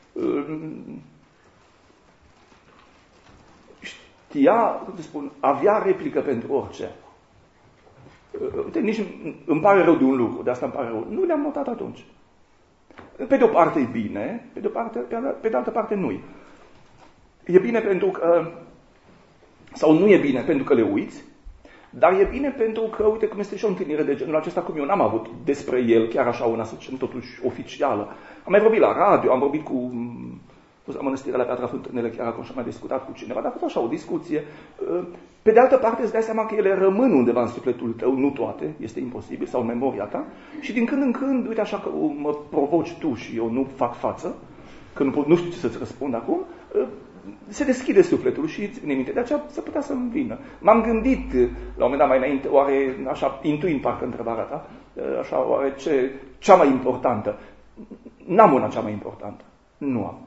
Știa, cum să spun, avea replică pentru orice. Uite, nici îmi pare rău de un lucru, de asta îmi pare rău. Nu le-am notat atunci. Pe de o parte e bine, pe de altă parte nu e. E bine pentru că, sau nu e bine pentru că le uiți, dar e bine pentru că, uite cum este și o întâlnire de genul acesta, cum eu n-am avut despre el, chiar așa una, să zicem, totuși oficială. Am mai vorbit la radio, am vorbit cu la Mănăstirea la Piatra Fântânele, chiar acum și am mai discutat cu cineva, dar a fost așa o discuție. Pe de altă parte îți dai seama că ele rămân undeva în sufletul tău, nu toate, este imposibil, sau în memoria ta, și din când în când, uite așa că mă provoci tu și eu nu fac față, că nu știu ce să-ți răspund acum, se deschide sufletul și îți vine minte. De aceea să putea să-mi vină. M-am gândit, la un moment dat mai înainte, oare, așa, intuind parcă întrebarea ta, așa, oare cea mai importantă? N-am una cea mai importantă. Nu am.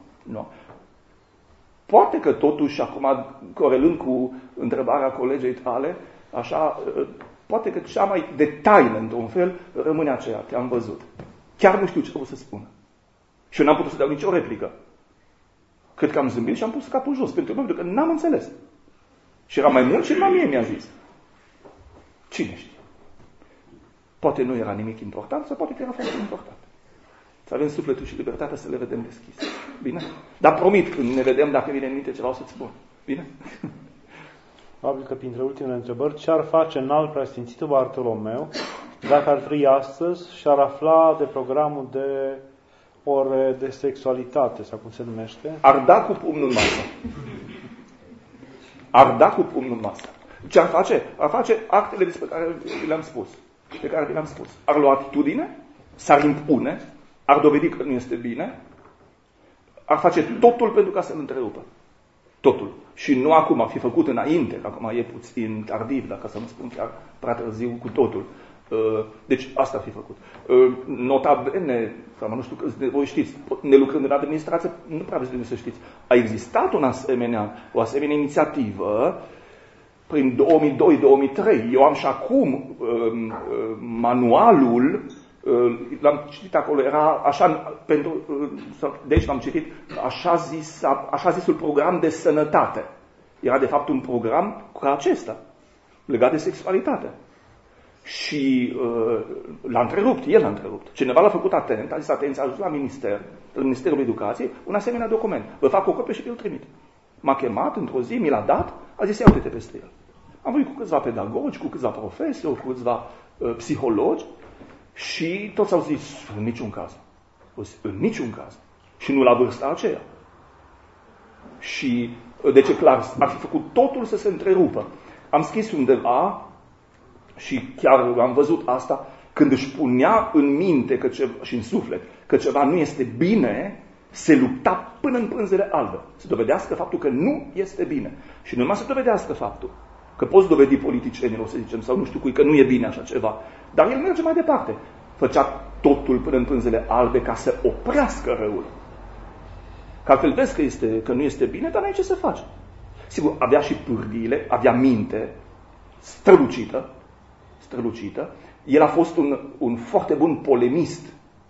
Poate că totuși, acum, corelând cu întrebarea colegei tale, așa, poate că cea mai de taină, într-un fel, rămâne aceea, te-am văzut. Chiar nu știu ce trebuie să spun. Și eu n-am putut să dau nicio replică. Cred că am zâmbit și am pus capul jos pentru că n-am înțeles. Și era mai mult și mie mi-a zis. Cine știe? Poate nu era nimic important sau poate că era foarte important. Să avem sufletul și libertatea să le vedem deschise. Bine? Dar promit, când ne vedem, dacă vine în minte ceva, o să-ți spun. Bine? Probabil că printre ultimele întrebări, ce ar face înalt preasfințitul Bartolomeu dacă ar trăi astăzi și ar afla de programul de ore de sexualitate, sau cum se numește? Ar da cu pumnul în masă. Ar da cu pumnul în masă. Ce ar face? Ar face actele despre care le-am spus. Ar lua atitudine, s-ar impune, ar dovedi că nu este bine, ar face totul pentru ca să-l întrerupă. Totul. Și nu acum, ar fi făcut înainte, că acum e puțin tardiv, dacă să nu spun chiar prea târziu cu totul. Deci asta ar fi făcut. Nota bene, nu știu câți de voi știți, ne lucrând în administrație, nu prea aveți de unde să știți. A existat o asemenea inițiativă prin 2002-2003. Eu am și acum manualul, l-am citit acolo, era așa, deci l-am citit, așa zisul program de sănătate. Era de fapt un program ca acesta, legat de sexualitate. Și el l-a întrerupt. Cineva l-a făcut atent, a zis, atenție, a ajuns la Ministerul Educației, un asemenea document. Vă fac o copie și vi-l trimit. M-a chemat într-o zi, mi l-a dat, a zis, ia uite-te peste el. Am vorbit cu câțiva pedagogi, cu câțiva profesori, cu câțiva psihologi și toți au zis, în niciun caz. În niciun caz. Și nu la vârsta aceea. Și, deci e clar, ar fi făcut totul să se întrerupă. Am scris undeva, și chiar am văzut asta, când își punea în minte și în suflet că ceva nu este bine, se lupta până în pânzele albe. Să dovedească faptul că nu este bine. Și nu numai să dovedească faptul, Că poți dovedi politicienilor, să zicem, sau nu știu cui, că nu e bine așa ceva. Dar el merge mai departe. Făcea totul până în pânzele albe ca să oprească răul. Că altfel vezi că nu este bine, dar n-ai ce să faci. Sigur, avea și pârghiile, avea minte strălucită. El a fost un foarte bun polemist.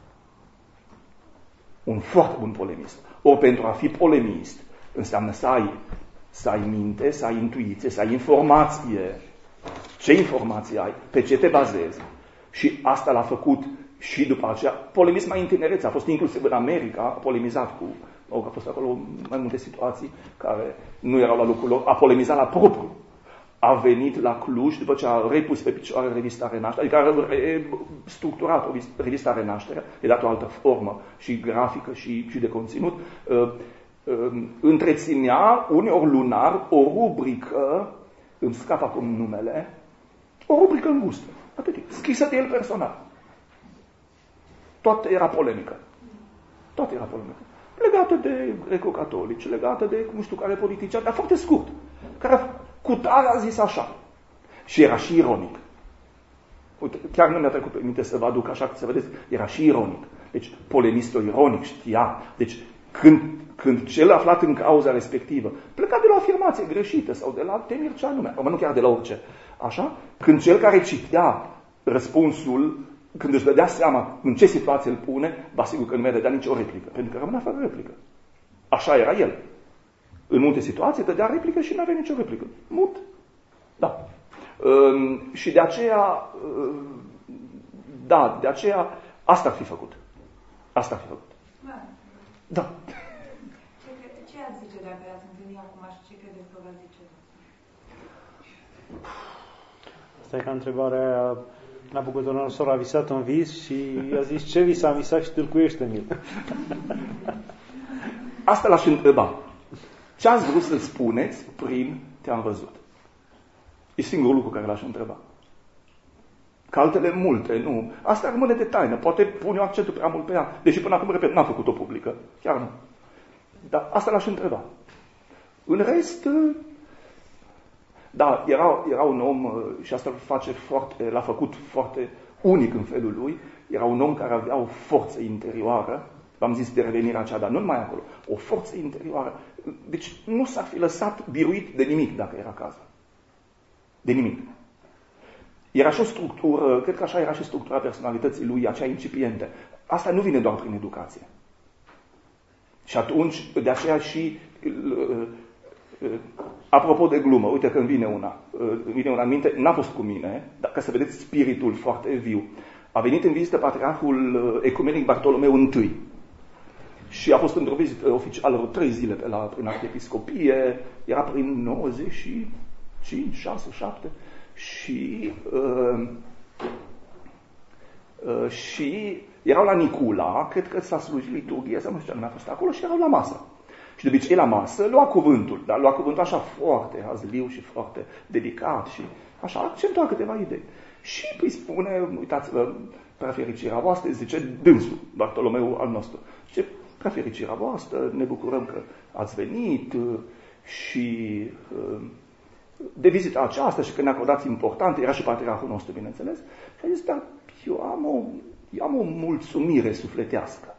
Un foarte bun polemist. Ori pentru a fi polemist înseamnă să ai minte, să ai intuiție, să ai informație. Ce informație ai? Pe ce te bazezi? Și asta l-a făcut și după aceea. Polemist mai în tinerețe. A fost inclusiv în America, a polemizat cu... a fost acolo mai multe situații care nu erau la locul lor. A polemizat la propriu. A venit la Cluj după ce a repus pe picioare revista Renaștere, adică a restructurat o revista Renaștere, i-a dat o altă formă și grafică și de conținut. Întreținea uneori lunar o rubrică, îmi scap acum numele, o rubrică îngustă, atât, scrisă de el personal. Toată era polemică. Legată de greco-catolici, legată de nu știu care politician, dar foarte scurt. Care cu tare a zis așa. Și era și ironic. Uite, chiar nu mi-a trecut pe minte să vă aduc așa, să vedeți, era și ironic. Deci, polemistul ironic știa. Deci, când cel aflat în cauza respectivă pleca de la o afirmație greșită sau de la Temir anume, nu chiar de la orice, așa, când cel care citea răspunsul, când își dădea seama în ce situație îl pune, vă asigur că nu mi-a dădea nicio replică, pentru că rămânea fără replică. Așa era el. În multe situații dădea replică și nu avea nicio replică. Mut. Da. Și de aceea, asta ar fi făcut. Da. Ce ați zice dacă ați întâlnit acum și ce credeți că vă zice? Asta e ca întrebarea aia. Nabucodonosor a visat un vis și i-a zis ce vis a visat și tâlcuiește în el. Asta l-aș întreba. Ce ați vrut să spuneți prin te-am văzut? E singurul lucru care l-aș întreba. Că altele multe, nu. Asta rămâne de taină. Poate pune accentul prea mult pe ea. Deși până acum, repet, n-am făcut-o publică. Chiar nu. Dar asta l-aș întreba. În rest, da, era un om, și asta l-a făcut foarte unic în felul lui, era un om care avea o forță interioară, v-am zis de revenirea aceea, dar nu numai acolo, o forță interioară. Deci nu s-ar fi lăsat biruit de nimic dacă era cazul. De nimic. Era și o structură, cred că așa era și structura personalității lui, acea incipientă. Asta nu vine doar prin educație. Și atunci, de aceea și, apropo de glumă, uite că îmi vine una în minte, n-a fost cu mine, dar ca să vedeți spiritul foarte viu. A venit în vizită Patriarhul Ecumenic Bartolomeu I și a fost într-o vizită oficială 3 zile prin arhiepiscopie, era prin 95, 6, 7 și erau la Nicula, cred că s-a slujit liturghie, sau nu știu ce anume a fost acolo, și erau la masă. Și de obicei la masă lua cuvântul, dar lua cuvântul așa foarte hazliu și foarte delicat și așa, accentua câteva idei. Și îi spune, uitați-vă, prefericirea voastră, zice dânsul, Bartolomeu al nostru. Zice, prefericirea voastră, ne bucurăm că ați venit și de vizita aceasta și că ne acordați important, era și patriarhul nostru, bineînțeles, și a zis, dar eu am o mulțumire sufletească.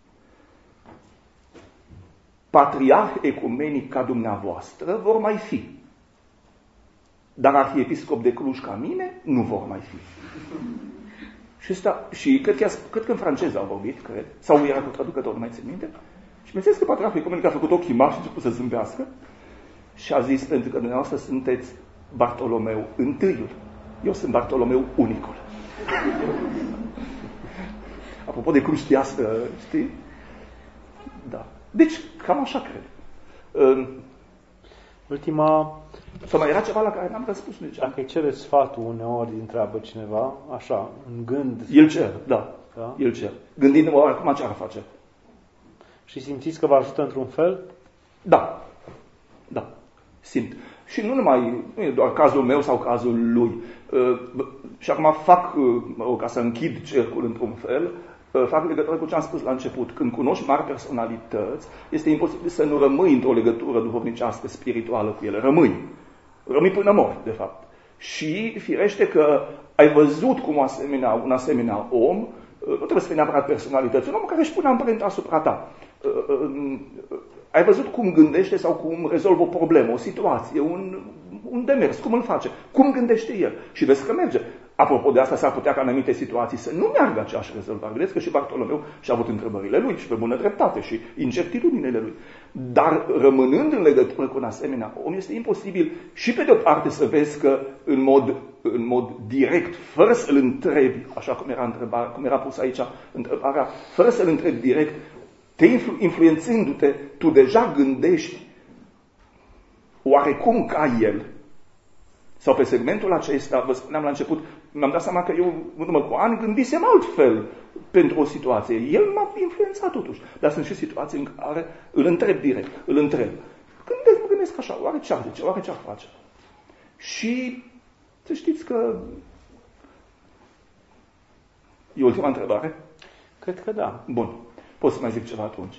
Patriarh ecumenic ca dumneavoastră vor mai fi. Dar arhiepiscop de Cluj ca mine nu vor mai fi. Și cred că în franceză au vorbit, cred, sau era cu traducător, nu mai țin minte. Și mi-a că patriarhul ecumenic a făcut ochii mari și a început să zâmbească și a zis, pentru că dumneavoastră sunteți Bartolomeu întâiul, eu sunt Bartolomeu unicul. Apropo de crustiască, știi? Da. Deci, cam așa cred. Ultima... Sau mai era ceva la care n-am răspuns. Dacă îi cere sfatul uneori, întreabă cineva, așa, în gând... El cer, da. El cer. Gândindu-mă acum ce ar face. Și simțiți că vă ajută într-un fel? Da. Da. Simt. Și nu e doar cazul meu sau cazul lui. Și acum ca să închid cercul într-un fel, fac legătură cu ce am spus la început. Când cunoști mari personalități, este imposibil să nu rămâi într-o legătură duhovnicească, spirituală cu ele. Rămâi. Rămâi până mori, de fapt. Și firește că ai văzut cum un asemenea om, nu trebuie să fie neapărat personalități, un om care își pune amprenta asupra ta. Ai văzut cum gândește sau cum rezolvă o problemă, o situație, un demers, cum îl face, cum gândește el. Și vezi că merge. Apropo de asta, s-ar putea ca în anumite situații să nu meargă aceeași rezolvare. Vedeți că și Bartolomeu și-a avut întrebările lui și pe bună dreptate și incertitudinile lui. Dar rămânând în legătură cu un asemenea om, este imposibil și pe de o parte să vezi că în mod direct, fără să-l întrebi, așa cum era pus aici întrebarea, fără să-l întrebi direct, influențându-te, tu deja gândești oarecum ca el. Sau pe segmentul acesta, vă spuneam la început, mi-am dat seama că eu, în urmă cu ani, gândisem altfel pentru o situație. El m-a influențat totuși. Dar sunt și situații în care îl întreb direct, îl întreb. Mă gândesc așa, oare ce-ar zice, oare ce-ar face? Și să știți că... E ultima întrebare? Cred că da. Bun. Pot să mai zic ceva atunci.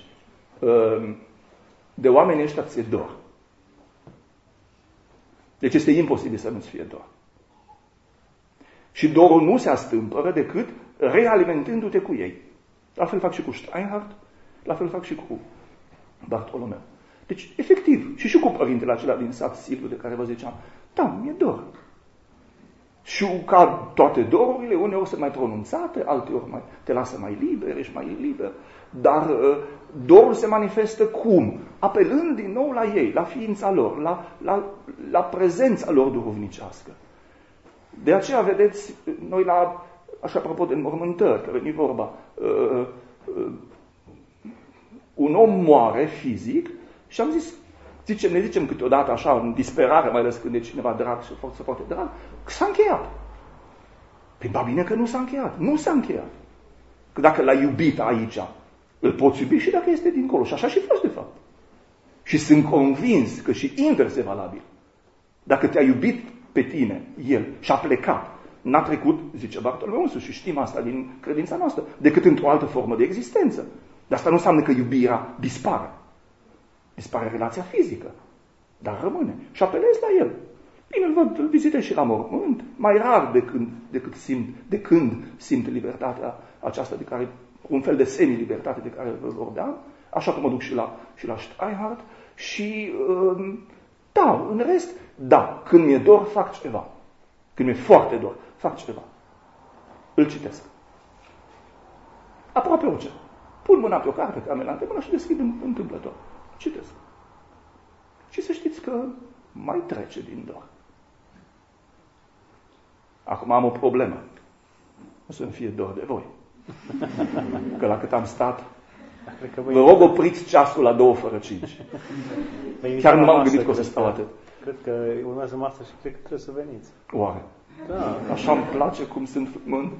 De oamenii ăștia ți-e dor. Deci este imposibil să nu-ți fie dor. Și dorul nu se astâmpără decât realimentându-te cu ei. La fel fac și cu Steinhardt, la fel fac și cu Bartolomeu. Deci, efectiv, și cu părintele acela din sat Silviu de care vă ziceam, da, mi-e dor. Și ca toate dorurile, uneori sunt mai pronunțate, alteori te lasă mai liber, ești mai liber. Dar dorul se manifestă cum? Apelând din nou la ei, la ființa lor, la prezența lor duhovnicească. De aceea, vedeți, noi așa apropo de înmormântări, că veni vorba, un om moare fizic și am zis, ne zicem câteodată așa, în disperare, mai ales când e cineva drag și foarte, foarte drag, că s-a încheiat. Păi, ba bine că nu s-a încheiat. Nu s-a încheiat. Că dacă l-ai iubit aici, îl poți iubi și dacă este dincolo. Și așa și fost, de fapt. Și sunt convins că și invers e valabil. Dacă te-a iubit pe tine, el, și a plecat, n-a trecut, zice Bartolomeu însuși, și știm asta din credința noastră, decât într-o altă formă de existență. Dar asta nu înseamnă că iubirea dispare. Dispare relația fizică. Dar rămâne. Și apelezi la el. Bine, îl vizitez și la mormânt, mai rar de când simt libertatea aceasta de care, un fel de semi-libertate de care vă vorbeam, așa cum mă duc și la Steinhardt și da, în rest, da, când mi-e dor, fac ceva. Când mi-e foarte dor, fac ceva. Îl citesc. Aproape orice. Pun mâna pe o carte, camera în mână și deschid întâmplător. Citesc. Și să știți că mai trece din dor. Acum am o problemă. O să-mi fie dor de voi. Că la cât am stat, vă rog opriți ceasul la 2:45. Chiar nu m-am gândit că o să stau atât. Cred că urmează masa și cred că trebuie să veniți. Oare? Da. Așa îmi place cum sunt frumânt.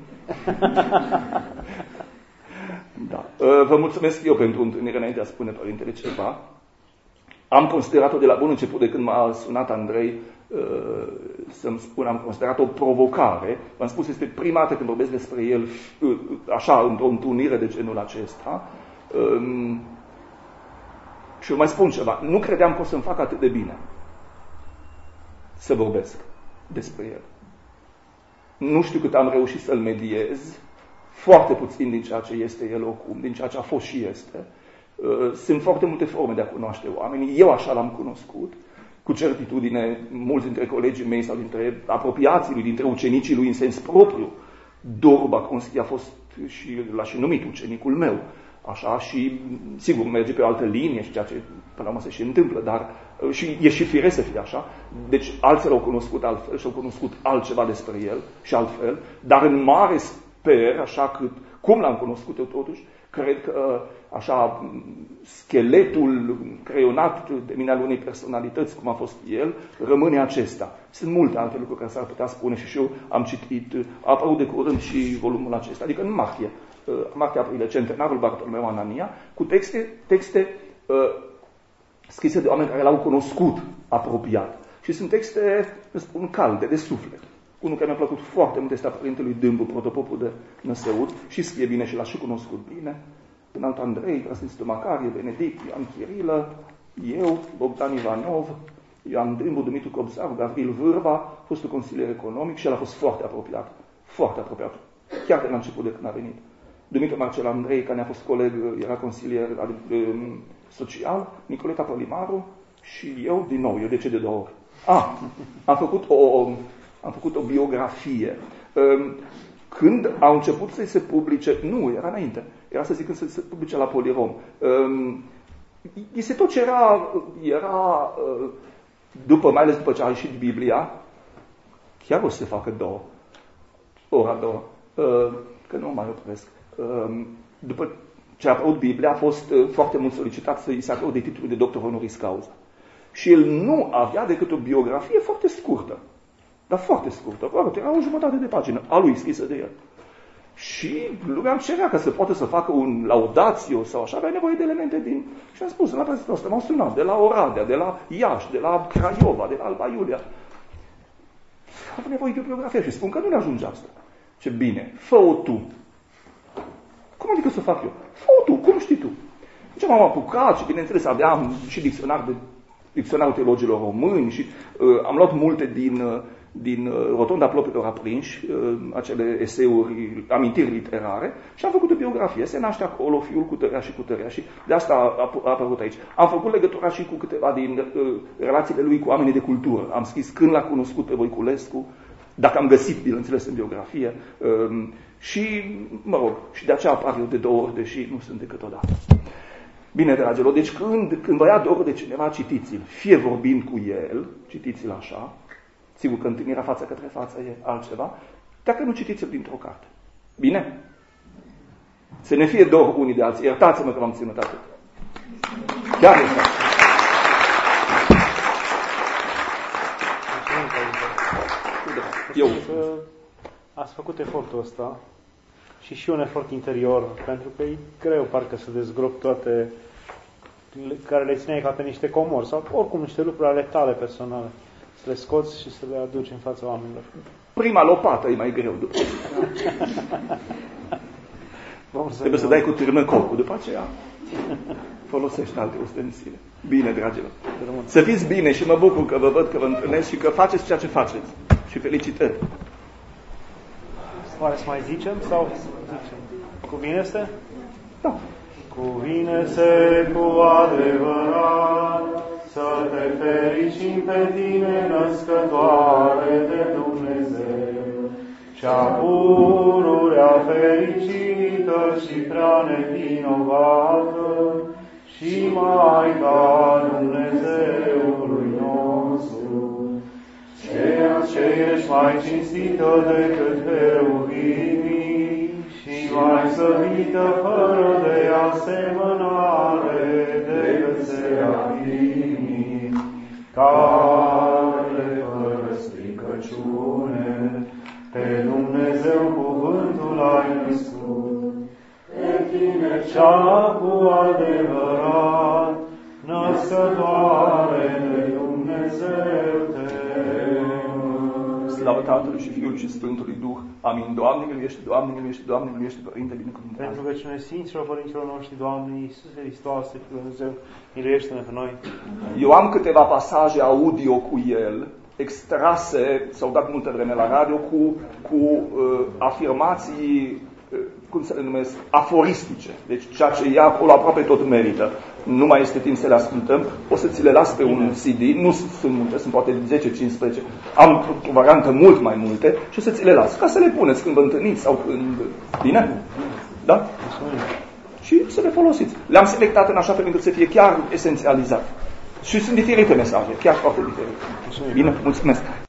Da. Vă mulțumesc eu pentru întâlnire înainte a spune Părintele ceva. Am considerat-o de la bun început, de când m-a sunat Andrei să-mi spun, am considerat o provocare. V-am spus, este prima dată când vorbesc despre el așa, într-o întâlnire de genul acesta. Și eu mai spun ceva. Nu credeam că o să-mi fac atât de bine să vorbesc despre el. Nu știu cât am reușit să-l mediez. Foarte puțin din ceea ce este el oricum, din ceea ce a fost și este. Sunt foarte multe forme de a cunoaște oamenii. Eu așa l-am cunoscut. Cu certitudine, mulți dintre colegii mei sau dintre apropiații lui, dintre ucenicii lui în sens propriu. Doru Baconski a fost și l-a și numit ucenicul meu. Așa, și sigur merge pe o altă linie și ceea ce până la urmă se și întâmplă, dar și e și firesc să fie așa. Deci alții l-au cunoscut altfel și au cunoscut altceva despre el și altfel, dar în mare sper, așa cât, cum l-am cunoscut eu totuși, cred că așa scheletul creionat de mine al unei personalități, cum a fost el, rămâne acesta. Sunt multe alte lucruri care s-ar putea spune și eu am citit, a apărut de curând și volumul acesta, adică în martie aprilie, Centenarul Bartolomeu Anania, cu texte scrise de oameni care l-au cunoscut apropiat. Și sunt texte, spun, calde, de suflet. Unul care mi-a plăcut foarte mult este a Părintelui Dâmbu, protopopul de Năsăud, și scrie bine și l-a și cunoscut bine. În Andrei, Preasfințitul Macarie, Benedict, Ioan Chirilă, eu, Bogdan Ivanov, Ioan Dâmbu, Dumitru Cobzaru, Gavril Vârva, fostul consilier economic și el a fost foarte apropiat. Foarte apropiat. Chiar de la început de când a venit. Dumitru Marcel Andrei, care ne-a fost coleg, era consilier social, Nicoleta Pălimaru și eu, din nou, eu de ce de 2 ori? Am făcut o biografie. Când au început să se publice, nu, era înainte, era să zic când se publice la Polirom. Este tot ce era mai ales după ce a ieșit Biblia, chiar o să se facă 2, ora 2, că nu mai opresc. După ce a apărut Biblia, a fost foarte mult solicitat să îi se acorde titlul de doctor honoris causa. Și el nu avea decât o biografie foarte scurtă. Dar foarte scurtă. Era o jumătate de pagină a lui scrisă de el. Și lumea îmi cerea ca să poată să facă un laudațiu sau așa, avea nevoie de elemente din... Și am spus, la prezentația asta m-au sunat de la Oradea, de la Iași, de la Craiova, de la Alba Iulia. Am nevoie de o biografie și spun că nu ne ajunge asta. Ce bine, fă-o tu. Cum adică să fac eu? Fă-o tu, cum știi tu? Deci m-am apucat și bineînțeles aveam și dicționarul teologilor români și am luat multe din Rotonda Plopilor Aprinși, acele eseuri, amintiri literare, și am făcut o biografie. Se naște acolo fiul cu tărea și cu tărea și de asta a apărut aici. Am făcut legătura și cu câteva din relațiile lui cu oamenii de cultură. Am scris când l-a cunoscut pe Voiculescu, dacă am găsit, bineînțeles, în biografie, și, mă rog, și de aceea apar eu de 2 ori, deși nu sunt decât o dată. Bine, dragilor, deci când vă ia dor de cineva, citiți-l, fie vorbind cu el, citiți-l așa, sigur că întâlnirea față către față e altceva, dacă nu citiți-l dintr-o carte. Bine? Să ne fie dor unii de alții. Iertați-mă că v-am ținut atât. Chiar iertați. Ați făcut efortul ăsta și un efort interior, pentru că e greu parcă să dezgrop toate care le țineai ca pe niște comori sau oricum niște lucruri ale tale personale. Să le scoți și să le aduci în fața oamenilor. Prima lopată e mai greu după. Trebuie să dai cu târnă copul, după aceea folosești alte ustensile. Bine, dragilor. Să fiți bine și mă bucur că vă văd că vă întâlnesc și că faceți ceea ce faceți. Și felicitări. Oare să mai zicem sau zicem? Cuvine-se? Da. Cuvine-se cu adevărat să te fericim pe tine, născătoare de Dumnezeu, cea pururea fericită și prea nevinovată și Maica Dumnezeului nostru, ceea ce ești mai cinstită decât heruvimii și mai slăvită fără de asemănare decât serafimii, care fără stricăciune pe Dumnezeu cuvântul ai născut. Pe tine cea cu adevărat, născătoare de Dumnezeu te Slavă Tatălui și Fiului și Sfântului Duh. Amin. Doamne miluiește, Doamne miluiește, Doamne miluiește, Părinte binecuvântat. Pentru rugăciune Sfinților Părinților noștri, Doamne Iisuse Hristoase, Fiul Dumnezeu, miluiește-ne pe noi. Eu am câteva pasaje audio cu el, extrase, s-au dat multă vreme la radio, cu afirmații, cum să le numesc, aforistice. Deci ceea ce e acolo aproape tot merită. Nu mai este timp să le ascultăm. O să ți le las pe un CD. Nu sunt multe, sunt poate 10-15. Am o variantă mult mai multe și o să ți le las. Ca să le puneți când vă întâlniți sau când... Bine? Da? Și să le folosiți. Le-am selectat în așa fel încât să fie chiar esențializat. Și sunt diferite mesaje, chiar foarte diferite. Bine? Mulțumesc!